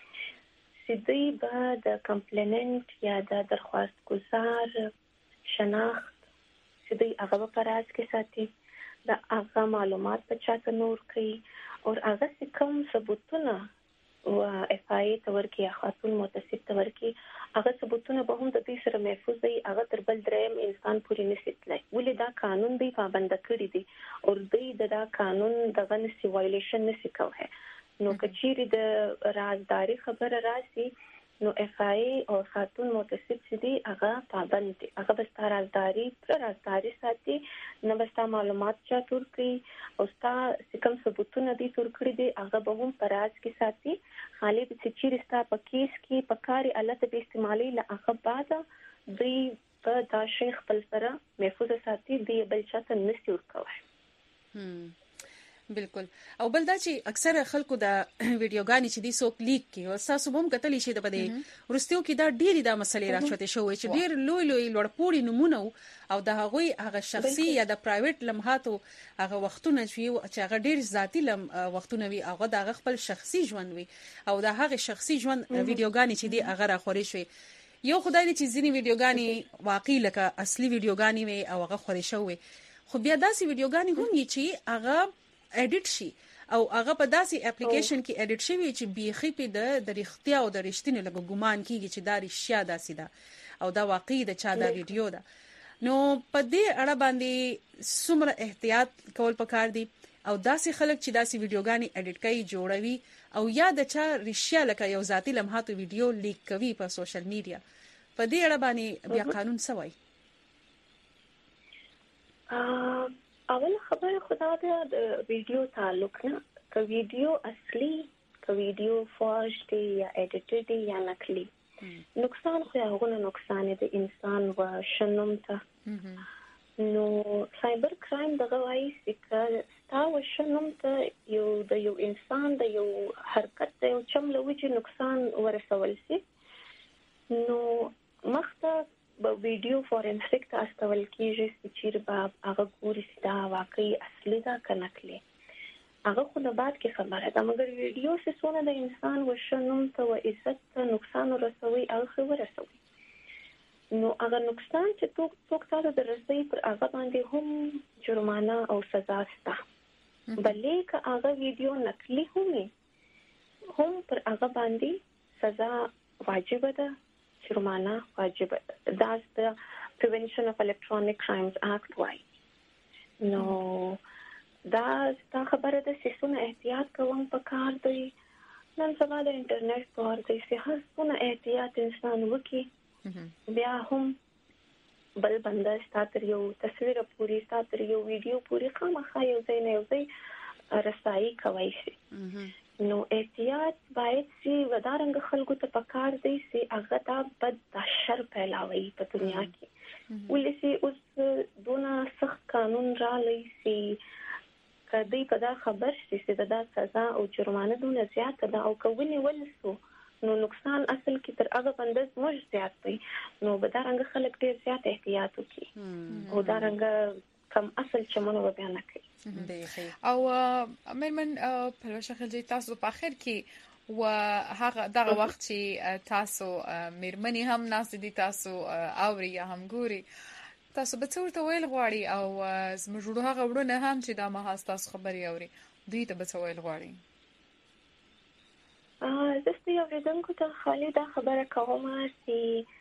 چې دوی به د کمپلیننت یا د درخواست گزار شناخت چې دوی هغه په راز کې ساتي د هغه معلومات په چاته نور کوي او هغه کوم ثبوتونه او اف آی تورکی خاتون محتسب تورکی هغه ثبوتونه به هم د دې سره محفوظ دي هغه تر بل دریم انسان پورې نشي ولې دا قانون دی پابند کړی دی او دوی دا قانون دغه نشي وایلیشن نشي کوي نو کچيري د رازداري خبره راشي نو اف آی او خاتون محتسب چې دی هغه پابند دي هغه به رازداري ساتي نو به معلومات چا تور کوي او ستا کوم ثبوتونه دي تور کړی دي هغه به هم پر راز کې ساتي خالي چې چیرې ستا په کیس کې په کاري آلت به استعمالي له بعد دوی په دا شیخ خپل سره محفوظ ساتي دی بل چاته نشي ورکوي بالکل او بل دا چې اکثره خلکو دا ویډیوګانی چې دي سوک لیک کی او تاسو هم کتلی شي د بده ورستیو کې دا ډېری دا مسلې راښته شوې چې ډېر لوی لوړپوړي نمونه او د هغه شخصي یا د پرایویټ لمحاتو هغه وختونه چې هغه ډېر ذاتی وختونه وي هغه د خپل شخصي ژوند وي او د هغه شخصي ژوند ویډیوګانی چې دي هغه راخوري شوی یو خدای دې چې ځینی ویډیوګانی واقعي لکه اصلي ویډیوګانی وي او هغه خوري شوی خو بیا داسې ویډیوګانی هم دي چې هغه ایډیټ شي او هغه په داسې اپلیکیشن کې ایډیټ شوی چې بیخي په د رښتیا او د رښتینې لګ ګمان کیږي چې دا رښتیا داسې ده او دا واقعي د چا دا ویډیو ده نو په دې اړه باندې څومره احتیاط کول پکار دي او داسې خلک چې داسې ویډیوګانی اډیټ کوي جوړوي او یا د چا رښتیا لکه یو ذاتی لمحات ویډیو لیک کوي په سوشل میډیا په دې اړه باندې بیا قانون څه وایي؟ اول خبره خدا د ویډیو تعلق نه ک ویډیو اصلي ک ویډیو فارش دی یا اډیټډ دی یا نقلي نقصان خو هغه نقصان دی انسان و شنم ته نو سایبر کرایم دغه وایي چې تا و شنم ته یو انسان د یو حرکت د یو چملوي چې نقصان ورسول شي نو مخته په ویډیو فورنسیک ته استول کیږي چې هغه ګوري چې دا واقعي اصلي دا کنکلي هغه خو نه بعد کې خبره ده مګر ویډیو څه څونه د انسان وشنوم ته و عزت ته نقصان ورسوي هغه ورسوي نو هغه نقصان چې څوک تاسو درسي پر هغه باندې هم جرمانه او سزا شته بلې که هغه ویډیو نقلي هم پر هغه باندې سزا واجب ده جرمانه واجب that's the Prevention of Electronic Crimes Act وای نو دا خبره ده چې څونه احتیاط کوم په کار دی نن سبا د انټرنیټ په اړه چې هر څونه احتیاط انسان وکړي بیا هم بل بنده ستاسو یو تصویر پوری ستاسو یو ویډیو پوری خامخا یو ځای نه یو ځای رسایي کوي شي نو احتیاط باید چې ودارنګ خلکو ته پکار دی چې هغه دا بد شر پھیلاوي په دنیا کې ولې اوس دونه سخت قانون را لېسي کدی په دا خبر شي چې دا سزا او جرمانه دونه زیاته ده او کوي ولسو نو نقصان اصل کې تر هغه بندز مش زیات دی نو بدارنګ خلک ډیر زیات احتیاط وکړي او دارنګ کم اصل چمنو بیان کوي او مېرمن پلوشه خلجی تاسو په اخر کې و هغه دغه وخت چې تاسو مېرمنې هم ناس دي تاسو اوري یا هم ګوري تاسو به څه ورته ویل غواړي او زموږ هغه ورونه هم چې دا مهال تاسو خبري اوري دوی ته به څه ویل غواړي؟ زه یو ریدونکو ته خالي دا خبره کوم چې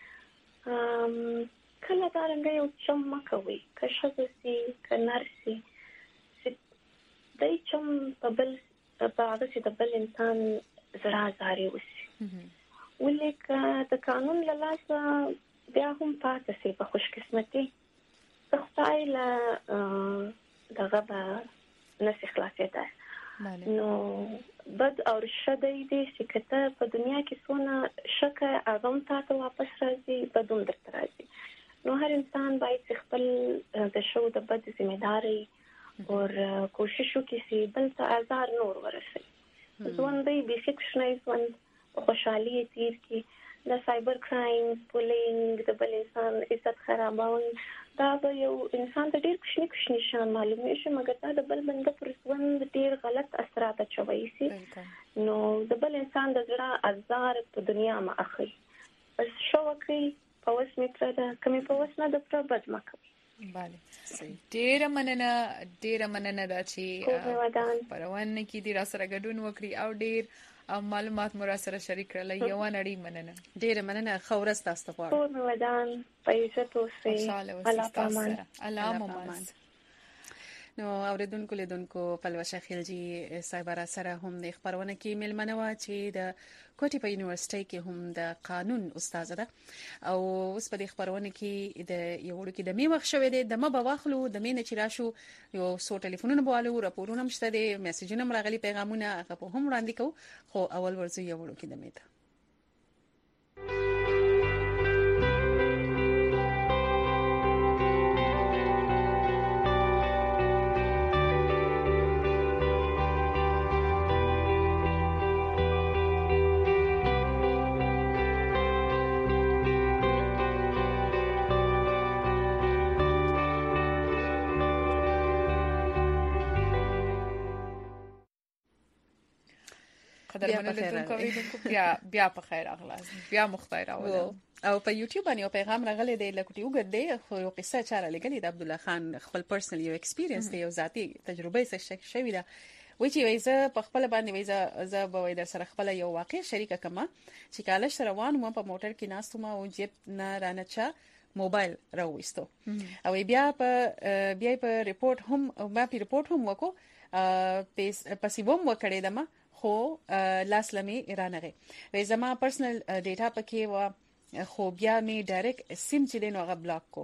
کله دا رنګ یو چم مکوي که ښځه سي که نر سي دای چم په بل هغه چې د بل انسان زړه ازاري وشي ولې که د قانون له لاسه بیا هم پاتې سي په خوشقسمتي خدای له دغه به نسي خلاصېدای نو بد او شدای دي چې کته په دنیا کې څونه شکه اغم تاسو واپس راځي بدوم درته راځي نو هر انسان باید خپل د شو د بد ذمہ داری او کوشش وکړي چې بل ته آزار نور ورسي ځوان دی به فکشنه ځوان خوشحالي تیر کې د سایبر کرایم بولینګ د بل انسان عزت خرابول دا به یو انسان ته ډیر کښنی شان معلومه شي مګر دا د بل بنده پر ژوند ډیر غلط اثرات اچوي سي نو د بل انسان د زړه ازار په دنیا ما اخی بس شو کوي پوس میتره دا کمی پوس نه د پر بد مکه bale ډیر مننه دا چې پرونه کې دي را سره ګډون وکړي او ډیر معلومات مو را سره شریک کړل یو نړۍ مننه ډیر مننه خورس تاسو ته ټول ودان پیسې توسه الله پامان نو اوریدونکو لیدونکو پلوشه خلجی سایبر سره هم د خبرونه کې ملمنه وا چې د کوټي په یونیورسيټي کې هم د قانون استاد ده او اوس په خبرونه کې د یو ورکې د میمخ شوې ده د مبا واخلو د مینه چې راشو یو سو ټلیفونونه بوالو راپورونه مشته دي میسجونه مرغلي پیغامونه هغه په هم وړاندې کو خو اول ورځي یو ورکې د میته بیا په خیر اغلاس بیا مختار راول او په یوټیوب باندې پیغام راغلی دی لکه وګد دی خو یو قصه چاره لګلې د عبد الله خان خپل پرسنل یو ایکسپیرینس دی یو ذاتی تجربه څه شوی دا وای چې وایزه په خپل باندې وایزه ز به وای در سره خپل یو واقع شریکه کما چې کالش روان مو په موټر کې ناستم او جیب نه رانچا موبایل راوېستو او بیا په ریپورت هم وکړو پسې ووم وکړې دمه خو لاس لمې رانغې وې زما پرسنل ډیټا پکې و خو بیا می ډایرکټ سیم چې دین هغه بلاک کو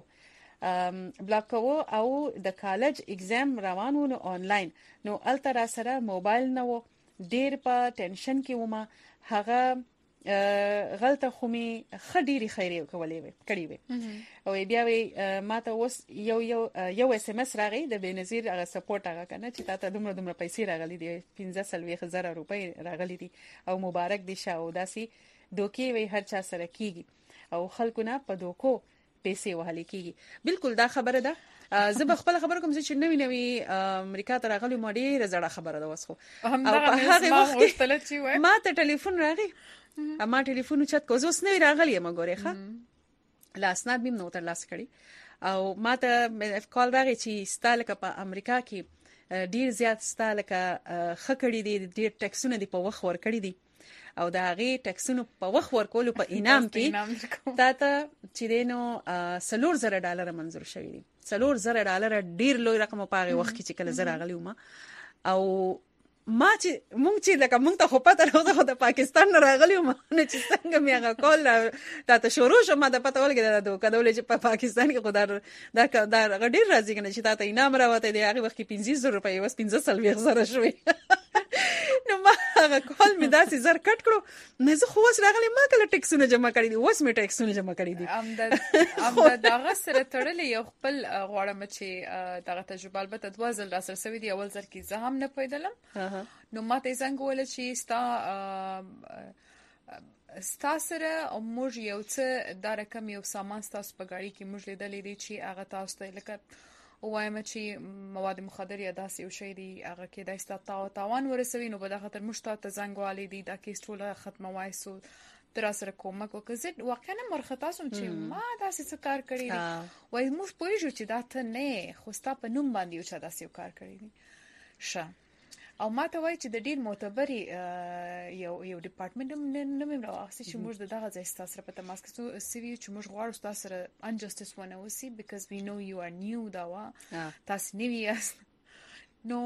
او د کالج اگزام روانو نو آنلاین نو الترا سره موبایل نو ډیر په ټینشن کې ومه هغه غلطه خو می خډيري خیره کولې کړې وې او بیا وی ماته اوس یو اس ام اس راغی د بنظیر هغه سپورټ هغه کنه چې تاسو دومره پیسې راغلي دي 15000 روپۍ راغلي دي او مبارک دي شاو داسي دوکي وی هر چا سره کیږي او خلکو نه په دوکو پیسې وهلي کیږي بالکل دا خبره ده زه به خپل خبر کوم چې نوې امریکا ته راغلی ما ډیره زړه خبره ده وسخو هغه وخت ما ته ټلیفون راغی ما ټلیفون چت کو زوس نه راغلی ما ګورې ښه لاسناد بیم نو تر لاس کړی او ما ته کال راغی چې ستاله په امریکا کې ډیر زیات ستاله خکړی دي ډیر ټیکسونه دی په وخت ور کړی دي او دا غي ټیکسونو په وخت ورکول په انعام کې تا ته چې دینو $4000 منظور شوی دي $4000 ډیر لوی رقم په هغه وخت کې چې کله زره غلی ومه او ما چې مونږ چې لکه مونږ ته خو پته راغله د پاکستان راغلی ومه چې څنګه مې هغه کول تا ته شروع شو ما د پته ولګی دا دوه کډول چې په پاکستان کې خدای دا ډیر راځي کنه چې تا ته انعام راوته دی هغه وخت کې 500 روپۍ وس 15000 شوی نو ما هغه کال می داسې زر کټ کړو نه زه خو اوس راغلی ما کله ټیکسونه جمع کړی دي اوس می ټیکسونه جمع کړی دي دغه سره تړلې یو خپل غواړم چې دغه تجربه البته 2000 را سره سوي دی اول ځل کې زه هم نه پیدلم نو ما ته څنګه ول چې ستا سره او موږ یو څه دا رقم یو سامان تاسو په غاړي کې موږ لیدلې دي چې هغه تاسو ته لکه وایم چې مواد مخدر یا داسې یو شی دی هغه کې د تاوان ورسوي نو په دغه خاطر مشته ته زنګ والي دي دا کیس ټول ختمه وایسو تر سره کومک وکړي واقعا مرخصه سم چې ما داسې څه کار کړی دی وای موږ پوهیږو چې دا ته نه خو ستا په نوم باندې یو څه داسې کار کړی دی ښه او ما ته وای چې د ډیر معتبري یو ډپارټمنټ نوم راوځي چې موږ دغه ځای تاسو په تماس کې سوي چې موږ غواړو تاسو سره انجستس ونه وسی because we know you are new دا تاسو نیوی یاست نو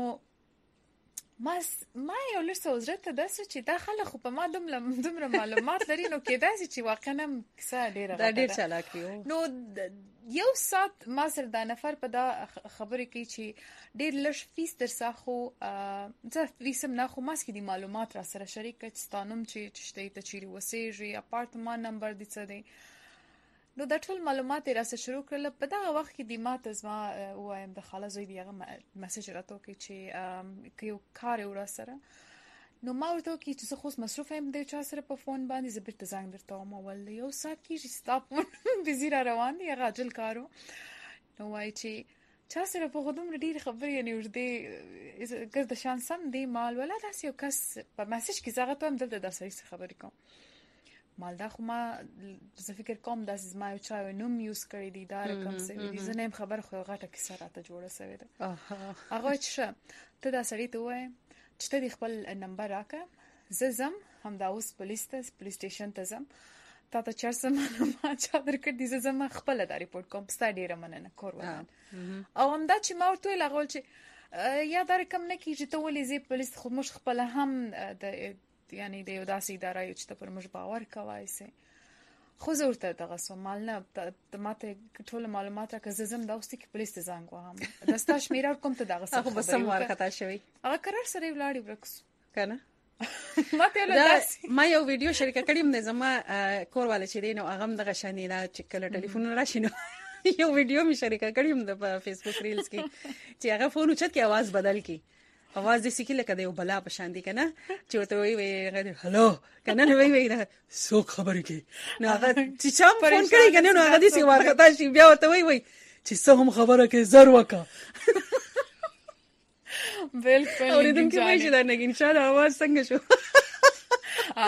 ما یو لږ سوزرته داسې چې دا خلک خو په ما دومره معلومات لري نو کېدای شي چې واقعا کیسه ډیر چالاک نو یو سات ما سره دا نفر په دا خبرې کوي چې ډیر لږ فیس درسه خو زه فیسم نه خو ماسکې دي معلومات را سره شریک کړي ستانم چې شته ته چیرې وسېږي اپارتمان نمبر دي څه دی نو دا ټول معلومات را سره شروع کړل په دا وخت کې د ماته زما وایم د خاله زوی دی هغه میسج راته کوي چې یو کار ور سره نو ما ورته کوي چې خو مصروف یم د چا سره په فون باندې زبر ته زنګ درته ما ول یو سات کې سټاپ بيزي را روان دی هغه اجل کارو نو وای چې چا سره په خودم ډیر خبرې نه ورته ګرد شان سم دی مال ولا داس یو کس په میسج کې زغه ته هم دلته د سړي خبرې کوم مال دا خو ما زه فکر کوم دا زما یو چا نوم یوز کړی دی دا رقم سوي دي زه نه خبر خو غټه کیسه راته جوړه سوي ده هغه چې ته دا سړی ته وای چې ته خپل نمبر راکړه زه زم هم دا اوس پولیس سټیشن ته زم تا ته چرسه ما چا درکړ دي زه زم خپل دا ریپورت کوم ستا ډیره مننه کور وان او هم دا چې ما ورته لغول چې یا دا رقم نه کیږي ته ولې زی پولیس خو مش خپل هم د یعنی د یو داسې اداره یو چې ته پر موږ باور کوای سي خو زه ورته دغه سوال نه ماته ټول معلومات راکړه زه زم دا اوس کې پولیس ته زنګ وهم دا ستاسو میرا کوم ته دغه څه خبره سم ورختا شوی هغه قرار سره ولاړی ورکس کنه ما یو ویډیو شریک کړم نه زما کور والے چې دینو هغه دغه شانې نه چې کله ټلیفون راشي نو یو ویډیو می شریک کړم د فیسبوک ریلز کې چې هغه فون اوچت کې आवाज بدل کی आवाज دې سکی لکه د یو بلا په شان دي کنه چې ورته وی هلو کنه نو وی دا سو خبرې کی نو هغه چې چم فون کړی کنه نو هغه دې سی ورختا شي بیا ورته وی چې څه هم خبره کې زر وکا بالکل اوریدونکو مې چې دا نګین شاله आवाज څنګه شو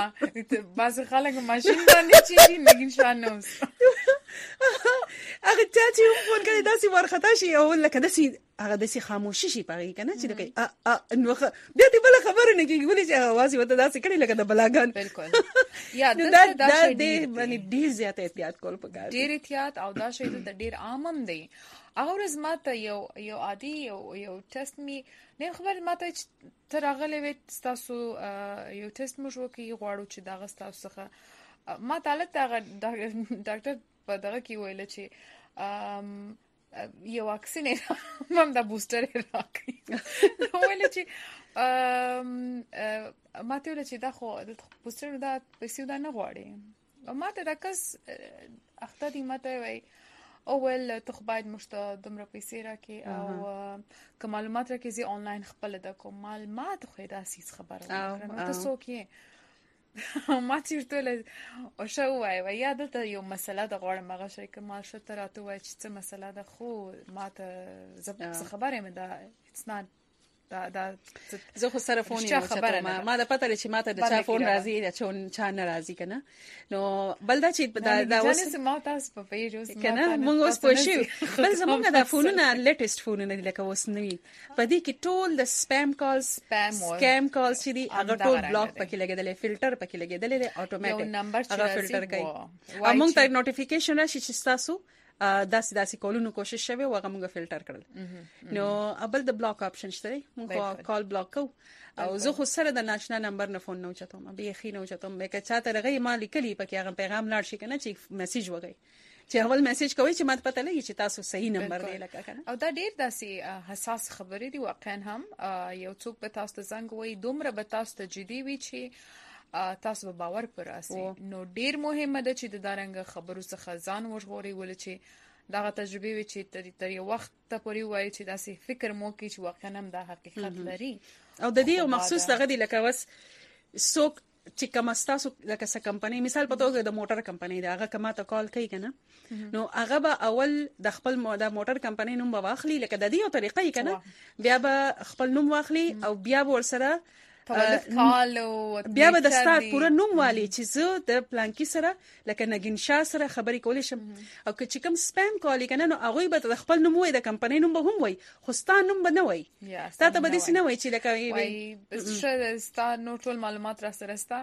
بعض خلک ماشين باندې چې نګین شان نو هغه چا چې فون کوي داسې ورختا شي او لکه داسې هغه داسې خاموشي شي پغې کنه چې لکه نو بیا دې بل خبره نه کیږي ولې چې आवाज وته داسې کړي لکه د بلاګان بالکل یا دا دې باندې ډیر زیات احتیاط کول پکار ډیر احتیاط او دا شی د ډیر عامم دی هغه ورځ ماته یو عادي یو ټیسټ می نه خبر ماته تر هغه لوي تاسو یو ټیسټ مو شو کې غواړو چې دا غستاسو څخه ما تعالی ډاکټر په دغه کې ویل چې یو واکسین هم د بوستر راکړي نو ویل چې ماته ویل چې دا خو د بوستر دا پیسې دا نه غواړي ماته راکس اخته دي ماته وای اول ته باید مشته دومره پیسې راکې او که معلومات راکې زی آنلاین خپل د کوم معلومات خو دا سیس خبره نو تاسو کې ما چیرته او شو وای یا دلته یو مسله د غوړم هغه شي که ما شته راته وای چې څه مسله ده خو ما ته خبره مې ده it's not دا زه خو سره فون یې وچته ما د پته چې ماته د چا فون راځي یا چا نه راځي کنه نو بل دا چې دا اوس ما تاسو په پیجوس کنه موږ اوس پوه شو بل زمونږ د فونونه لیټیسټ فونونه دي لکه اوس نوي په دې کې ټول د سپام کالز سکیم کالز چې دي هغه ټول بلاک پکې لګیدل فلټر پکې لګیدل دي اتوماتیک هغه فلټر کوي او موږ ته نوټیفیکیشن راشي چې تاسو داسې کولونو کوشش شوی او هغه موږ فلټر کړل نو ابل د بلاک اپشن شته موږ کال بلاک کو او زه خو سره د ناشنا نمبر نه فون نه چتم به خې نه چتم مې که چاته رغې ما لیکلی پکې هغه پیغام لاړ شي کنه چې میسج وګي چې اول میسج کوي چې ماته پته لګي چې تاسو صحیح نمبر دی لکه کنه او دا ډیر داسې حساس خبرې دي واقعا هم یو څوک به تاسو ته زنګ وایي دومره به تاسو ته جدي وي چې تاسو به باور پر راسي نو ډیر مهمه ده چې د دارنګ خبرو څخه ځان وژغوري ول چې دا تجربه وي چې تر یو وخت ته پورې وایي چې داسې فکر مو کې چې واقعا هم دا حقیقت لري او د دې یو مخصوص دغه دی لکه وس څوک چې کوم تاسو لکه څه کمپنی مثال په توګه د موټر کمپنی دا هغه کما ته کال کوي کنه نو هغه به اول د خپل د موټر کمپنی نوم واخلي لکه د دې یو طریقې کنه بیا به خپل نوم واخلي او بیا ور سره بیا به د ستاسو پوره نوم والی چې زه د پلانکی سره لکه نګین شاه سره خبرې کولې شم او که چې کوم سپام کال کنه نو هغه به د خپل نوم وای د کمپنی نوم به هم وای خو ستاسو نوم به نه وای تاسو به دې نه وای چې لکه وای ستاسو نو ټول معلومات را سره ستا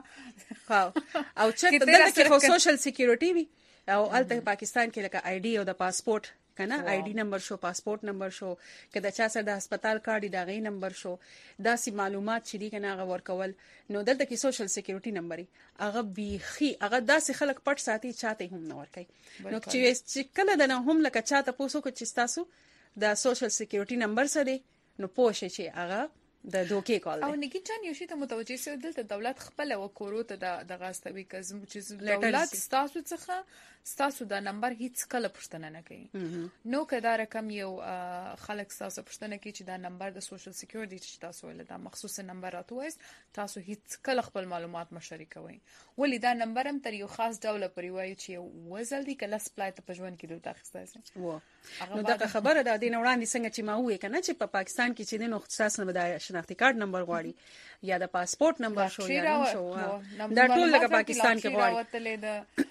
او چې دلته کې خو سوشل سکیورټي وي او الته پاکستان کې لکه آی ډي او د پاسپورت کنه آی ډي نمبر شو پاسپورت نمبر شو کله چا سره د هسپتال کارت دا غي نمبر شو داسې معلومات چې دي کنه هغه ورکول نو دلته کې سوشل سکیورټي نمبر هغه بيخي هغه داسې خلک پټ ساتي چاته هم نه ورکي نو چې کله د نه هم لکه چاته پوسو چې تاسو د سوشل سکیورټي نمبر سره نو پوښي چې هغه د دوکې کال او نګی جان یو شی ته متوجه سو دلته دولت خپل وکورو ته د غاستوي کزم چې دولت تاسو څخه تاسو دا نمبر هیڅ کله پښتنه نه کوي نو کدا رقم یو خلک تاسو پښتنه کوي چې دا نمبر د سوشل سکیورټي چې تاسو ول دا مخصوص نمبر راټوي تاسو هیڅ کله خپل معلومات مشارکوي ولی دا نمبر هم تر یو خاص ډول پرې وایي چې وزل دي کله سپلای ته پجوان کې دوه اخستای نو دا خبره ده د وړاندې څنګه چې ما وې کنه چې په پاکستان کې چې نو اختصاص نه د شناختی کارت نمبر غواړي یا د پاسپورت نمبر شو یا شو دا ټول لکه پاکستان کې غواړي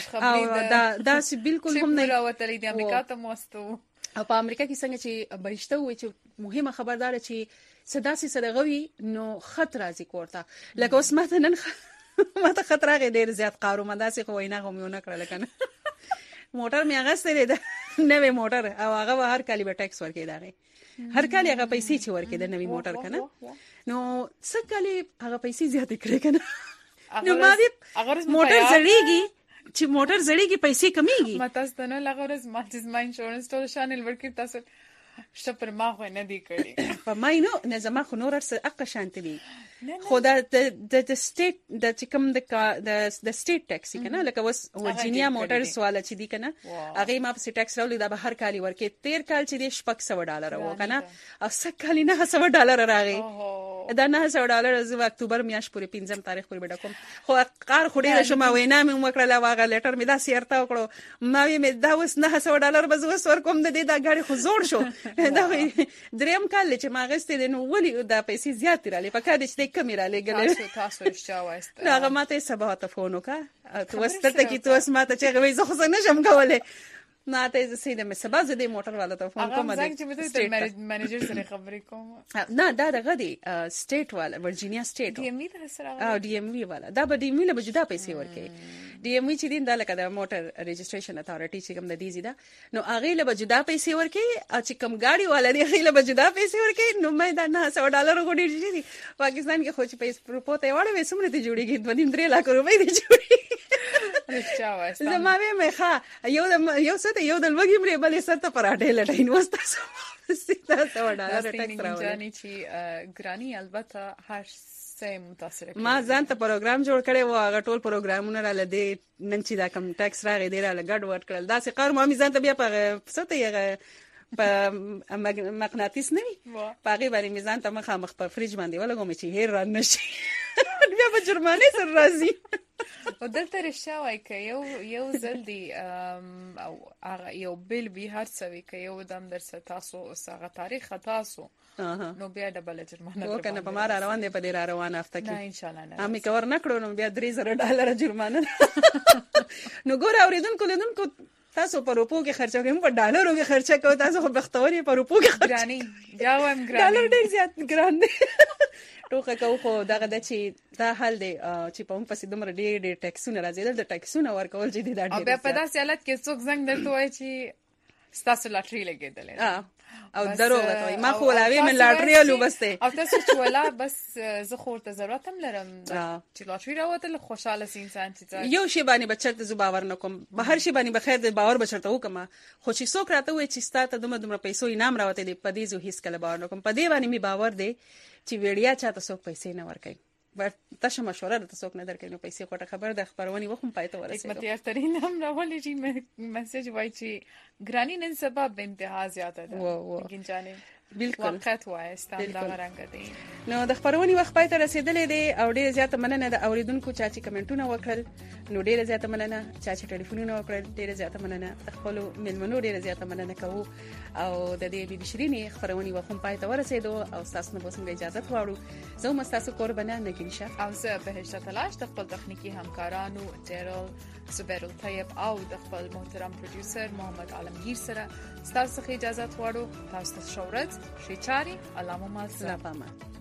او دا سی بالکل هم نه راوتلې د امریکا ته موستو او په امریکا کې څنګه چې بهشته وي چې مهمه خبردار چې صداسي صدغوي نو خطر راځي کوړه لکه اوس ماته نن ماته خطر راغی ډیر زیات قارو مداسي خو وینا غومیونه کړل کنه موټر می هغه ستې ده نوې موټر او هغه هر کلی به ټیکس ورکې داغه هر کلی هغه پیسې چې ورکې د نوې موټر کنه نو څه کلی هغه پیسې زیات کړې کنه نو ما دې موټر زړیږي چې موټر زړیږي پیسې کمیږي متاس ته نه لغورز ما انشورنس ټول شانل ورکې تاسو شته پر ما خو نه دی کړی په ما نو نه زما خو نور سره اقا شانت دي خو دا د سټیټ د چکم د سټیټ ټیکس کنه لکه وس ورجینیا موټر سوال چې دي کنه هغه ما په ټیکس راولې دا به هر کال ورکې 13 کال چې دې $600 وو کنه او سکه نه $900 راغی دا $900 زو اکتوبر میاشت پورې 15 تاریخ پورې بډا کوم خو قار خوري شو ما وینا مې وکړه واغه لیټر مې دا سیرته وکړو ما مې دا وس $900 بزوس ور کوم د دې دا غاړي خو زوړ شو دا دریم کال چې ما غستې نو ولي دا پیسې زیات رااله پکې د شته کمیرا لګل تاسو رښتیا وایست هغه ماته سبا ته فون وکړه تو واستته کی تو اسماته چې غوي زه خو نه شم کوله ما ته زه مې سبا زه د موټر والا ته فون کوم هغه چې مته منیجر سره خبرې کوم نه دا دغه دی سټیټ والا ورجینیا سټیټ ډي ایم وی د سره او ډي ایم وی والا دا به ډي ایم وی له بجدا پیسې ورکړي ډي ایم وی چې دین د لکه د موټر ريجستریشن اتارټي چې کوم د دې زیاده نو هغه له بجدا پیسې ورکړي چې کوم ګاډي والا دی هغه له بجدا پیسې ورکړي نو مې دا $900 غوډي دي پاکستان کې خو چې پیسې پروپوته وړه وې سمره ته جوړیږي 2.3 لک روپۍ دی جوړیږي زما مې ښه یو څه ته یو د لوګي مې بلې سره پراټې لټاین وستا $600 ټیکس راوړي چې ګرانی البته هر څه متاثر ما ځان ته پروګرام جوړ کړی و هغه ټول پروګرامونه را لدې نن چې دا کم ټیکس راغی دی را لګډ ورټ کړل دا سې قار ما مې ځان ته بیا په څه ته یغه په مغناطیس نه وي پاغي باندې میزان ته مخ په فریج باندې ولګوم چې هیر را نشي بیا په جرمانه سره راځي او دلته رښتیا وای که یو ځل دی او هغه یو بل به هر څه وی که یو دم درس تاسو هغه تاریخ تاسو نو بیا ډبل جرمانه وکنه په ما روان دی په دې را روان هفته کې نه ان شاء الله نه امي کور نکړو نو بیا $3,000 جرمانه نو ګور اوریدونکو تاسو په روپو کې خرچه کوئ په ډالرو کې خرچه کوئ تاسو خو بختوري په روپو کې ګرانی بیا وایم ګرانی ډالر ډیر زیات ګران دي ټوکه کو خو دغه د چې دا حل دی چې په موږ پسې دومره ډیر ټیکسونه راځي د ټیکسونه ورکول چې دی دا ډیر بیا په داسې حالت کې څوک زنګ درته وایي چې ستاسو لاټري لګېدلې او درو غوي ما خو ولاوي من لاټري الو بس ته او تاسو چې ولا بس زه خو ته ضرورت هم لرم چې لاټري راوته خوشاله سي انسان چې یو شی باندې بچت ز باور نکوم به هر شی باندې بخیر د باور بچرته وکم خو چې څوک راته وي چې ستاسو دومره پیسو انعام راوته دی په دې زو هیڅ کله باور نکوم په دې باندې می باور دی چې ویډیا چاته څوک پیسې نه ورکړي تاسو مشوره د تاسو نه درکې نو پیسې کوټه خبر د خبرونی وخم پاتې ورسېږي حکمت یافترین هم راولې چې میسج وای چې ګرانی نن سبا به انتها زیاته ده لیکن جانې بالکل وخت وای ستاسو دا رنګ دی نو د خبرونی وخت پاتې رسیدلې دي او ډېر زیاته مننه د اوریدونکو چې کمنټونه وکړل نو ډېر زیاته مننه چې ټلیفونونه وکړل ډېر زیاته مننه خپل ملمنو ډېر زیاته مننه کوو او د دې بي شيريني خبرونی وخت پاتې ورسېدو او تاسو نه بوسم اجازه غواړو زه مستاسو قربانه نگینشه او زه بهشته تلاش د خپل تخنیکی همکارانو جرال زبیر الطیب او د خپل محترم پروډوسر محمد عالمگیر سره تاسو څخه اجازه غواړو تاسو ته شورت شي چاري علامه مال سلام